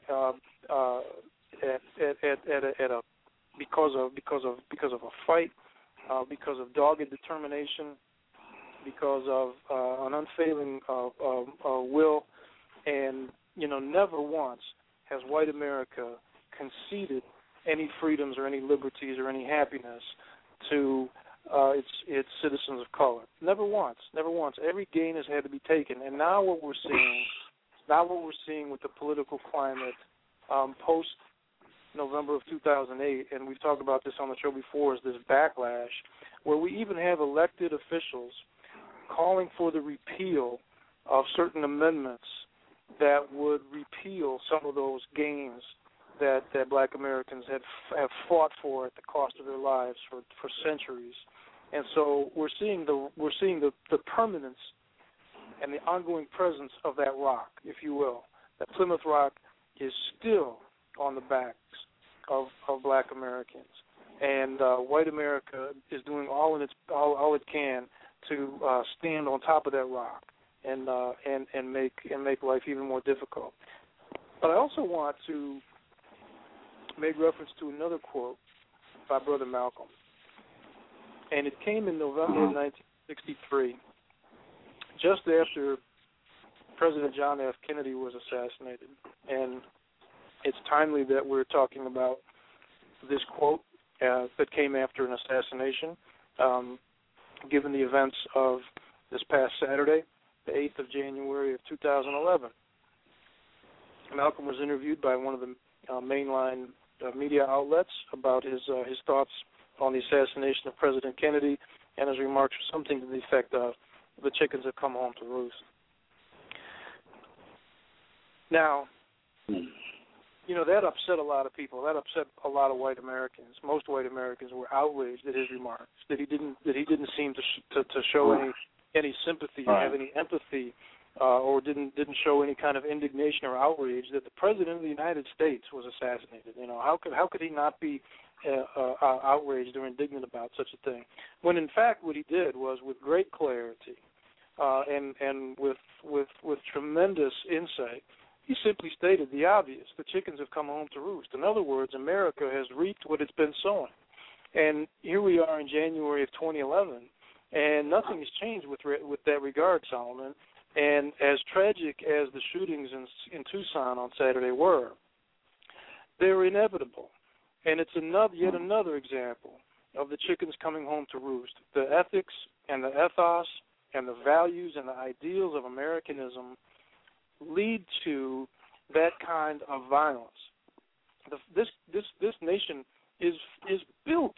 because of a fight, because of dogged determination, because of an unfailing will, and never once has white America conceded any freedoms or any liberties or any happiness to its citizens of color. Never once. Every gain has had to be taken. And now what we're seeing with the political climate post November of 2008, and we've talked about this on the show before, is this backlash where we even have elected officials calling for the repeal of certain amendments that would repeal some of those gains that Black Americans have fought for at the cost of their lives for centuries. And so we're seeing the permanence and the ongoing presence of that rock, if you will. That Plymouth Rock is still on the backs of Black Americans, and white America is doing all it can to stand on top of that rock and make life even more difficult. But I also want to make reference to another quote by Brother Malcolm, and it came in November of 1963, just after President John F. Kennedy was assassinated. And it's timely that we're talking about this quote that came after an assassination, given the events of this past Saturday, the 8th of January of 2011. Malcolm was interviewed by one of the mainline media outlets about his thoughts on the assassination of President Kennedy, and his remarks were something to the effect of, "The chickens have come home to roost." Now, that upset a lot of people. That upset a lot of white Americans. Most white Americans were outraged at his remarks, that he didn't seem to show any sympathy or have any empathy, or didn't show any kind of indignation or outrage that the President of the United States was assassinated. How could he not be outraged or indignant about such a thing? When in fact what he did was, with great clarity and with tremendous insight, he simply stated the obvious: the chickens have come home to roost. In other words, America has reaped what it's been sowing. And here we are in January of 2011, and nothing has changed with that regard, Solomon. And as tragic as the shootings in Tucson on Saturday were, they're inevitable. And it's yet another example of the chickens coming home to roost. The ethics and the ethos and the values and the ideals of Americanism lead to that kind of violence. This nation is built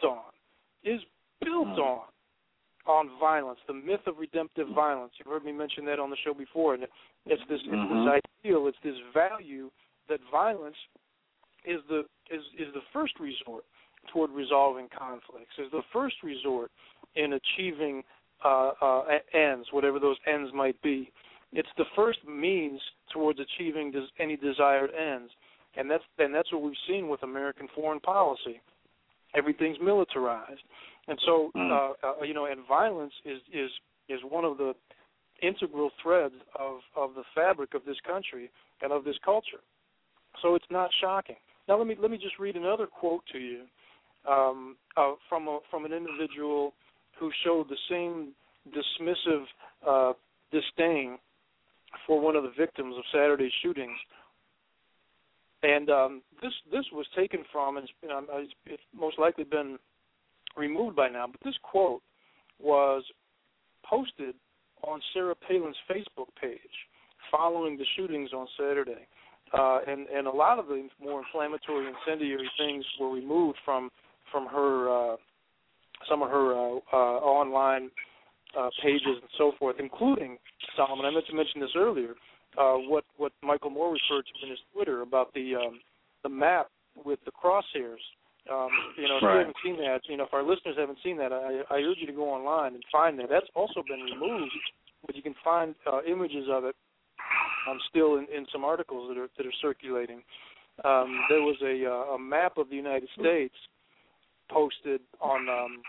on violence, the myth of redemptive violence. You've heard me mention that on the show before, and it's this ideal, it's this value that violence is the first resort toward resolving conflicts, is the first resort in achieving ends, whatever those ends might be. It's the first means towards achieving any desired ends. and that's what we've seen with American foreign policy. Everything's militarized, and so and violence is one of the integral threads of the fabric of this country and of this culture. So it's not shocking. Now let me just read another quote to you from an individual who showed the same dismissive disdain for one of the victims of Saturday's shootings. And this was taken from, and it's most likely been removed by now, but this quote was posted on Sarah Palin's Facebook page following the shootings on Saturday. And a lot of the more inflammatory, incendiary things were removed from her some of her online pages and so forth, including, Solomon, I meant to mention this earlier, what Michael Moore referred to in his Twitter about the map with the crosshairs. If you haven't seen that, if our listeners haven't seen that, I urge you to go online and find that. That's also been removed, but you can find images of it still in some articles that are circulating. There was a map of the United States posted on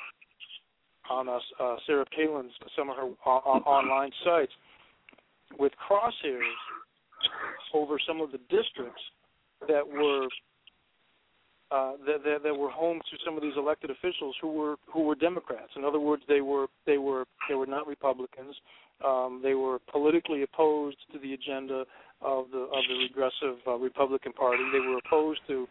Sarah Palin's, some of her online sites, with crosshairs over some of the districts that were that were home to some of these elected officials who were Democrats. In other words, they were not Republicans. They were politically opposed to the agenda of the regressive Republican Party. They were opposed to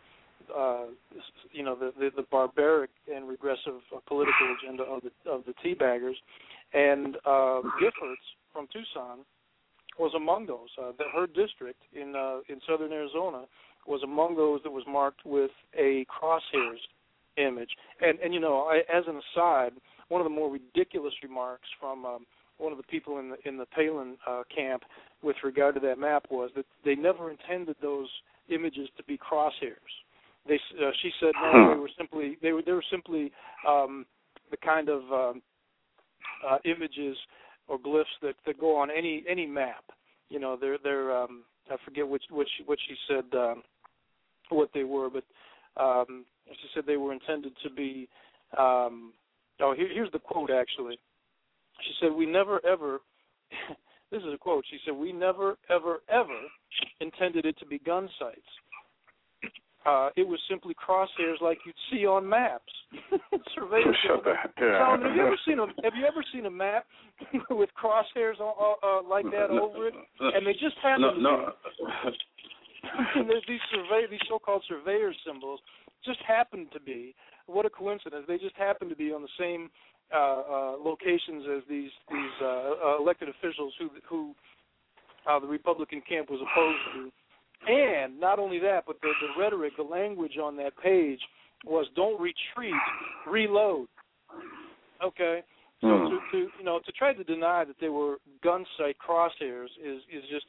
the barbaric and regressive political agenda of the Teabaggers. And Giffords from Tucson was among those. Her district in southern Arizona was among those that was marked with a crosshairs image. And as an aside, one of the more ridiculous remarks from one of the people in the Palin camp with regard to that map was that they never intended those images to be crosshairs. She said no, they were simply the kind of images or glyphs that go on any map. They're I forget what she said what they were, but she said they were intended to be. Here's the quote actually. She said, "We never ever." This is a quote. She said, "We never ever ever intended it to be gun sites. It was simply crosshairs like you'd see on maps." Surveyors. Yeah. Have you ever seen a map with crosshairs like that over it? And they just happen to be. These so-called surveyor symbols just happen to be. What a coincidence! They just happen to be on the same locations as these elected officials who the Republican camp was opposed to. And not only that, but the rhetoric, the language on that page was "Don't retreat, reload." Okay, so to try to deny that they were gun sight crosshairs is just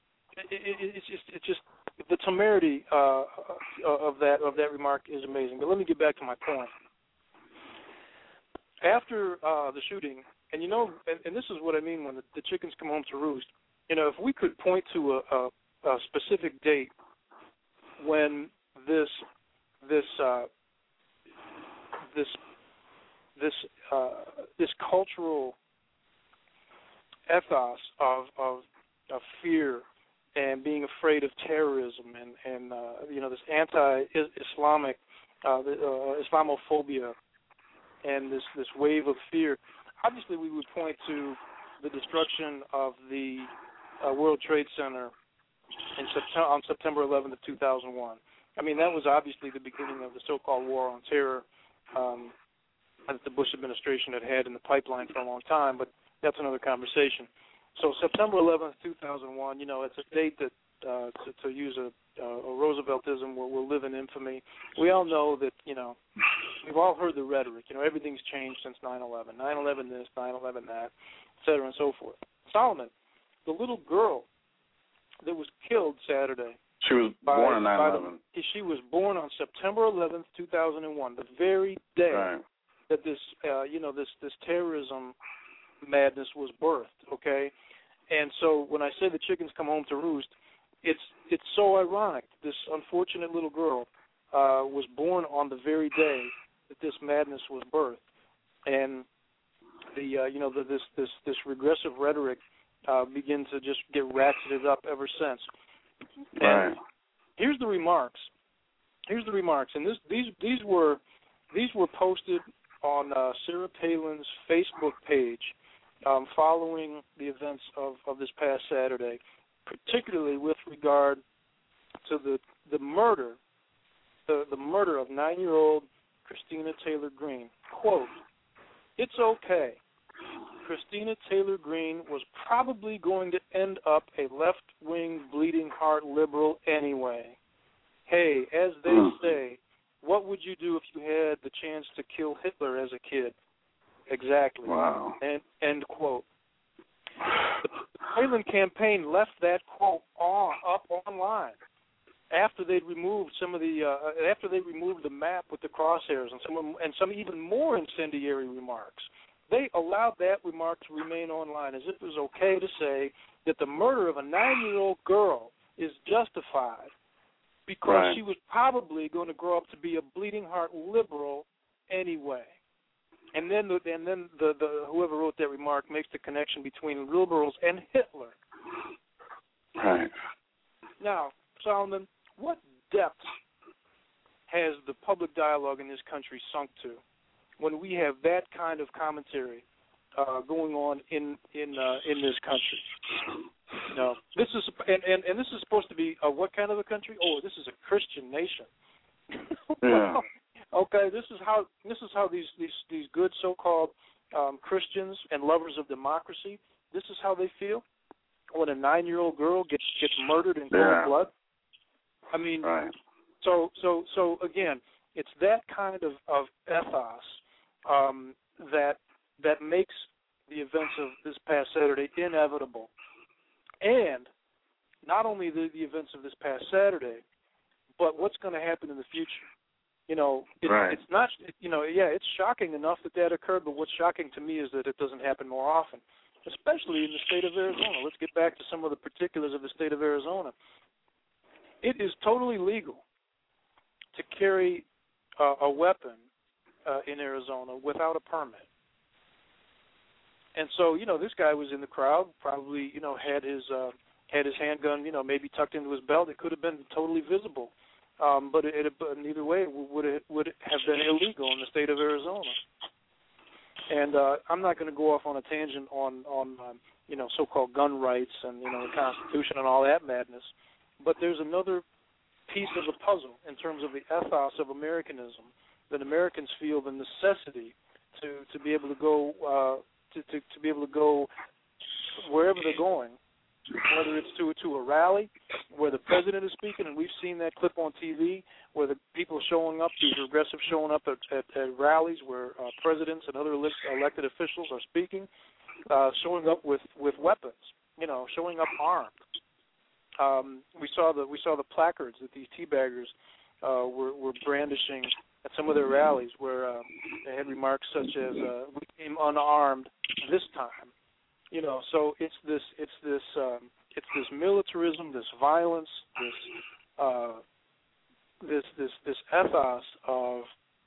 the temerity of that remark is amazing. But let me get back to my point. After the shooting, and this is what I mean when the chickens come home to roost. If we could point to a specific date when this cultural ethos of fear and being afraid of terrorism and this anti-Islamic Islamophobia and this wave of fear, obviously we would point to the destruction of the World Trade Center on September 11th of 2001. I mean, that was obviously the beginning of the so-called war on terror that the Bush administration had in the pipeline for a long time, but that's another conversation. So September 11th, 2001, it's a date that, to use a Rooseveltism, will live in infamy. We all know that, we've all heard the rhetoric. Everything's changed since 9/11. 9/11 this, 9/11 that, et cetera and so forth. Solomon, the little girl that was killed Saturday. She was born on 9/11. She was born on September 11th, 2001, the very day that this terrorism madness was birthed, okay? And so when I say the chickens come home to roost, it's so ironic. This unfortunate little girl was born on the very day that this madness was birthed, and this regressive rhetoric begin to just get ratcheted up ever since. Right. And here's the remarks, and these were posted on Sarah Palin's Facebook page following the events of this past Saturday, particularly with regard to the murder of 9-year-old Christina Taylor Greene. Quote, "It's okay. Christina Taylor Greene was probably going to end up a left-wing bleeding heart liberal anyway. Hey, as they say, what would you do if you had the chance to kill Hitler as a kid? Exactly." Wow. End quote. The Palin campaign left that quote up online after they'd removed some of the after they removed the map with the crosshairs and some even more incendiary remarks. They allowed that remark to remain online as if it was okay to say that the murder of a 9-year-old girl is justified because she was probably going to grow up to be a bleeding heart liberal anyway. And then the whoever wrote that remark makes the connection between liberals and Hitler. Right. Now, Solomon, what depth has the public dialogue in this country sunk to when we have that kind of commentary going on in this country? No, this is and this is supposed to be what kind of a country? Oh, this is a Christian nation. Yeah. Okay, this is how these good so-called Christians and lovers of democracy, this is how they feel when a 9-year-old girl gets murdered in cold blood. I mean, so again, it's that kind of ethos that makes the events of this past Saturday inevitable, and not only the events of this past Saturday, but what's going to happen in the future. You know, it's not, it's shocking enough that occurred, but what's shocking to me is that it doesn't happen more often, especially in the state of Arizona. Let's get back to some of the particulars of the state of Arizona. It is totally legal to carry a weapon in Arizona without a permit. And so, this guy was in the crowd, probably, had his handgun, maybe tucked into his belt. It could have been totally visible. But either way, it would have been illegal in the state of Arizona. And I'm not going to go off on a tangent on so-called gun rights and the Constitution and all that madness. But there's another piece of the puzzle in terms of the ethos of Americanism, that Americans feel the necessity to be able to go to be able to go wherever they're going. Whether it's to a rally where the president is speaking, and we've seen that clip on TV, where the people showing up, these regressive showing up at rallies where presidents and other elected officials are speaking, showing up with weapons, showing up armed. We saw the placards that these teabaggers were brandishing at some of their rallies, where they had remarks such as "We came unarmed this time." So it's this militarism, this violence, this ethos of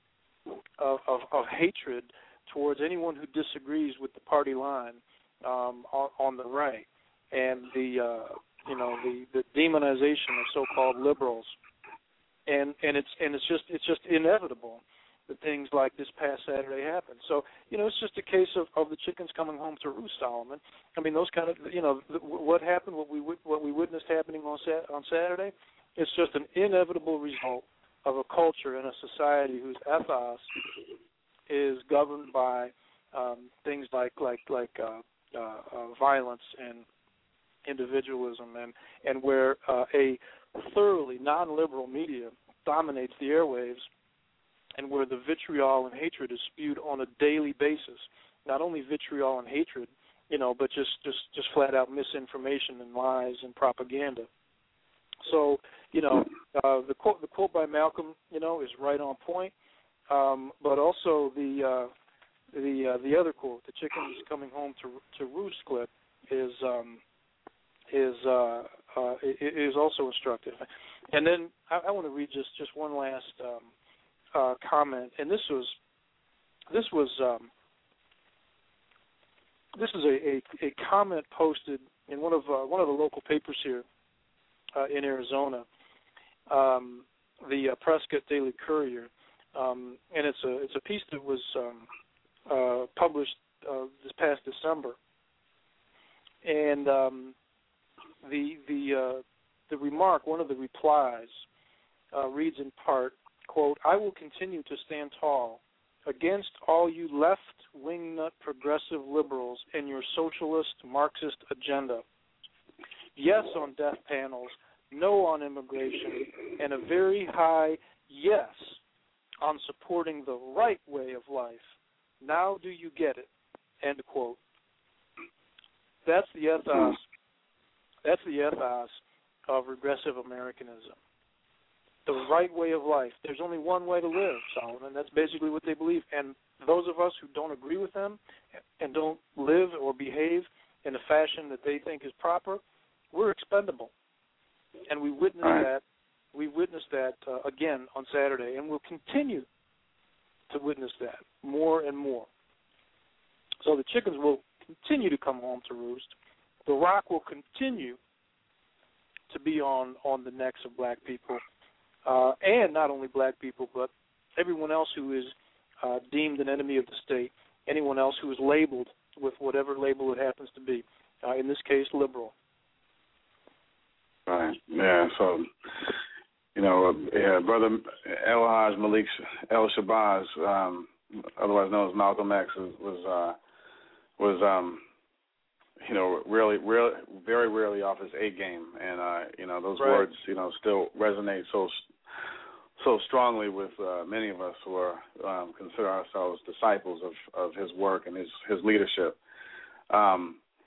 hatred towards anyone who disagrees with the party line on the right, and the demonization of so-called liberals, and it's just inevitable that things like this past Saturday happened. So, it's just a case of the chickens coming home to roost, Solomon. I mean, those kind of, what happened, what we witnessed happening on Saturday, it's just an inevitable result of a culture and a society whose ethos is governed by things like violence and individualism, and where a thoroughly non-liberal media dominates the airwaves, and where the vitriol and hatred is spewed on a daily basis. Not only vitriol and hatred, but just flat out misinformation and lies and propaganda. So, the quote by Malcolm, is right on point. But also the other quote, the chickens coming home to roost clip, is is also instructive. And then I want to read just one last comment, and this is a comment posted in one of the local papers here in Arizona, the Prescott Daily Courier, and it's a piece that was published this past December, and the remark, one of the replies, reads in part, quote, "I will continue to stand tall against all you left-wing nut progressive liberals and your socialist Marxist agenda. Yes on death panels, no on immigration, and a very high yes on supporting the right way of life. Now do you get it?" End quote. That's the ethos. That's the ethos of regressive Americanism. The right way of life. There's only one way to live, Solomon. That's basically what they believe. And those of us who don't agree with them and don't live or behave in a fashion that they think is proper, we're expendable. And we witnessed that. We witnessed that again on Saturday, and we'll continue to witness that more and more. So the chickens will continue to come home to roost. The rock will continue to be on the necks of black people, and not only black people, but everyone else who is deemed an enemy of the state, anyone else who is labeled with whatever label it happens to be, in this case, liberal. Right, yeah, so, Brother El-Haj Malik El-Shabazz, otherwise known as Malcolm X, was really, very rarely off his A game, and those words, still resonate so strongly with many of us who are consider ourselves disciples of his work and his leadership. I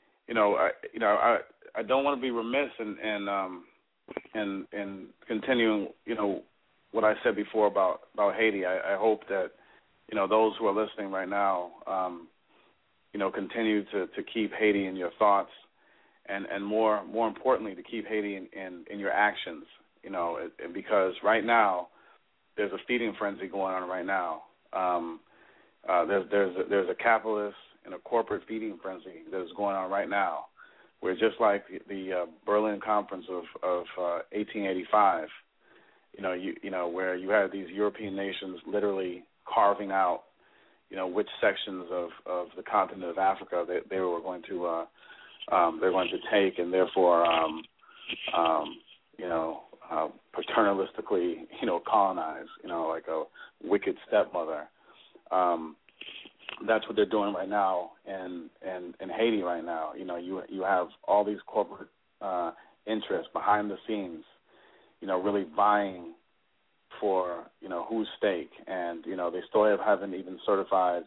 don't want to be remiss in continuing, what I said before about Haiti. I hope that those who are listening right now, continue to keep Haiti in your thoughts, and more importantly, to keep Haiti in your actions. Because right now there's a feeding frenzy going on right now. There's a capitalist and a corporate feeding frenzy that is going on right now. Where just like the Berlin Conference of 1885, where you had these European nations literally carving out, which sections of the continent of Africa they were going to take, and therefore paternalistically colonize, like a wicked stepmother. That's what they're doing right now in Haiti right now. You have all these corporate interests behind the scenes, really vying for whose stake, and they still haven't even certified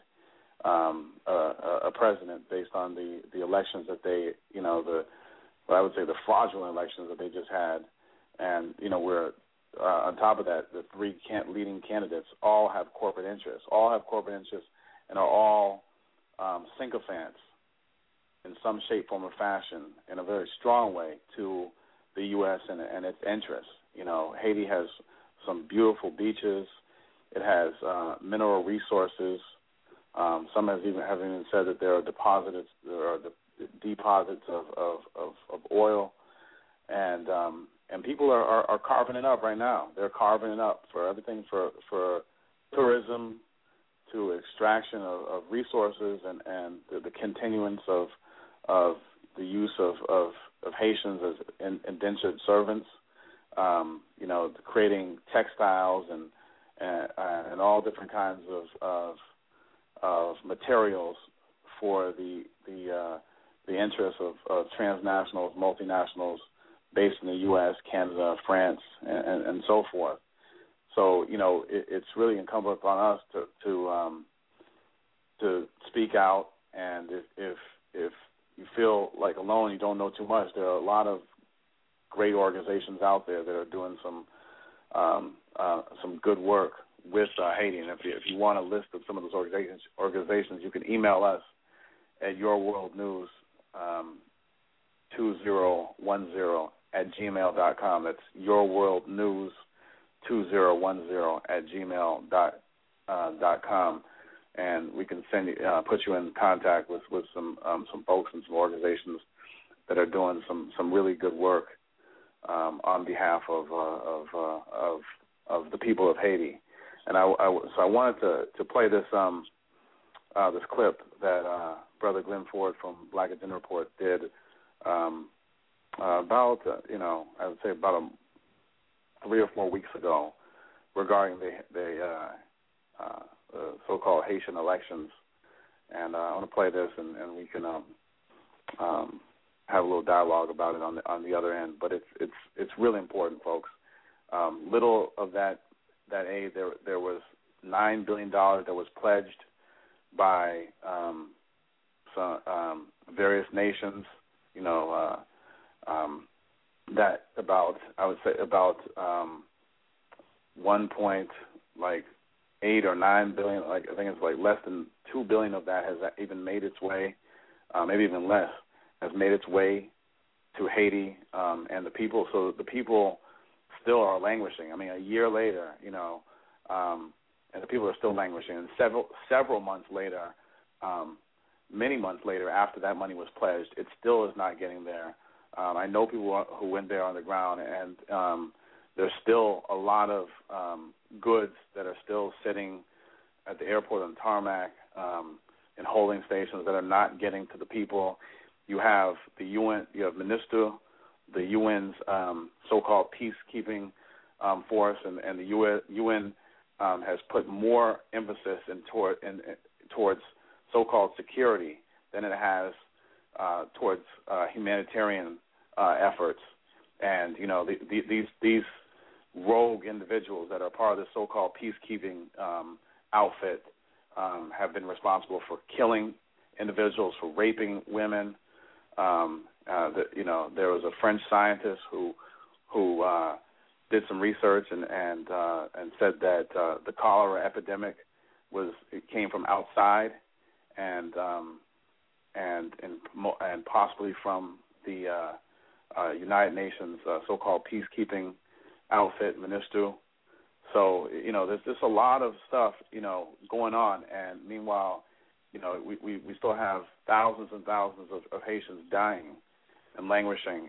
a president based on the elections that they I would say the fraudulent elections that they just had, and we're on top of that, the three leading candidates all have corporate interests, and are all sycophants in some shape, form, or fashion, in a very strong way, to the U.S. and its interests. Haiti has some beautiful beaches. It has mineral resources. Some have even said that there are deposits of oil, and people are carving it up right now. They're carving it up for everything, for tourism, to extraction of resources, and the continuance of the use of Haitians as indentured servants, creating textiles and all different kinds of materials for the interests of transnationals, multinationals based in the U.S., Canada, France, and so forth. So it's really incumbent upon us to speak out, and if you feel like alone, you don't know too much, there are a lot of great organizations out there that are doing some good work with Haiti. And if you want a list of some of those organizations, you can email us at yourworldnews 2010 yourworldnews2010@gmail.com. That's yourworldnews2010@gmail.com, and we can send you, put you in contact with some folks and some organizations that are doing some really good work on behalf of the people of Haiti. And I wanted to play this this clip that Brother Glenn Ford from Black Agenda Report did about I would say about 3 or 4 weeks ago regarding the so-called Haitian elections. And I want to play this, and we can have a little dialogue about it on the other end. But it's really important, folks. Little of that aid, there was $9 billion that was pledged by some various nations. That about 1.8 or 9 billion. I think it's less than 2 billion of that has even made its way, maybe even less, has made its way to Haiti and the people. So the people still are languishing. I mean, a year later, and the people are still languishing. And several months later, many months later, after that money was pledged, it still is not getting there. I know people who went there on the ground, and there's still a lot of goods that are still sitting at the airport on tarmac in holding stations that are not getting to the people. You have the UN, you have MINUSTO, the UN's so-called peacekeeping force, and the UN has put more emphasis towards so-called security than it has towards humanitarian efforts. And these rogue individuals that are part of the so-called peacekeeping outfit have been responsible for killing individuals, for raping women. There was a French scientist who did some research and said that the cholera epidemic came from outside and possibly from the United Nations so-called peacekeeping outfit, MINUSTO. So there's just a lot of stuff going on, and meanwhile, we still have thousands and thousands of Haitians dying and languishing,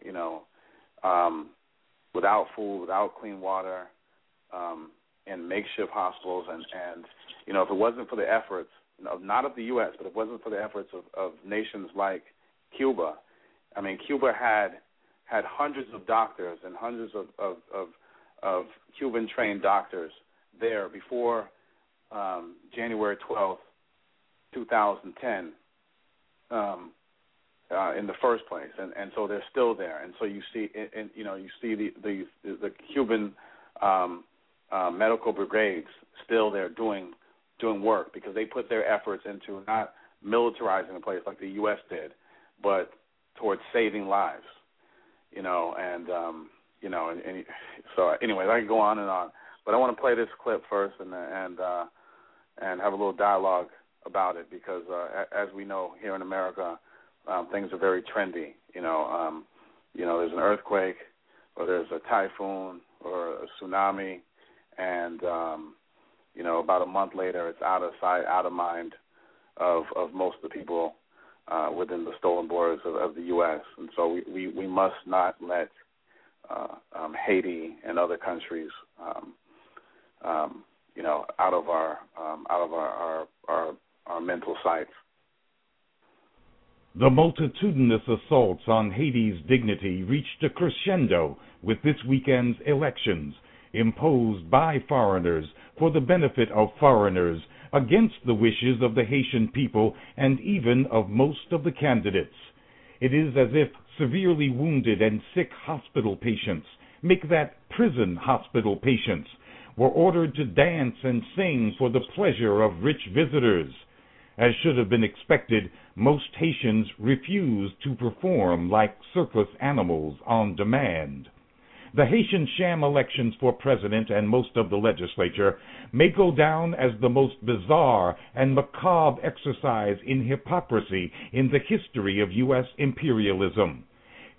without food, without clean water, in makeshift hospitals. And if it wasn't for the efforts, not of the U.S., but if it wasn't for the efforts of nations like Cuba, I mean, Cuba had hundreds of doctors and hundreds of Cuban-trained doctors there before January 12th, 2010, in the first place, and so they're still there. And so you see the Cuban medical brigades still there doing work, because they put their efforts into not militarizing the place like the U.S. did, but towards saving lives. So anyway, I can go on and on, but I want to play this clip first and have a little dialogue about it, because as we know here in America, things are very trendy. There's an earthquake, or there's a typhoon, or a tsunami, and about a month later, it's out of sight, out of mind of most of the people within the stolen borders of the U.S. And so we must not let Haiti and other countries, out of our mental sights. The multitudinous assaults on Haiti's dignity reached a crescendo with this weekend's elections, imposed by foreigners for the benefit of foreigners, against the wishes of the Haitian people and even of most of the candidates. It is as if severely wounded and sick hospital patients, make that prison hospital patients, were ordered to dance and sing for the pleasure of rich visitors. As should have been expected, most Haitians refused to perform like circus animals on demand. The Haitian sham elections for president and most of the legislature may go down as the most bizarre and macabre exercise in hypocrisy in the history of U.S. imperialism.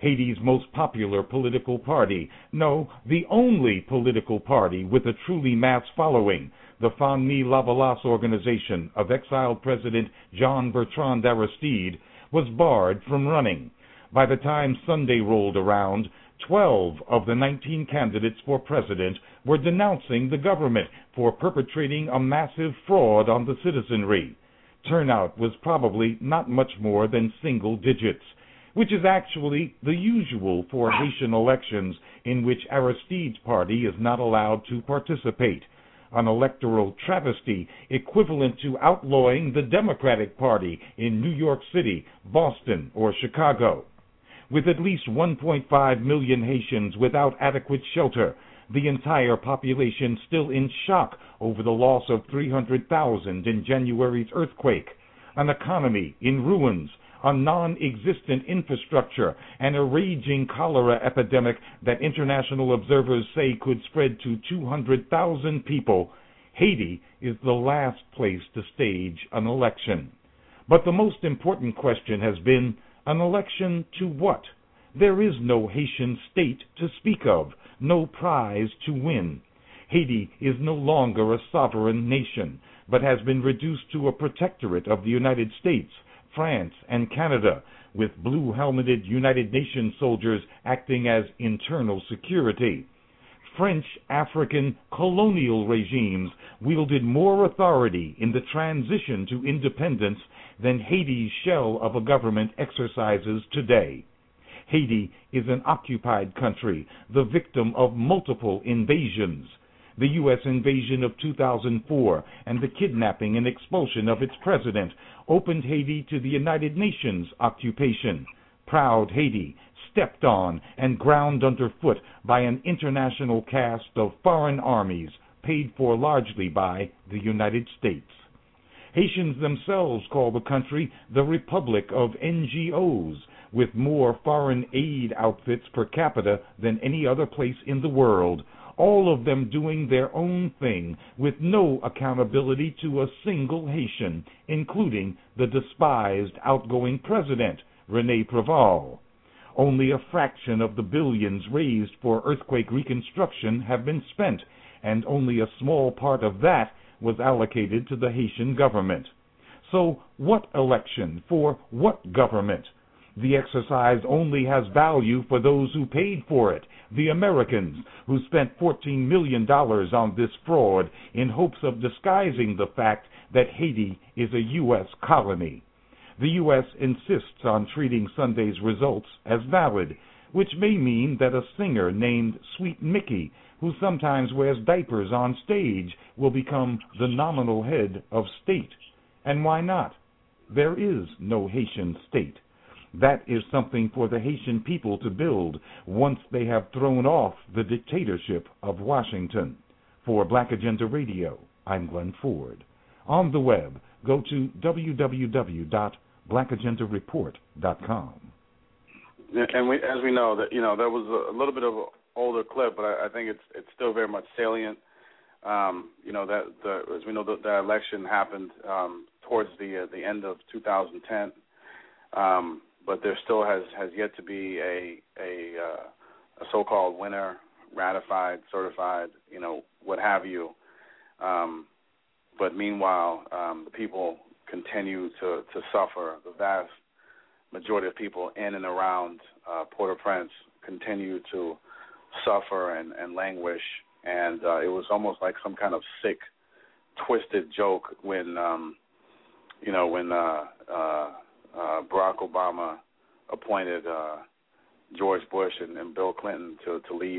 Haiti's most popular political party, no, the only political party with a truly mass following, the Famille Lavalas organization of exiled President Jean-Bertrand Aristide, was barred from running. By the time Sunday rolled around, 12 of the 19 candidates for president were denouncing the government for perpetrating a massive fraud on the citizenry. Turnout was probably not much more than single digits, which is actually the usual for Haitian elections in which Aristide's party is not allowed to participate, an electoral travesty equivalent to outlawing the Democratic Party in New York City, Boston, or Chicago. With at least 1.5 million Haitians without adequate shelter, the entire population still in shock over the loss of 300,000 in January's earthquake, an economy in ruins, a non-existent infrastructure, and a raging cholera epidemic that international observers say could spread to 200,000 people, Haiti is the last place to stage an election. But the most important question has been, an election to what? There is no Haitian state to speak of, no prize to win. Haiti is no longer a sovereign nation, but has been reduced to a protectorate of the United States, France, and Canada, with blue-helmeted United Nations soldiers acting as internal security. French African colonial regimes wielded more authority in the transition to independence than Haiti's shell of a government exercises today. Haiti is an occupied country, the victim of multiple invasions. The U.S. invasion of 2004 and the kidnapping and expulsion of its president opened Haiti to the United Nations occupation. Proud Haiti, stepped on and ground underfoot by an international cast of foreign armies paid for largely by the United States. Haitians themselves call the country the Republic of NGOs, with more foreign aid outfits per capita than any other place in the world, all of them doing their own thing with no accountability to a single Haitian, including the despised outgoing president, René Préval. Only a fraction of the billions raised for earthquake reconstruction have been spent, and only a small part of that was allocated to the Haitian government. So what election for what government? The exercise only has value for those who paid for it, the Americans, who spent $14 million on this fraud in hopes of disguising the fact that Haiti is a U.S. colony. The U.S. insists on treating Sunday's results as valid, which may mean that a singer named Sweet Mickey, who sometimes wears diapers on stage, will become the nominal head of state. And why not? There is no Haitian state. That is something for the Haitian people to build once they have thrown off the dictatorship of Washington. For Black Agenda Radio, I'm Glenn Ford. On the web, go to www.blackagendareport.com. And as we know, that there was a little bit of an older clip, but I think it's still very much salient. As we know, the election happened towards the end of 2010. But there still has yet to be a so-called winner, ratified, certified, what have you. But meanwhile, the people continue to suffer. The vast majority of people in and around Port-au-Prince continue to suffer and languish. And it was almost like some kind of sick, twisted joke when Barack Obama appointed George Bush and Bill Clinton to lead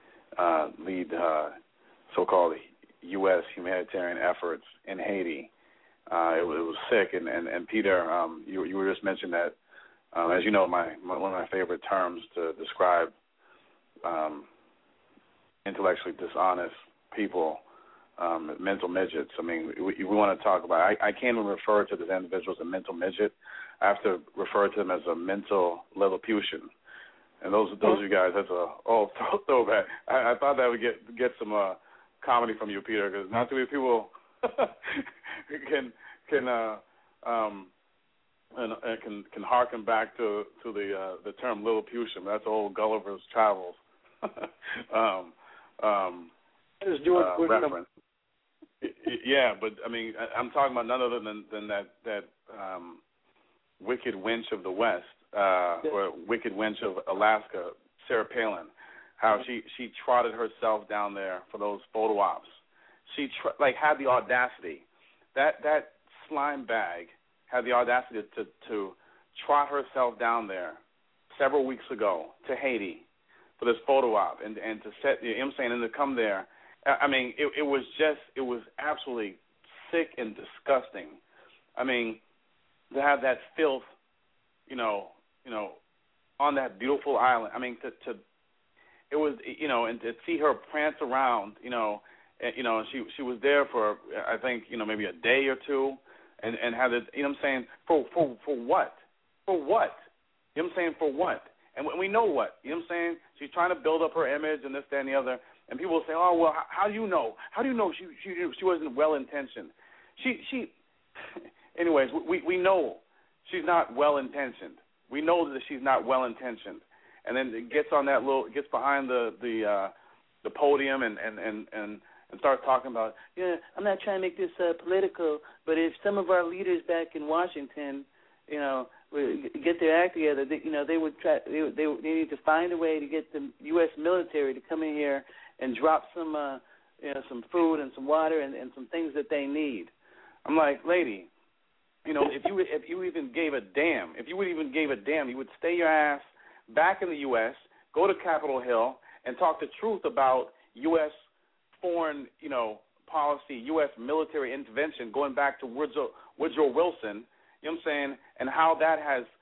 so-called U.S. humanitarian efforts in Haiti. It was sick, and Peter, you were just mentioning that, as you know, one of my favorite terms to describe intellectually dishonest people, mental midgets. I mean, we want to talk about. I can't even refer to this individual as a mental midget. I have to refer to them as a mental Lilliputian. And those of you guys, that's a throwback. I thought that would get some comedy from you, Peter, because not too many people can and can harken back to the term Lilliputian. That's old Gulliver's Travels reference. Yeah, but I mean, I'm talking about none other than that Wicked Wench of the West, or Wicked Wench of Alaska, Sarah Palin. How she trotted herself down there for those photo ops. She had the audacity. That slime bag had the audacity to trot herself down there several weeks ago to Haiti for this photo op and to set, you know what I'm saying, and to come there. I mean, it was absolutely sick and disgusting. I mean, to have that filth, you know, on that beautiful island. I mean, it was, you know, and to see her prance around, you know, she was there for, I think, you know, maybe a day or two, and had it, you know what I'm saying, for what? For what? You know what I'm saying, for what? And we know what, you know what I'm saying? She's trying to build up her image and this, that, and the other. And people will say, oh, well, how do you know? How do you know she wasn't well-intentioned? She anyways, we know she's not well-intentioned. We know that she's not well-intentioned. And then it gets behind the podium and starts talking about, yeah, I'm not trying to make this political, but if some of our leaders back in Washington, you know, get their act together, they would try. They need to find a way to get the U.S. military to come in here and drop some food and some water and some things that they need. I'm like, lady, you know, if you even gave a damn, you would stay your ass back in the U.S., go to Capitol Hill, and talk the truth about U.S. foreign, you know, policy, U.S. military intervention, going back to Woodrow Wilson. You know what I'm saying, and how that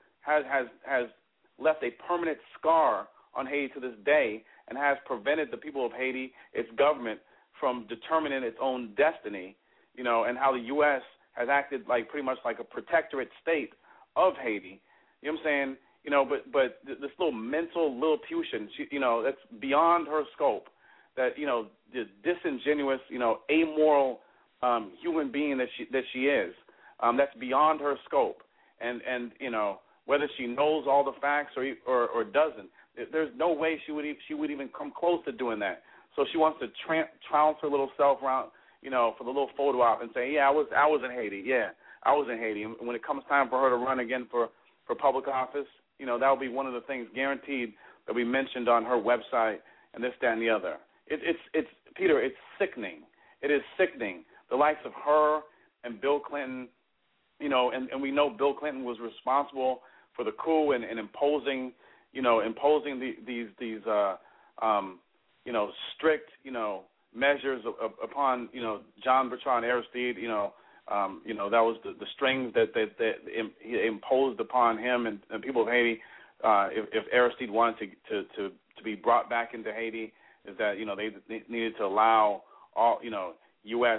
has left a permanent scar on Haiti to this day, and has prevented the people of Haiti, its government, from determining its own destiny, you know, and how the U.S. has acted like pretty much like a protectorate state of Haiti. You know what I'm saying? You know, but this little mental Lilliputian, you know, that's beyond her scope. That, you know, the disingenuous, you know, amoral human being that she is. That's beyond her scope. And you know, whether she knows all the facts or doesn't, there's no way she would even come close to doing that. So she wants to trounce her little self around, you know, for the little photo op and say, yeah, I was in Haiti. Yeah, I was in Haiti. And when it comes time for her to run again for public office, you know, that will be one of the things guaranteed that we mentioned on her website and this, that, and the other. It's Peter, it's sickening. It is sickening. The likes of her and Bill Clinton, you know, and we know Bill Clinton was responsible for the coup and imposing these you know, strict, you know, measures upon, you know, John Bertrand Aristide, you know, that was the strings that he imposed upon him and people of Haiti. If Aristide wanted to be brought back into Haiti, is that, you know, they needed to allow all, you know, U.S.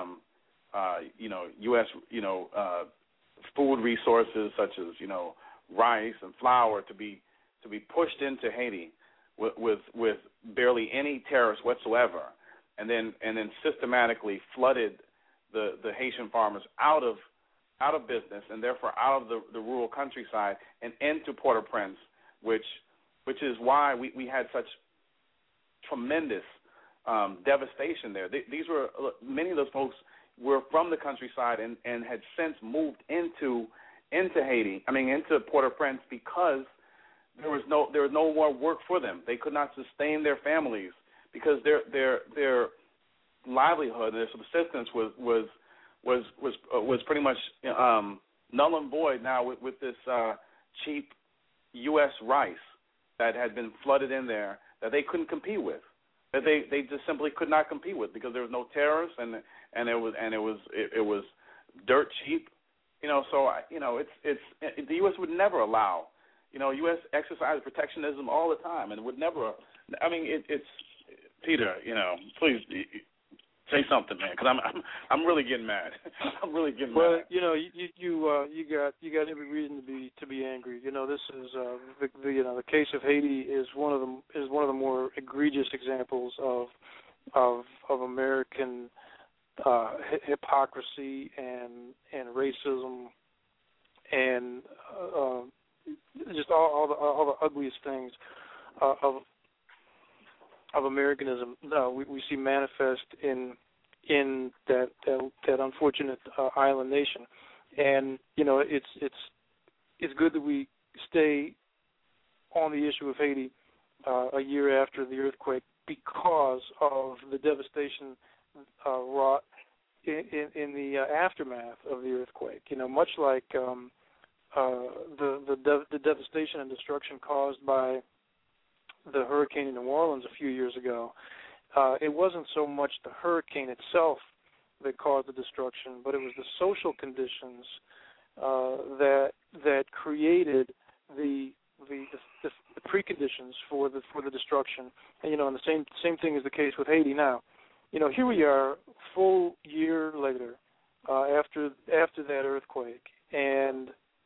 Food resources such as, you know, rice and flour to be pushed into Haiti with barely any tariffs whatsoever, and then systematically flooded the Haitian farmers out of business and therefore out of the rural countryside and into Port-au-Prince, which is why we had such tremendous devastation there. Many of those folks were from the countryside and had since moved into Haiti. I mean, into Port-au-Prince, because there was no more work for them. They could not sustain their families because their livelihood, their subsistence was pretty much null and void now with this cheap U.S. rice that had been flooded in there that they couldn't compete with. That they just simply could not compete with because there was no tariffs and it was dirt cheap, you know. So you know, the U.S. would never allow, you know, U.S. exercise protectionism all the time, and it would never. I mean, it's Peter, you know, please say something, man, because I'm really getting mad. I'm really getting mad. Well, you know, you got every reason to be angry. You know, this is the case of Haiti is one of the more egregious examples of American hypocrisy and racism and just all the ugliest things of Americanism we see manifest in that unfortunate island nation. And it's good that we stay on the issue of Haiti a year after the earthquake, because of the devastation wrought in the aftermath of the earthquake. Much like the devastation and destruction caused by the hurricane in New Orleans a few years ago, it wasn't so much the hurricane itself that caused the destruction, but it was the social conditions that created the preconditions for the destruction. And and the same thing is the case with Haiti now. Here we are, full year later, after that earthquake, and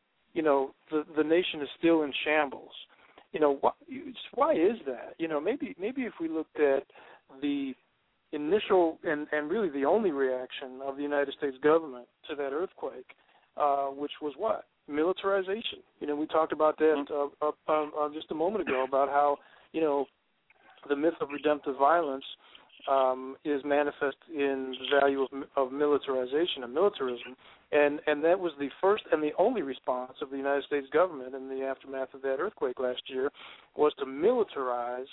the nation is still in shambles. Why is that? Maybe if we looked at the initial and really the only reaction of the United States government to that earthquake, which was what? Militarization. We talked about that just a moment ago, about how the myth of redemptive violence is manifest in the value of militarization and militarism, and that was the first and the only response of the United States government in the aftermath of that earthquake last year, was to militarize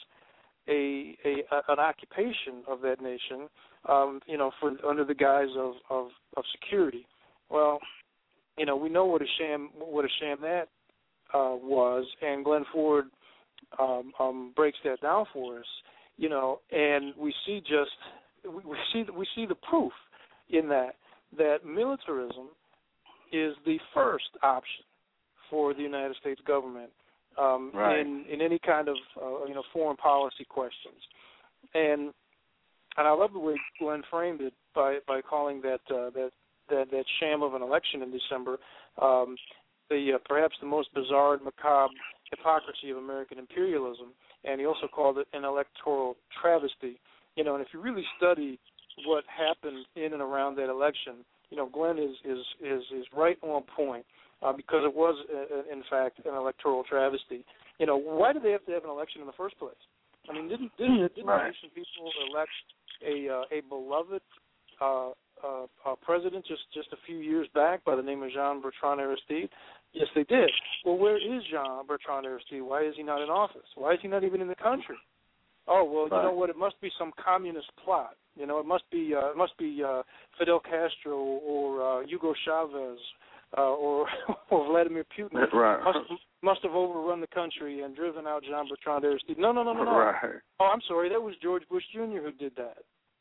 an occupation of that nation, under the guise of security. Well, we know what a sham that was, and Glenn Ford breaks that down for us. And we see the proof in that militarism is the first option for the United States government in any kind of foreign policy questions. And I love the way Glenn framed it by calling that sham of an election in December perhaps the most bizarre and macabre hypocrisy of American imperialism. And he also called it an electoral travesty. And if you really study what happened in and around that election, Glenn is right on point, because it was in fact an electoral travesty. Why did they have to have an election in the first place? I mean, didn't the Haitian people elect a beloved president just a few years back by the name of Jean-Bertrand Aristide? Yes, they did. Well, where is Jean-Bertrand Aristide? Why is he not in office? Why is he not even in the country? Oh, well, you know what? It must be some communist plot. It must be Fidel Castro or Hugo Chavez or Vladimir Putin. Must have overrun the country and driven out Jean-Bertrand Aristide. No. Right. Oh, I'm sorry. That was George Bush Jr. who did that.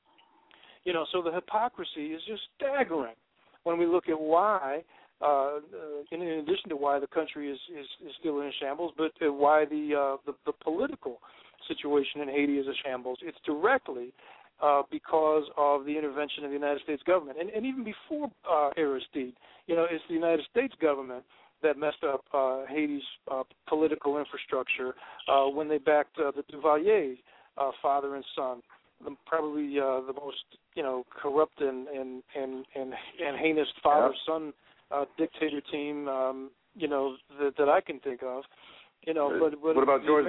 So the hypocrisy is just staggering when we look at why, in addition to why the country is still in shambles, but why the political situation in Haiti is a shambles. It's directly because of the intervention of the United States government. And even before Aristide, it's the United States government that messed up Haiti's political infrastructure when they backed the Duvalier father and son, probably the most corrupt and heinous father-son dictator team that I can think of. But what about George?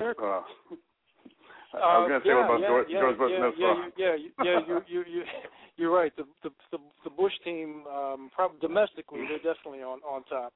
I was going to say what about George Bush? You're right. The Bush team, probably domestically, they're definitely on top.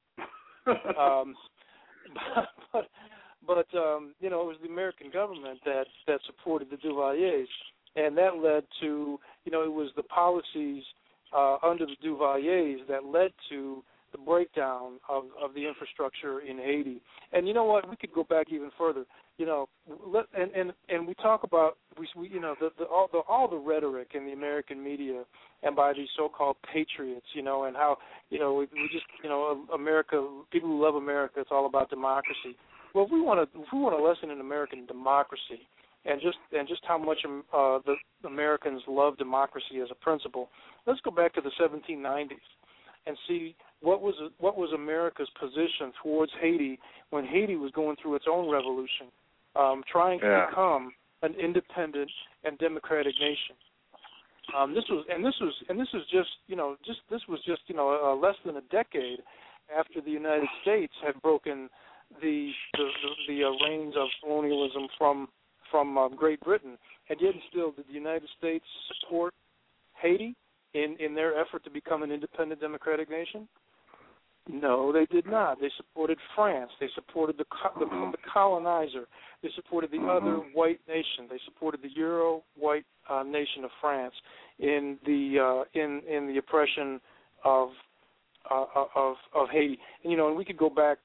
But it was the American government that supported the Duvaliers, and that led to it was the policies under the Duvaliers that led to the breakdown of the infrastructure in Haiti. And you know what? We could go back even further. And we talk about all the rhetoric in the American media and by these so-called patriots, and how we just America, people who love America, it's all about democracy. Well, if we want a lesson in American democracy and just how much the Americans love democracy as a principle, let's go back to the 1790s and see what was America's position towards Haiti when Haiti was going through its own revolution, trying to become an independent and democratic nation. This was just less than a decade after the United States had broken the reins of colonialism from Great Britain, and yet still did the United States support Haiti in their effort to become an independent democratic nation? No, they did not. They supported France. They supported the colonizer. They supported the other white nation. They supported the Euro-white nation of France in the oppression of Haiti. And and we could go back,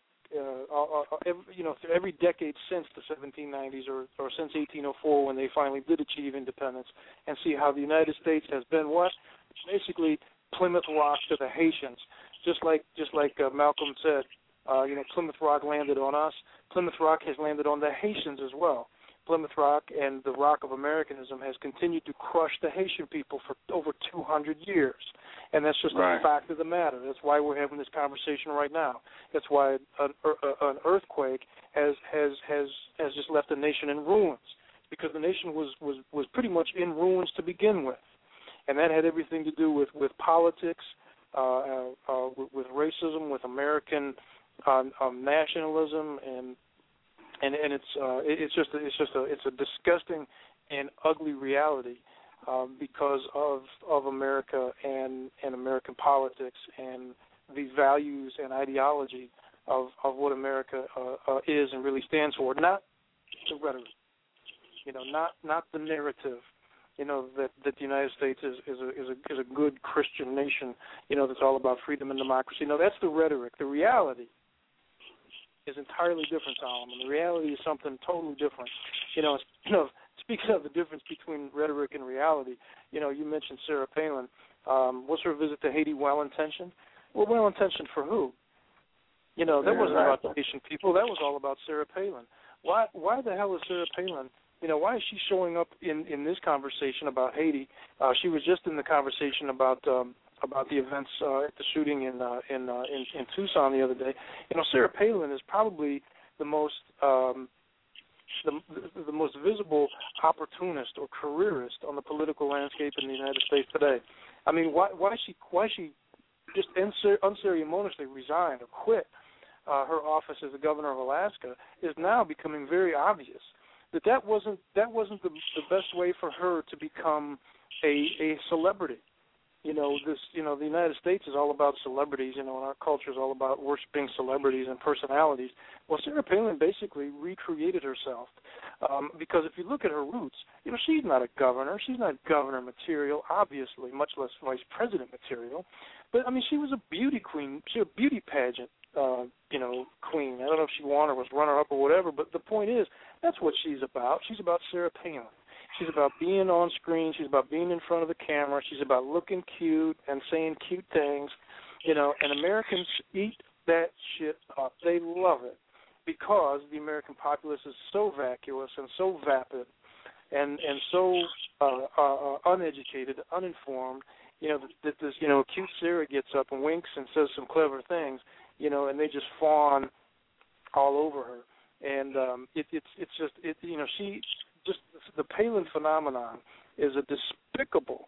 every decade since the 1790s or since 1804 when they finally did achieve independence, and see how the United States has been what? Basically Plymouth Rock to the Haitians. Just like Malcolm said, Plymouth Rock landed on us. Plymouth Rock has landed on the Haitians as well. Plymouth Rock and the Rock of Americanism has continued to crush the Haitian people for over 200 years, and that's just a fact of the matter. That's why we're having this conversation right now. That's why an earthquake has just left the nation in ruins, because the nation was pretty much in ruins to begin with, and that had everything to do with politics. With racism, with American nationalism, and it's a disgusting and ugly reality because of America and American politics and the values and ideology of what America is and really stands for. Not the rhetoric, not the narrative. That the United States is a good Christian nation, that's all about freedom and democracy. No, that's the rhetoric. The reality is entirely different, Solomon. The reality is something totally different. Speaking of the difference between rhetoric and reality, you mentioned Sarah Palin. Was her visit to Haiti well-intentioned? Well, well-intentioned for who? That wasn't about the Haitian people. That was all about Sarah Palin. Why the hell is Sarah Palin? Why is she showing up in this conversation about Haiti? She was just in the conversation about the events at the shooting in Tucson the other day. Sarah Palin is probably the most the most visible opportunist or careerist on the political landscape in the United States today. I mean, why she just unceremoniously resigned or quit her office as the governor of Alaska is now becoming very obvious. That wasn't the best way for her to become a celebrity. The United States is all about celebrities, and our culture is all about worshiping celebrities and personalities. Well, Sarah Palin basically recreated herself because if you look at her roots, she's not a governor. She's not governor material, obviously, much less vice president material. But, I mean, she was a beauty queen. She was a beauty pageant queen. I don't know if she won or was runner-up or whatever, but the point is, that's what she's about. She's about Sarah Palin. She's about being on screen. She's about being in front of the camera. She's about looking cute and saying cute things, and Americans eat that shit up. They love it because the American populace is so vacuous and so vapid and so uneducated, uninformed, that this, cute Sarah gets up and winks and says some clever things, and they just fawn all over her. And the Palin phenomenon is a despicable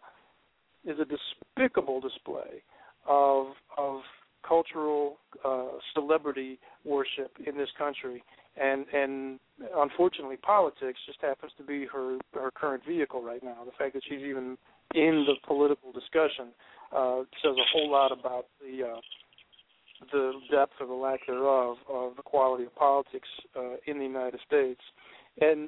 display of cultural celebrity worship in this country, and unfortunately, politics just happens to be her current vehicle right now. The fact that she's even in the political discussion says a whole lot about the depth or the lack thereof of the quality of politics in the United States. And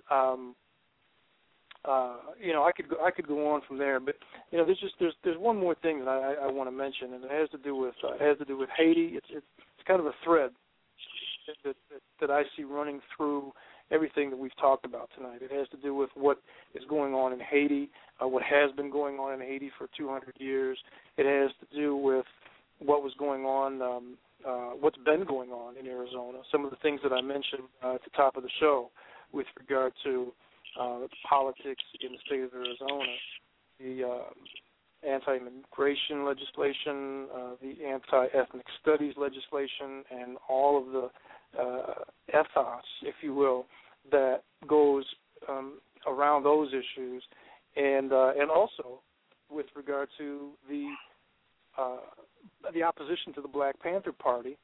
I could go on from there, but there's one more thing that I want to mention, and it has to do with Haiti. It's kind of a thread that I see running through everything that we've talked about tonight. It has to do with what is going on in Haiti, what has been going on in Haiti for 200 years. It has to do with what was going on, what's been going on in Arizona. Some of the things that I mentioned at the top of the show with regard to the politics in the state of Arizona, the anti-immigration legislation, the anti-ethnic studies legislation, and all of the ethos, if you will, that goes around those issues, and also with regard to the opposition to the Black Panther Party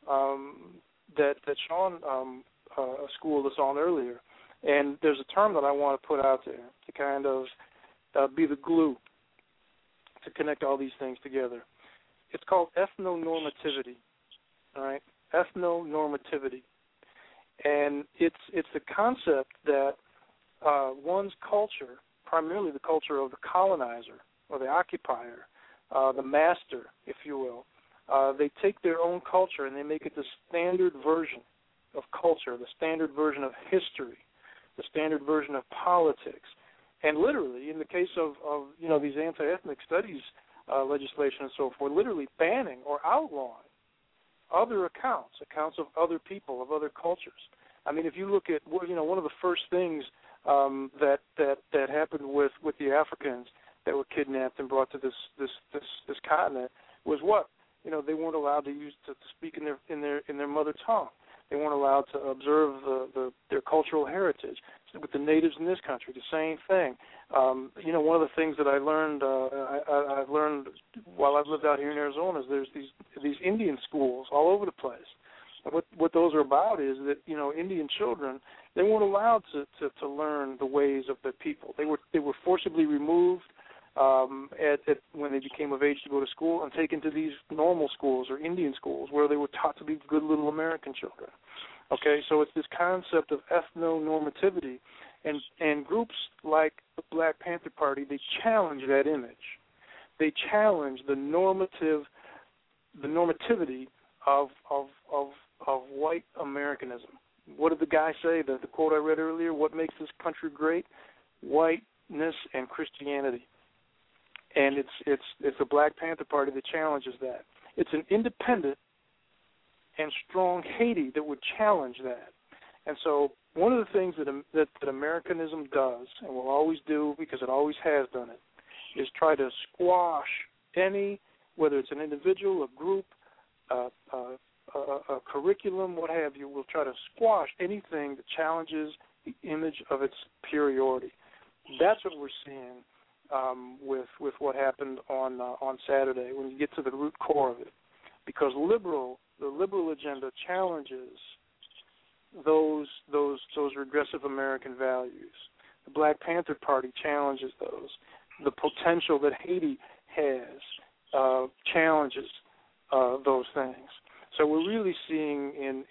that Sean schooled us on earlier. And there's a term that I want to put out there to kind of be the glue to connect all these things together. It's called ethnonormativity, all right? Ethnonormativity. And it's the concept that one's culture, primarily the culture of the colonizer or the occupier, the master, if you will, they take their own culture and they make it the standard version of culture, the standard version of history, the standard version of politics. And literally, in the case of these anti-ethnic studies legislation and so forth, literally banning or outlawing other accounts of other people, of other cultures. I mean, if you look at, one of the first things that happened with the Africans that were kidnapped and brought to this continent was what? They weren't allowed to speak in their mother tongue. They weren't allowed to observe their cultural heritage. So with the natives in this country, the same thing. One of the things that I learned, I've learned while I've lived out here in Arizona is there's these Indian schools all over the place. And what those are about is that Indian children, they weren't allowed to learn the ways of their people. They were forcibly removed when they became of age to go to school and taken to these normal schools or Indian schools where they were taught to be good little American children. Okay, so it's this concept of ethnonormativity, and groups like the Black Panther Party, they challenge that image. They challenge the normativity of white Americanism. What did the guy say? The quote I read earlier, what makes this country great? Whiteness and Christianity. And it's the Black Panther Party that challenges that. It's an independent and strong Haiti that would challenge that. And so one of the things that Americanism does, and will always do because it always has done it, is try to squash any, whether it's an individual, a group, a curriculum, what have you, will try to squash anything that challenges the image of its superiority. That's what we're seeing with what happened on Saturday when you get to the root core of it, because the liberal agenda challenges those regressive American values. The Black Panther Party challenges those. The potential that Haiti has challenges those things. So we're really seeing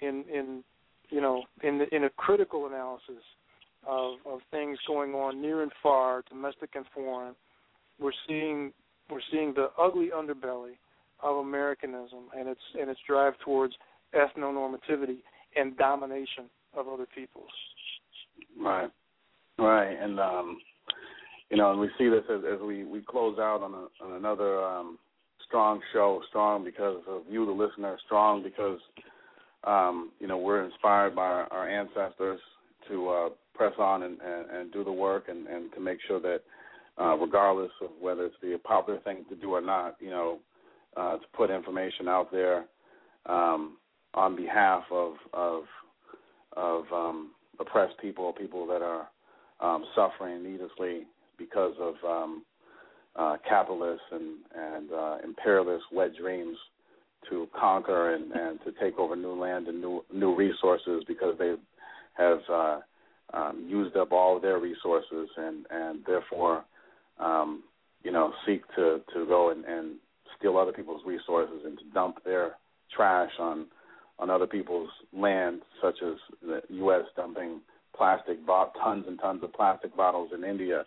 in a critical analysis of things going on near and far, domestic and foreign, we're seeing the ugly underbelly of Americanism and its drive towards ethnonormativity and domination of other peoples. Right, and and we see this as we close out on another strong show. Strong because of you, the listener. Strong because we're inspired by our ancestors to press on and do the work and to make sure that regardless of whether it's the popular thing to do or not, to put information out there on behalf of oppressed people that are suffering needlessly because of capitalists and imperialist wet dreams to conquer and to take over new land and new resources because they have used up all of their resources and therefore seek to go and steal other people's resources and to dump their trash on other people's land, such as the U.S. dumping tons and tons of plastic bottles in India.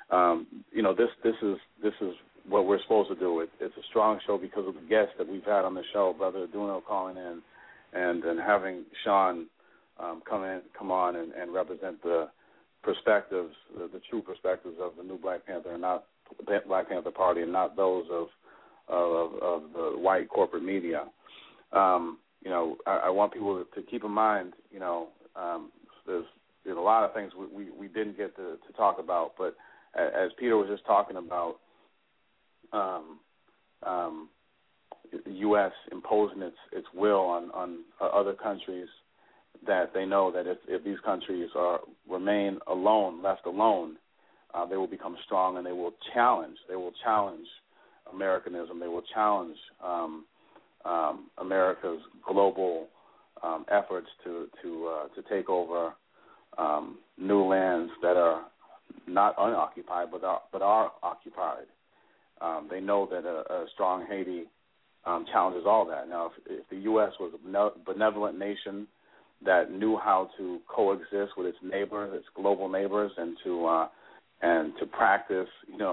This is what we're supposed to do. It's a strong show because of the guests that we've had on the show, Brother Aduno calling in, and having Sean come on and represent the perspectives, the true perspectives of the new Black Panther and not the Black Panther Party and not those of the white corporate media. I want people to keep in mind, there's a lot of things we didn't get to talk about, but as Peter was just talking about, the U.S. imposing its will on other countries that they know that if these countries remain left alone, they will become strong and they will challenge Americanism. They will challenge America's global efforts to take over new lands that are not unoccupied but are occupied. They know that a strong Haiti challenges all that. Now, if the U.S. was a benevolent nation that knew how to coexist with its neighbors, its global neighbors, and to practice,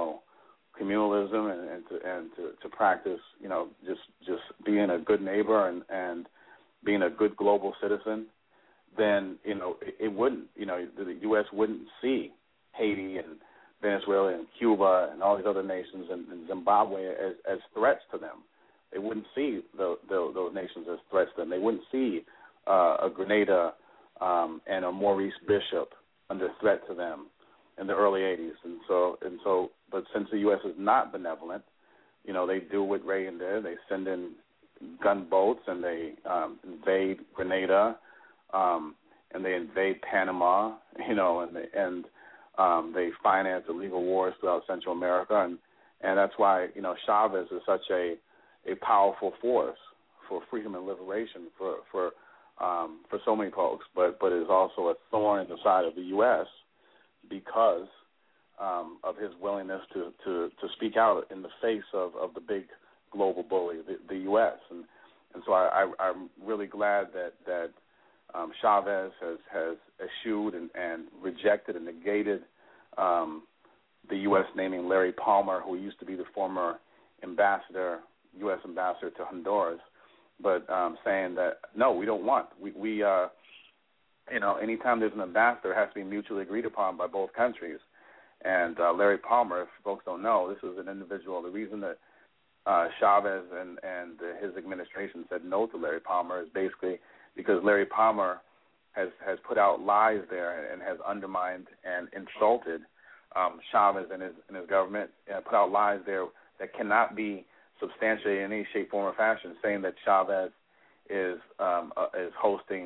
communalism and to practice, just being a good neighbor and being a good global citizen, then it wouldn't, the U.S. wouldn't see Haiti and Venezuela and Cuba and all these other nations and Zimbabwe as threats to them. They wouldn't see those nations as threats to them. They wouldn't see a Grenada and a Maurice Bishop under threat to them in the early 80s. And so, but since the U.S. is not benevolent, they do what Reagan did. They send in gunboats and they invade Grenada and they invade Panama, and they finance illegal wars throughout Central America, and that's why Chavez is such a powerful force for freedom and liberation for so many folks, but is also a thorn in the side of the U.S. because of his willingness to speak out in the face of the big global bully, the U.S. And so I'm really glad that Chavez has eschewed and rejected and negated the U.S. naming Larry Palmer, who used to be the former U.S. ambassador to Honduras, but saying that, no, we don't want. We anytime there's an ambassador, it has to be mutually agreed upon by both countries. And Larry Palmer, if folks don't know, this is an individual. The reason that Chavez and his administration said no to Larry Palmer is basically because Larry Palmer has put out lies there and has undermined and insulted Chavez and his government, and put out lies there that cannot be substantiated in any shape, form, or fashion, saying that Chavez is hosting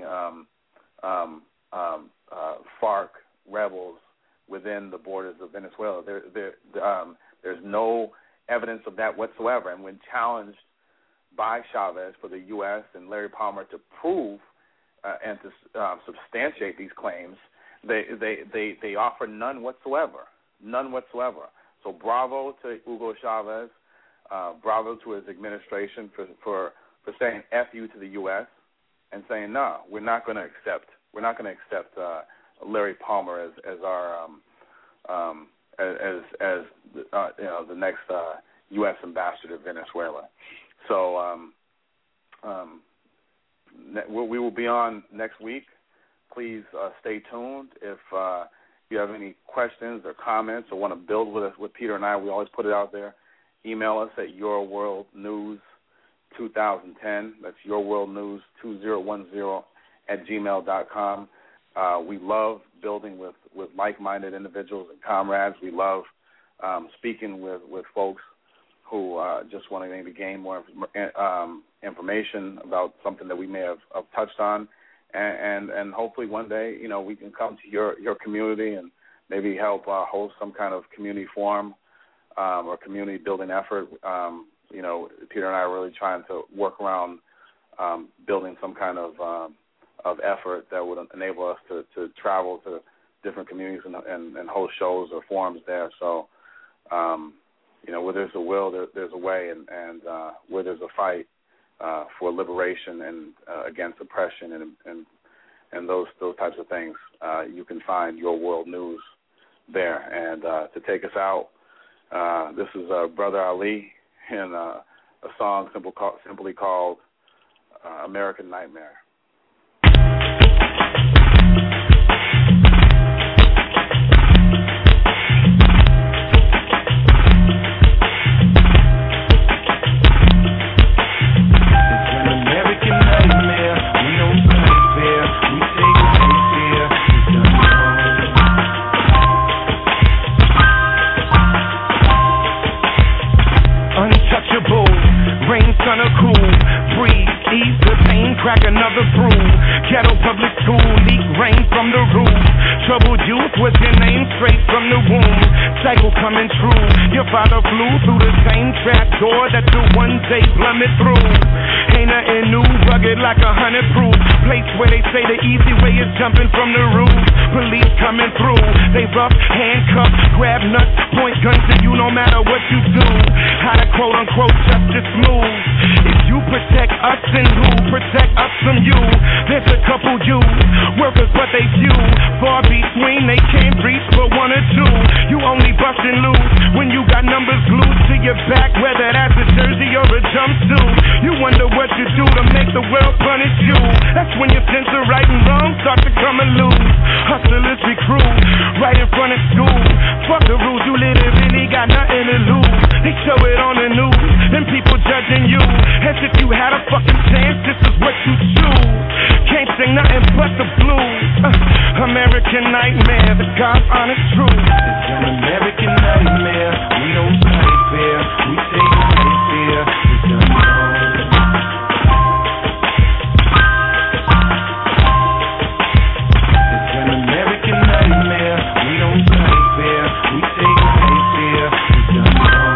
FARC rebels within the borders of Venezuela. There's no evidence of that whatsoever. And when challenged by Chavez for the U.S. and Larry Palmer to prove and to substantiate these claims, they offer none whatsoever. None whatsoever. So bravo to Hugo Chavez. Bravo to his administration for saying F you to the U.S. and saying, no, we're not going to accept Larry Palmer as our the next U.S. ambassador to Venezuela. So we will be on next week. Please stay tuned. If you have any questions or comments or want to build with us, with Peter and I, we always put it out there. Email us at yourworldnews2010. That's yourworldnews2010@gmail.com. We love building with like-minded individuals and comrades. We love speaking with folks who just want to maybe gain more information about something that we may have touched on, and hopefully one day we can come to your community and maybe help host some kind of community forum or community building effort. Peter and I are really trying to work around building some kind of effort that would enable us to travel to different communities and host shows or forums there. So, where there's a will, there's a way, and where there's a fight for liberation and against oppression and those types of things, you can find Your World News there. And to take us out, this is Brother Ali in a song simply called American Nightmare. Crack another brew. Ghetto public school, leak rain from the roof. Troubled youth was your name straight from the womb. Cycle coming true. Your father flew through the same trap door that you one day plummet through. Ain't nothing new, rugged like 100 proof. Place where they say the easy way is jumping from the roof. Police coming through. They rough, handcuff, grab nuts, point guns to you no matter what you do. How to quote unquote justice move. If you protect us, then who protect us from you? There's a couple you workers, but they few. Far between, they can't reach but one or two. You only bustin' loose when you got numbers glued to your back, whether that's a jersey or a jumpsuit. You wonder what you do to make the world punish you. That's when your sense of right and wrong start to come loose. Hustlers recruit right in front of school. Fuck the rules, you literally got nothing to lose. They show it on the news, then people judging you as if you had a fucking chance. This is what you choose. Can't sing nothing but the blues. American nightmare, the God's honest truth. It's an American nightmare. We don't fight fair. We take life here. It's done wrong. It's an American nightmare. We don't fight fair. We take life here. It's done wrong.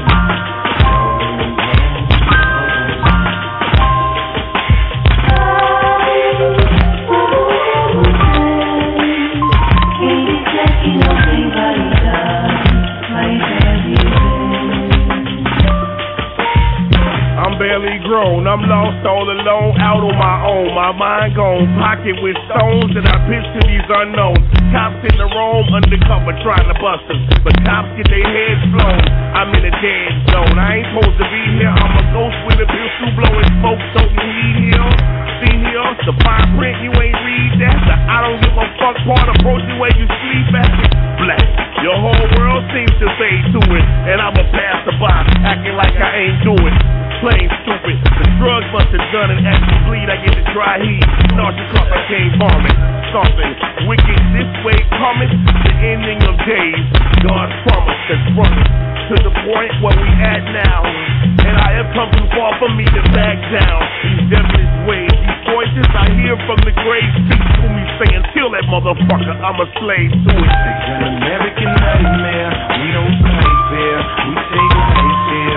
Barely grown, I'm lost all alone, out on my own. My mind gone, pocket with stones that I pitch to these unknowns. Cops in the roam, undercover trying to bust us, but cops get their heads blown. I'm in a dead zone, I ain't supposed to be here. I'm a ghost with a pistol blowing smoke, toting weed here. See here, the fine print, you ain't read that. The I don't give a fuck part, approach the way you sleep at. Black, your whole world seems to fade to it, and I'm a passerby, acting like I ain't do it. Plain stupid, the drugs must have done it. As you bleed, I get the dry heat. Nauseous cough, I can't vomit. Something wicked this way coming. The ending of days, God's promise that's running to the point where we at now. And I have come too far for me to back down. These devilish ways, these voices I hear from the grave speak to me saying, kill that motherfucker, I'm a slave to it. It's an American nightmare. We don't fight fair. We take life here.